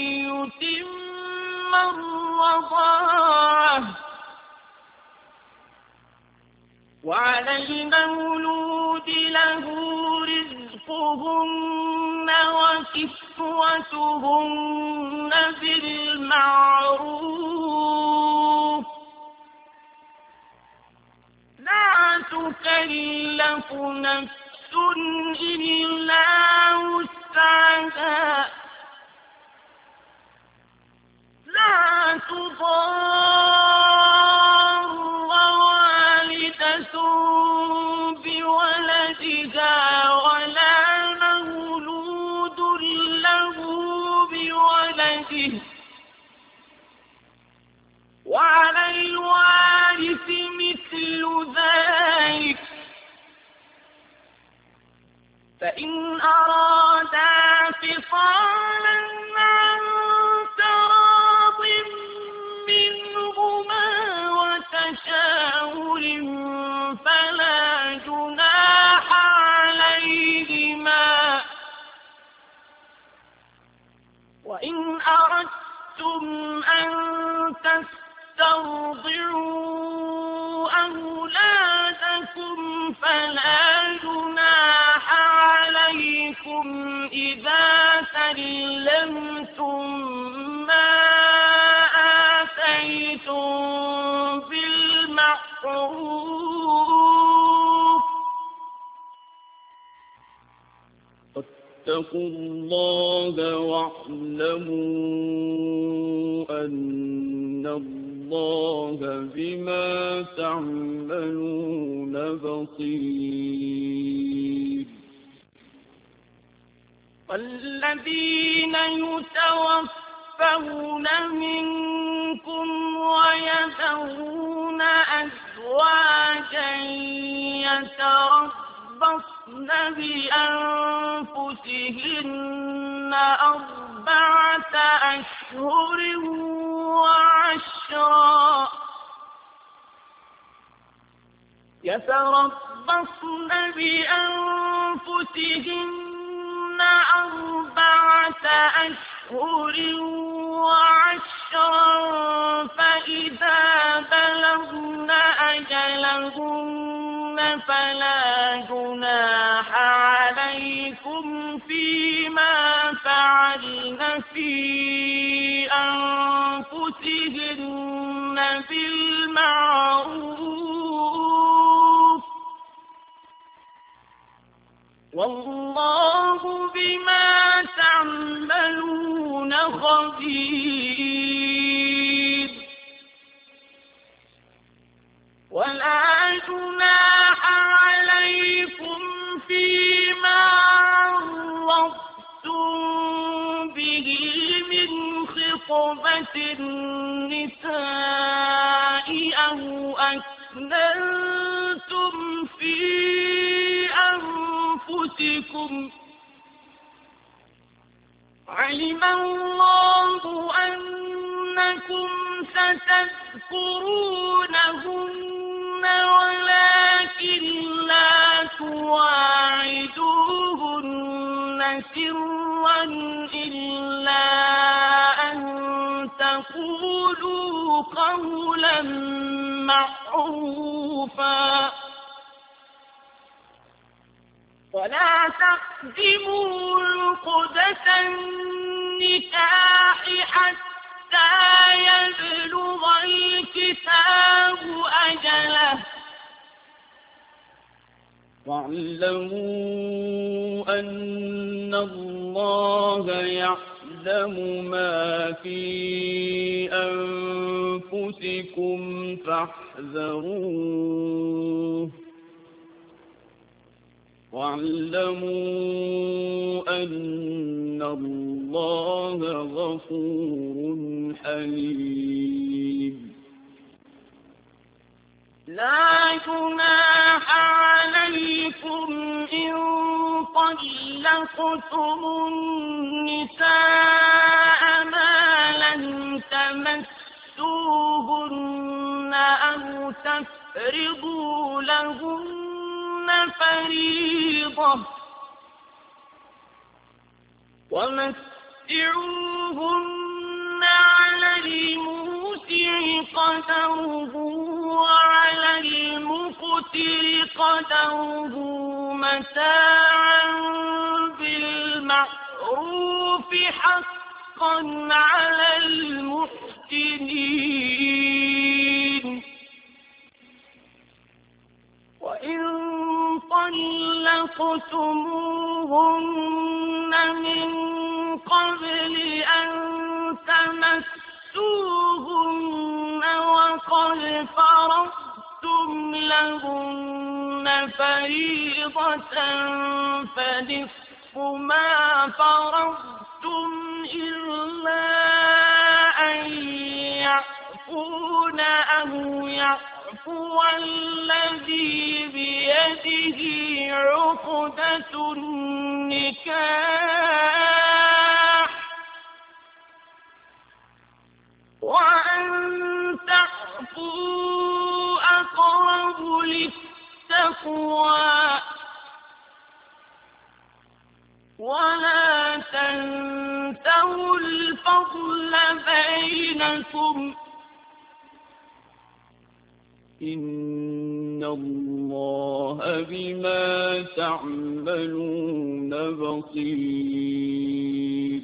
يتم الرضاعة وعلى المولود له رزقهن وكسوتهن بالمعروف لا تكلف نفس إلا وسعها لا تضار والدة بولدها ولا مولود له بولده وعلى الوارث مثل ذلك فإن أرادا فصالا عن تراض منهما وتشاور فلا جناح عليهما وإن أردتم أن تسترضعوا أولادكم فلا جناح عليكم إذا سلمتم ما آتيتم بالمعروف واتقوا الله واعلموا أن الله بما تعملون بصير. والذين يتوفون منكم ويذرون أزواجا يتربصن بأنفسهن أربعة أشهر وعشرا يتربصن بأنفسهن أربعة أشهر وعشرا فإذا بلغن أجلهن فلا جناح عليكم فيما فعلن في أنفسهن بالمعروف والله بما تعملون خبير. ولا جناح عليكم فيما عرضتم به من خطبة النساء أو أكننتم في أنفسكم علم الله أنكم ستذكرونهن ولكن لا تواعدوهن سرا إلا أن تقولوا قولا معروفا ولا تقدموا عقدة النكاح حتى يبلغ الكتاب أجله واعلموا أن الله يعلم ما في أنفسكم فاحذروه واعلموا أن الله غفور حليم. لا جناح عليكم إن طلقتم النساء ما لم تمسوهن أو تفرضوا لهن فريضة ومتعوهن على الموسع قدره وعلى المقتر قدره متاعا بالمعروف حقا على المحسنين. وإن طلقتموهن من قبل أن تمسوهن وقد فرضتم لهن فريضة فنصف ما فرضتم إلا أن يعفون أو يعفو الذي بيده عقدة النكاح وأن تعفوا أقرب للتقوى ولا تنسوا الفضل بينكم إن الله بما تعملون بصير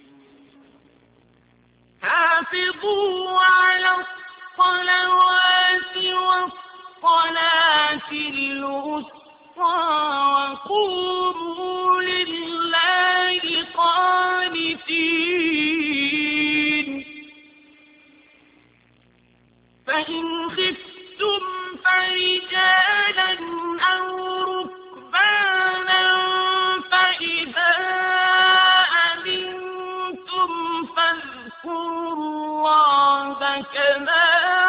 حافظوا على الصلوات والصلاة الوسطى وقوموا لله قانتين فإن خفتم فرجالا أو ركبانا فإذا أمنتم فاذكروا الله كما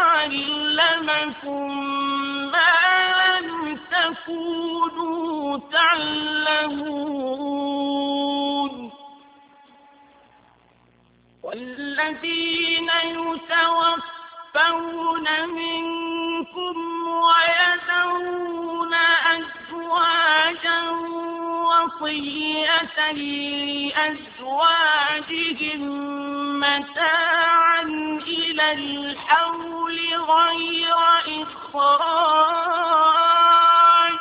علمكم ما لم تكونوا تعلمون والذين يتوفون منكم ويذرون أزواجا وصية لأزواجهم متاعا إلى الحول غير إخراج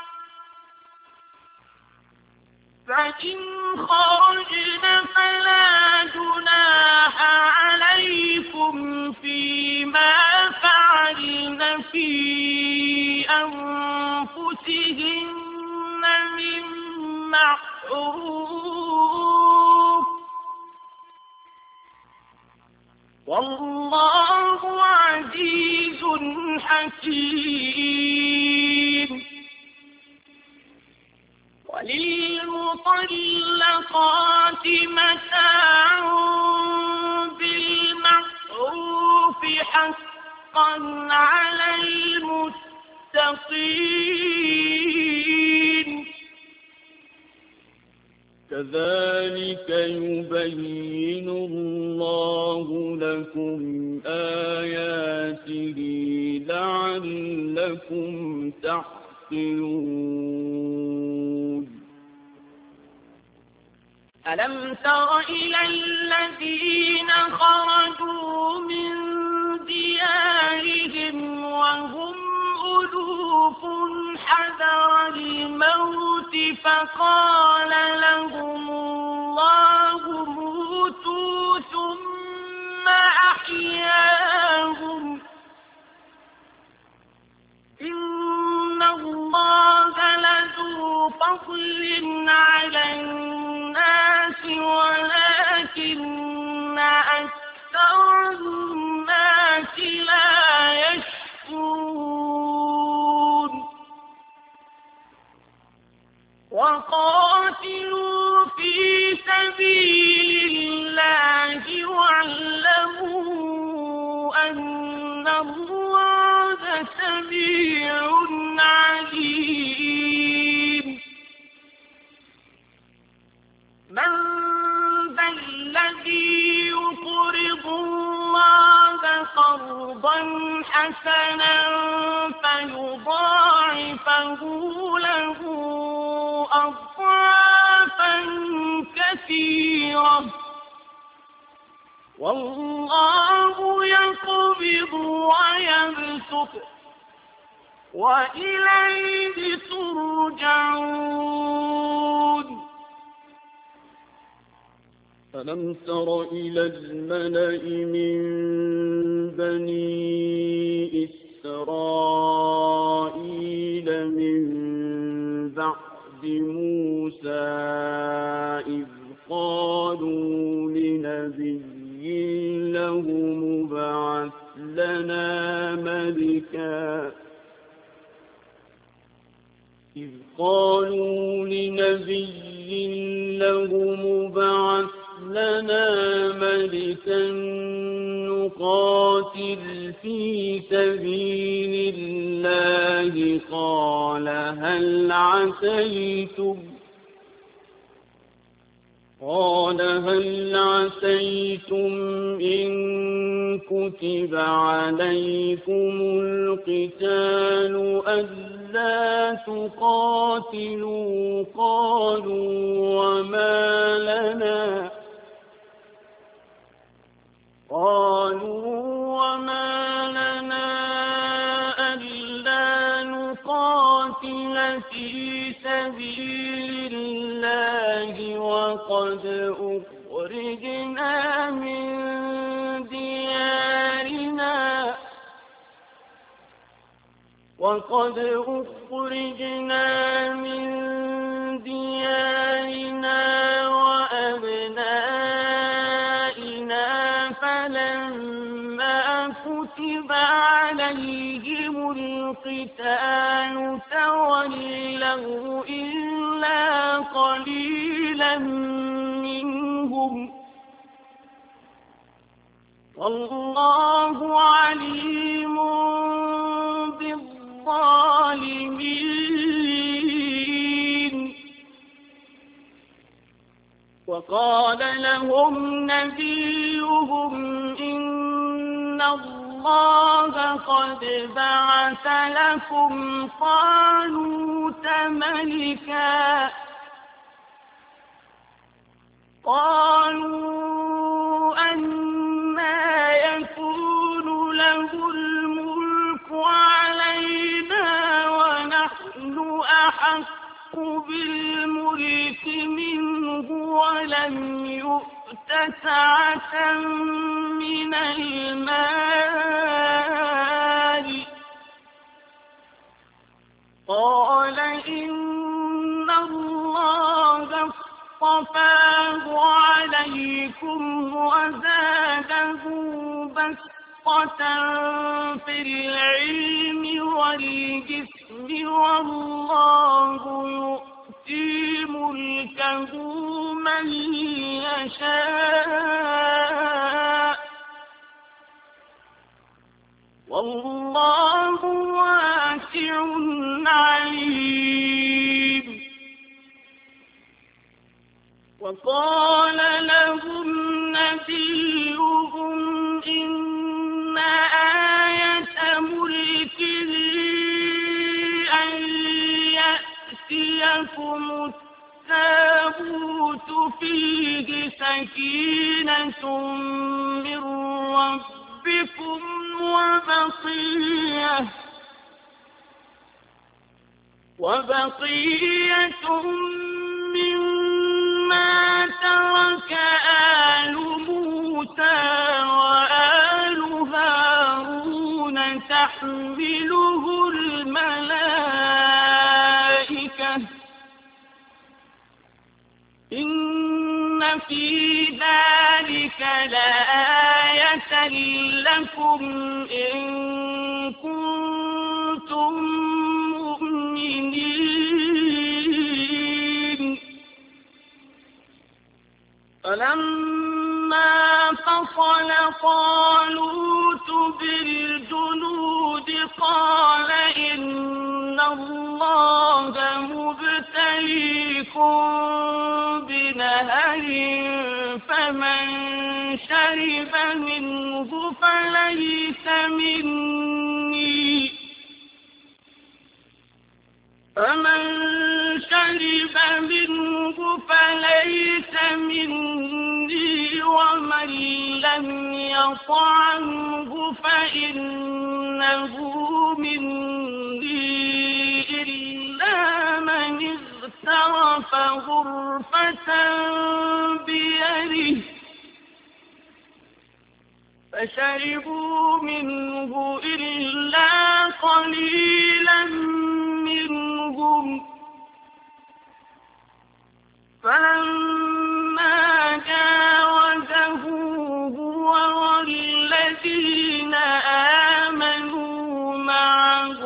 فإن خرجن فلا جناح عليكم فيما فعلن في أنفسهن من معروف والله عزيز حكيم وللمطلقات متاع بالمعروف حقا على المتقين كذلك يبين الله لكم آياته لعلكم تعقلون ألم تر إلى الذين خرجوا من ديارهم وهم ألوف حذر الموت فقال لهم الله موتوا ثم أحياهم إن الله لذو فضل على الناس ولكن أكثر الناس لا يشكرون وقاتلوا في سبيل الله واعلموا أن الله سميع عليم من ذا الذي يقرض الله قرضا حسنا فيضاعفه له أضعافا كثيرة والله يقبض ويبسط وإليه ترجعون ألم تر إلى الملأ من بني إسرائيل من بعد موسى إذ قالوا لنبي له ابعث لنا ملكا إذ قالوا لنبي له ابعث لنا ملكا نقاتل في سبيل الله قال هل عسيتم قال هل عسيتم إن كتب عليكم القتال ألا ألا تقاتلوا قالوا وما لنا قالوا وما لنا ألا نقاتل في سبيل الله وقد أخرجنا من ديارنا وقد أخرجنا من ديارنا وأبنائنا فلما كتب عليهم القتال تولوا إلا قليلا منهم والله عليم بالظالمين. وقال لهم نبيهم إن الله قد بعث لكم طالوت ملكا قالوا أنى يكون له الملك علينا ونحن أحق بالملك منه ولم يؤت سعة من المال قال إن الله اصطفاه عليكم وزاده بسطة في العلم والجسم والله يؤتي ملكه من يشاء والله واسع عليم. وقال لهم نبيهم إن آية ملكه أن يأتيكم التابوت فيه سكينة من ربكم وبقية وبقية مما ترك آل موسى وآل هارون تحمله الملائكة إن في ذلك لآية لكم إن كنتم مؤمنين. فلما فصل طالوت بالجنود قال إن الله مبتليكم بنهر فمن شرب منه فليس مني فمن شرب منه فليس مني ومن لم يطعمه فإنه مني إلا من اغترف غرفة بيده فشربوا منه إلا قليلا منهم فلما جاوزه هو والذين آمنوا معه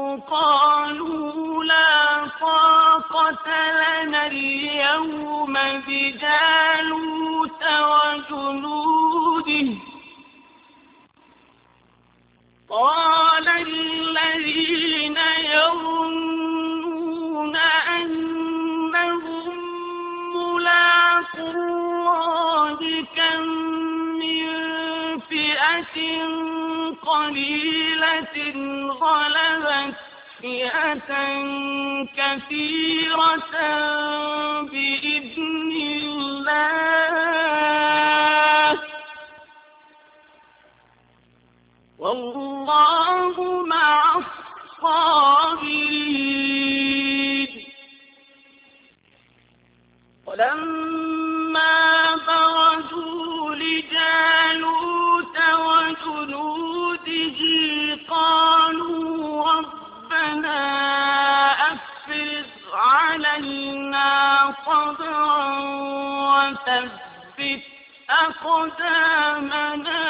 قالوا لا طاقة لنا اليوم بجالوت وجنوده قال الذين يظنون أنهم ملاقو الله كم من فئة قليلة غلبت فئة كثيرة بإذن الله والله مع الصابرين. ولما برزوا لجالوت وجنوده قالوا ربنا أفرغ علينا صبرا وثبت أقدامنا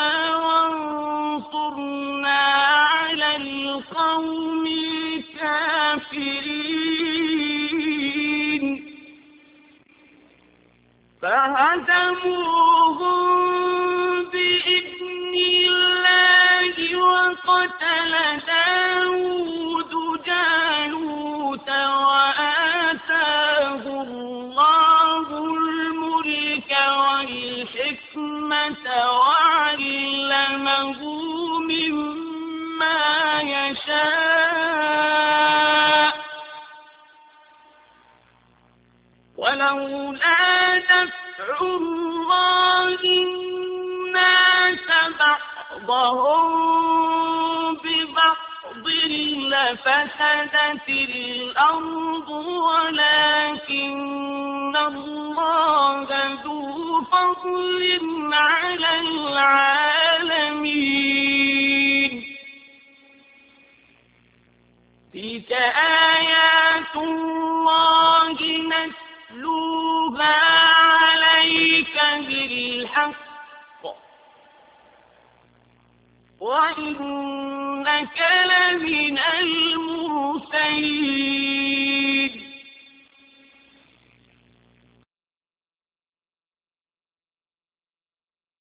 وانصرنا على القوم الكافرين. فهزموهم بإذن الله وقتل داود جالوت وآتاه الله الملك والحكمة وعلمه مما يشاء. ولولا دفع الله الناس بعضهم ببعض لفسدت الأرض ولكن الله ذو فضل على العالمين. تلك آيات الله نتلوها عليك بالحق وإنك لمن المرسلين.